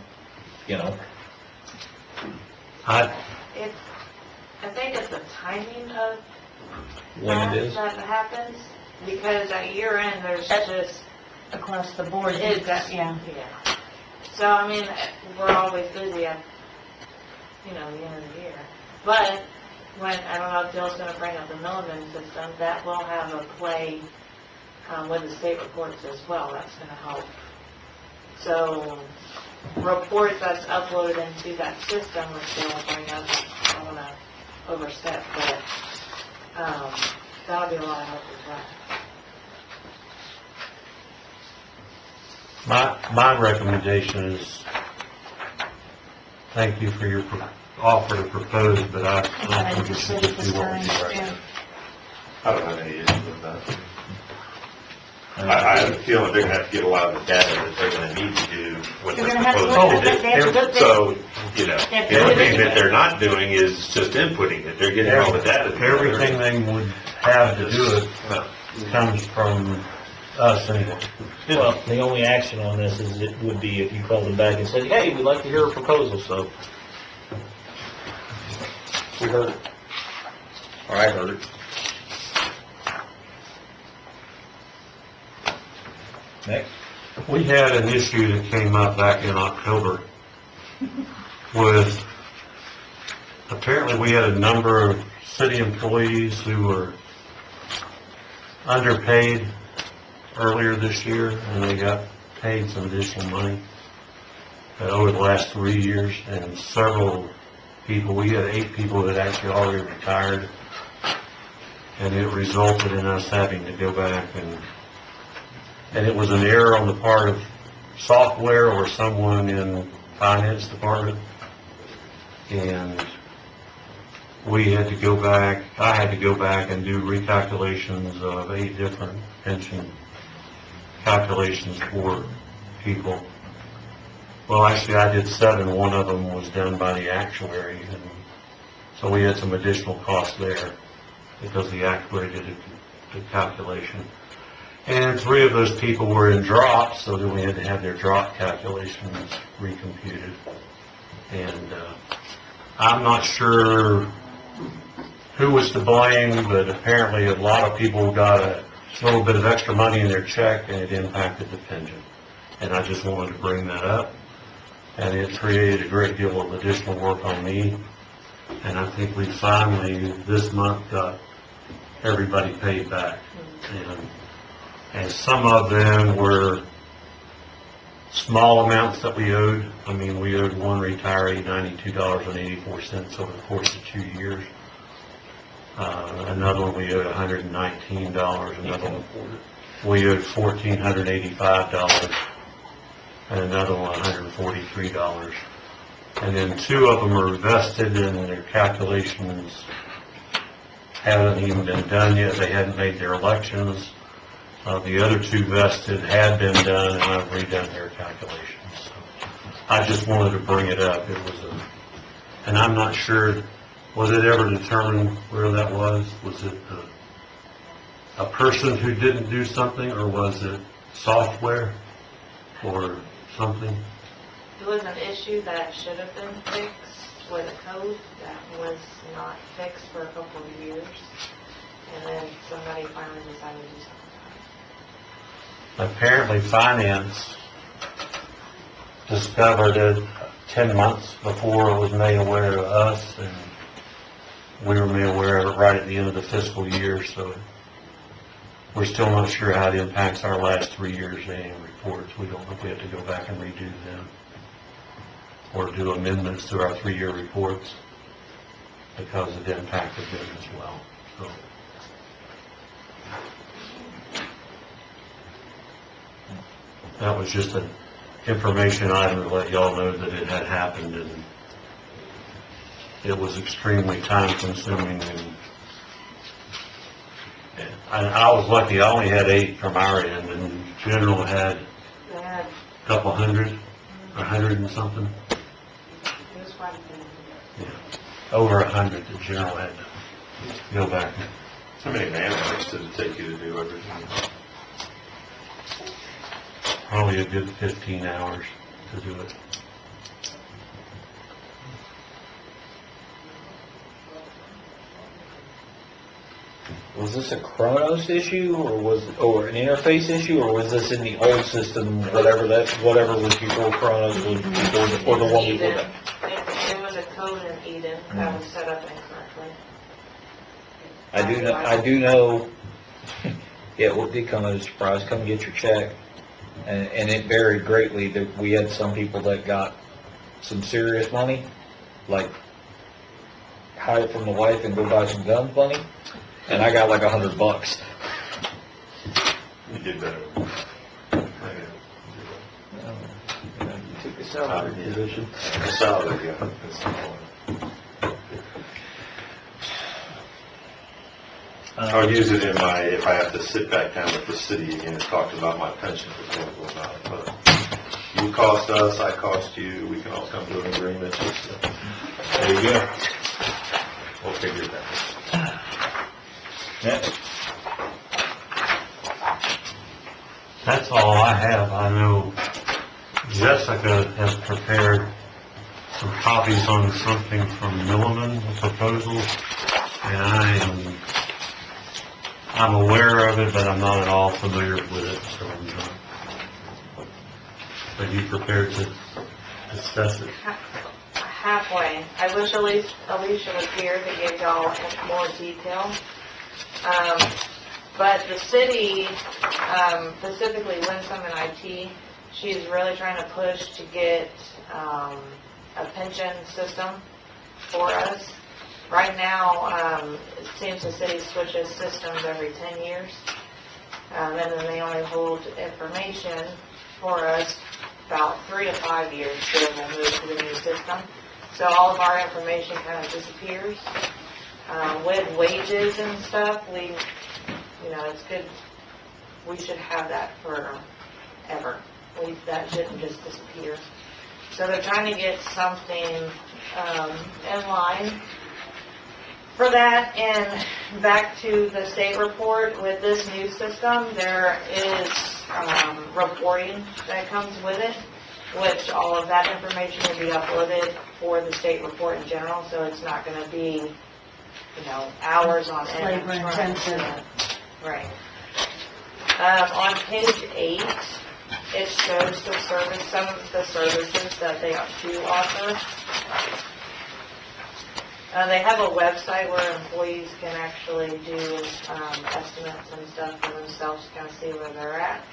I I think it's the timing of when that it is. that happens, because at year end, there's just, Across the board, it's, you've got, yeah. yeah. So, I mean, we're always busy at, the end of the year. But when, I don't know if Bill's gonna bring up the Milliman system, that will have a play, with the state reports as well, that's gonna help. So, reports that's uploaded into that system, which Bill will bring up, I don't wanna overstep, but, that'll be a lot of help as well. My recommendation is, thank you for your offer to propose, but I don't think it should just be what we do right now. I don't have any issue with that. I have a feeling they're gonna have to get a lot of the data that they're gonna need to do what They're they're gonna have to proposing look to at it. They have to do. look- So, have the to only look thing at that it. they're not doing is just inputting it. They're getting all the data. together. Everything they would have to do it No. comes from us anyway. Well, the only action on this is, it would be if you called them back and said, hey, we'd like to hear a proposal, so. We heard it. Or I heard it. Next. We had an issue that came up back in October with, apparently we had a number of city employees who were underpaid earlier this year, and they got paid some additional money over the last 3 years, and several people, we had 8 people that actually already retired, and it resulted in us having to go back and it was an error on the part of software or someone in finance department, and we had to go back, I had to go back and do recalculations of 8 different pension calculations for people. Well, actually, I did 7. One of them was done by the actuary, and so we had some additional costs there because the actuary did the calculation. And 3 of those people were in drop, so then we had to have their drop calculations recomputed. And I'm not sure who was to blame, but apparently a lot of people got a little bit of extra money in their check, and it impacted the pension. And I just wanted to bring that up. And it created a great deal of additional work on me. And I think we finally, this month, got everybody paid back. And some of them were small amounts that we owed. I mean, we owed one retiree $92.84 over the course of 2 years. Another one we owed $119, another one we owed $1,485, and another one $143. And then two of them are vested and their calculations haven't even been done yet. They hadn't made their elections. The other two vested had been done, and I've redone their calculations. So I just wanted to bring it up. It was and I'm not sure, was it ever determined where that was? Was it a person who didn't do something, or was it software or something? It was an issue that should have been fixed with a code that was not fixed for a couple of years. And then somebody finally decided to do something. Apparently finance discovered it 10 months before it was made aware of us, and we were made aware of it right at the end of the fiscal year, so we're still not sure how it impacts our last 3 years' annual reports. We don't know if we have to go back and redo them or do amendments to our 3-year reports because it impacted them as well. So that was just an information item to let y'all know that it had happened, and it was extremely time consuming, and I was lucky. I only had 8 from our end, and General had They had, a couple hundred, 100 and something. it was quite a bit. Yeah, over 100 that General had to go back. How many man hours did it take you to do everything? Probably a good 15 hours to do it. Was this a Kronos issue, or an interface issue, or was this in the old system, whatever was before Kronos was before, or the one before that? It was a code in Eden that was set up incorrectly. I do know, yeah, what did come as a surprise, come get your check, and it varied greatly. That we had some people that got some serious money, like hide it from the wife and go buy some guns money, and I got like $100. You did better. You took the salary position. Salary, yeah. That's the point. I'll use it in my, if I have to sit back down with the city again and talk about my pension proposal about it. But you cost us, I cost you, we can all come to an agreement. There you go. We'll figure it out. Next. That's all I have. I know Jessica has prepared some copies on something from Milliman, a proposal, and I'm aware of it, but I'm not at all familiar with it, so are you prepared to discuss it? Halfway. I wish Alicia was here to give y'all more detail. But the city, specifically Winsome and IT, she's really trying to push to get a pension system for us. Right now, it seems the city switches systems every 10 years, and then they only hold information for us about 3 to 5 years till we'll move to the new system. So all of our information kind of disappears. With wages and stuff, it's good. We should have that forever. That shouldn't just disappear. So they're trying to get something in line for that. And back to the state report, with this new system, there is reporting that comes with it, which all of that information will be uploaded for the state report in general, so it's not going to be, hours on end. Labor intensive. Right. On page 8, it shows some of the services that they do offer. They have a website where employees can actually do estimates and stuff for themselves to kind of see where they're at.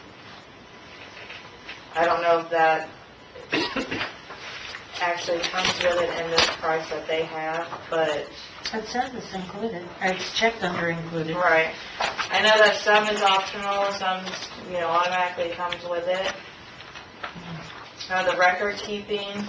I don't know if that actually comes with it in this price that they have, but It says it's included, it's checked under included. Right. I know that some is optional, some, automatically comes with it. The record keeping,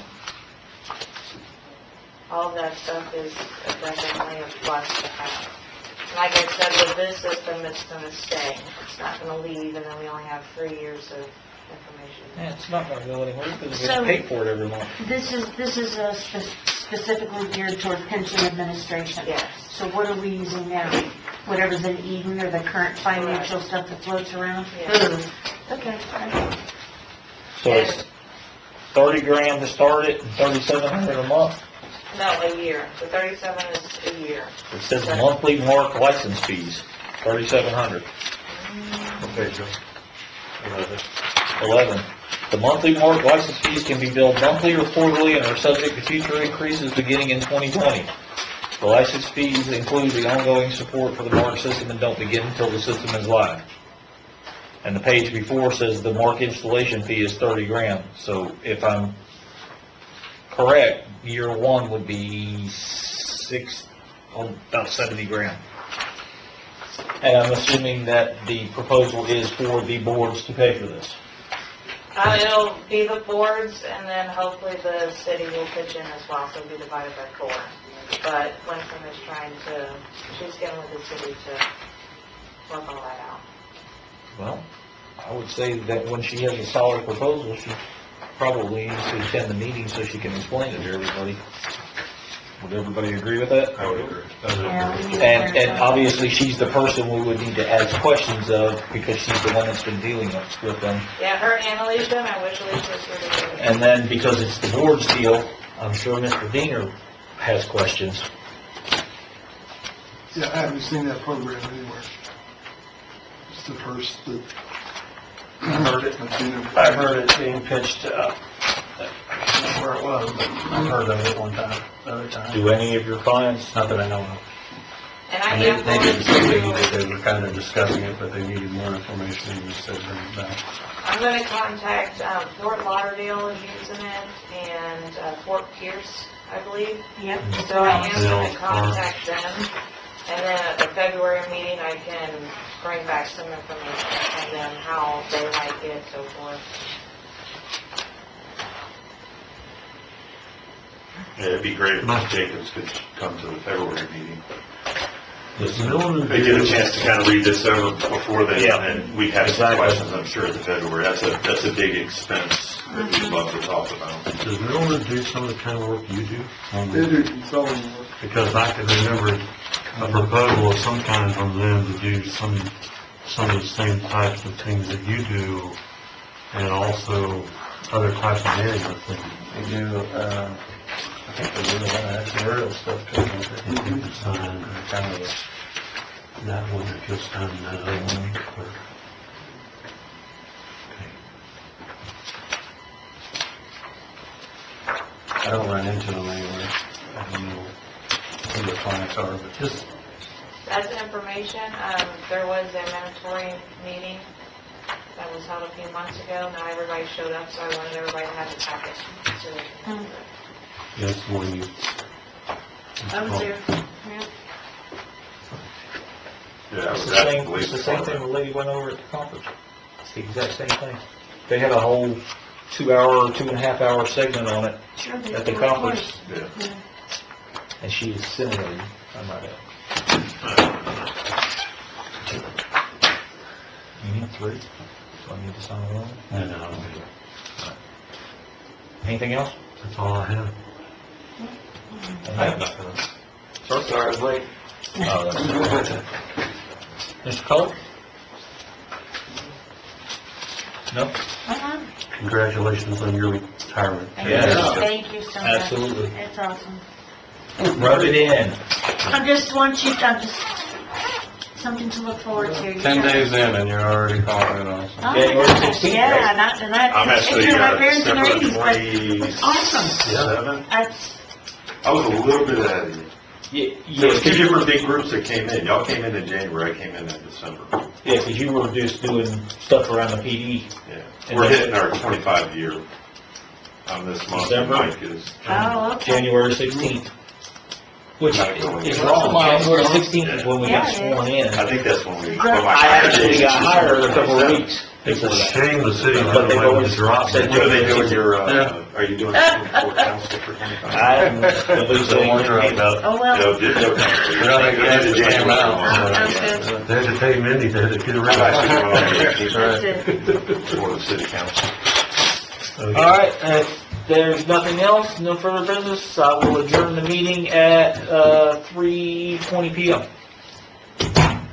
all of that stuff is definitely a plus to have. Like I said, with this system, it's going to stay. It's not going to leave, and then we only have 3 years of information. Yeah, it's not gonna go anywhere because we So- pay for it every month. This is specifically geared toward pension administration. Yes. So what are we using now? Whatever's in Eden or the current financial stuff that floats around? Yes. Okay. So it's 30 grand to start it and 3,700 a month. No, a year. The 37 is a year. It says monthly mark license fees, 3,700. Okay, Joe. 11. The monthly mark license fees can be billed monthly or quarterly and are subject to future increases beginning in 2020. The license fees include the ongoing support for the mark system and don't begin until the system is live. And the page before says the mark installation fee is 30 grand. So if I'm correct, year one would be about 70 grand. And I'm assuming that the proposal is for the boards to pay for this. It'll be the boards, and then hopefully the city will pitch in as well, so it'll be divided by 4. But Winston is she's getting with the city to work all that out. Well, I would say that when she has a solid proposal, she probably needs to attend the meeting so she can explain it to everybody. Would everybody agree with that? I would agree. And obviously, she's the person we would need to ask questions of because she's the one that's been dealing with them. Yeah, her and Alicia, and I wish Alicia was here today. And then because it's the board's deal, I'm sure Mr. Diener has questions. Yeah, I haven't seen that program anywhere. It's the first that I heard it. I've seen it. I heard it being pitched, I don't know where it was, but I heard of it one time, the other time. Do any of your clients? Not that I know of. And I And am they going didn't say they to, needed, they were kind of discussing it, but they needed more information, and just said bring it back. I'm going to contact Fort Lauderdale is using it, and Fort Pierce, I believe. Yep. So I am going to contact them, and then at the February meeting, I can bring back some information from them, how they like it, so forth. Yeah, it'd be great if Mike Jacobs could come to the February meeting. Does Millen They get a chance to kind of read this over before they, Yeah. and we have some Exactly. questions, I'm sure, at the February. That's a big expense that we'd love to talk about. Does Millen do some of the kind of work you do? They do consulting work. Because I can remember a proposal of some kind from them to do some of the same types of things that you do, and also other types of management things. They do, I think they do a lot of actuarial stuff too, don't they? If you could sign Kind of, that one, if you'll sign that other one. or- I don't run into them anywhere. I don't know who the clients are, but just, That's information. There was a mandatory meeting that was held a few months ago. Not everybody showed up, so I wanted everybody to have a packet. So, That's the one you. I was there, yeah. Yeah, It's that the was same, it's the same thing the lady went over at the conference. It's the exact same thing. They had a whole 2.5 hour segment on it Sure, they at the do, of conference, course. Yeah. and she is scintillating. I'm right out. You need 3, so I need to sign one. No, Anything else? that's all I have. Sorry, I was late. Mr. Cullen? No? Uh-huh. Congratulations on your retirement. Yes. Thank you so much. Absolutely. It's awesome. Rub it in. I'm just something to look forward to. 10 days in and you're already calling it off. Oh, January yeah, 16th, yeah, right? and I, I'm actually, it's my parents in their December 80s, but awesome. 27th. That's, I was a little bit ahead of you. There was 2 Yeah, different big groups that came in. Y'all came in January, I came in December. because you were just doing stuff around the PD. Yeah. And We're then- hitting our 25 year on this month. December? Mike is. oh, okay. January 16th. Which is wrong. January 16th is when we got sworn in. I think that's when we. I actually got hired a couple of weeks It's before a that. shame the city's But gonna they've let it always drop. said What are they doing your, Yeah. are you doing for council for 25? I haven't released Don't worry anything. about it. Oh, well. No, just, no council. They're not gonna get the January same one. amount. They had to pay Mindy to get rid of I'm actually it. going on vacation That's it. for the city council. All right, if there's nothing else, no further business, I will adjourn the meeting at 3:20 PM.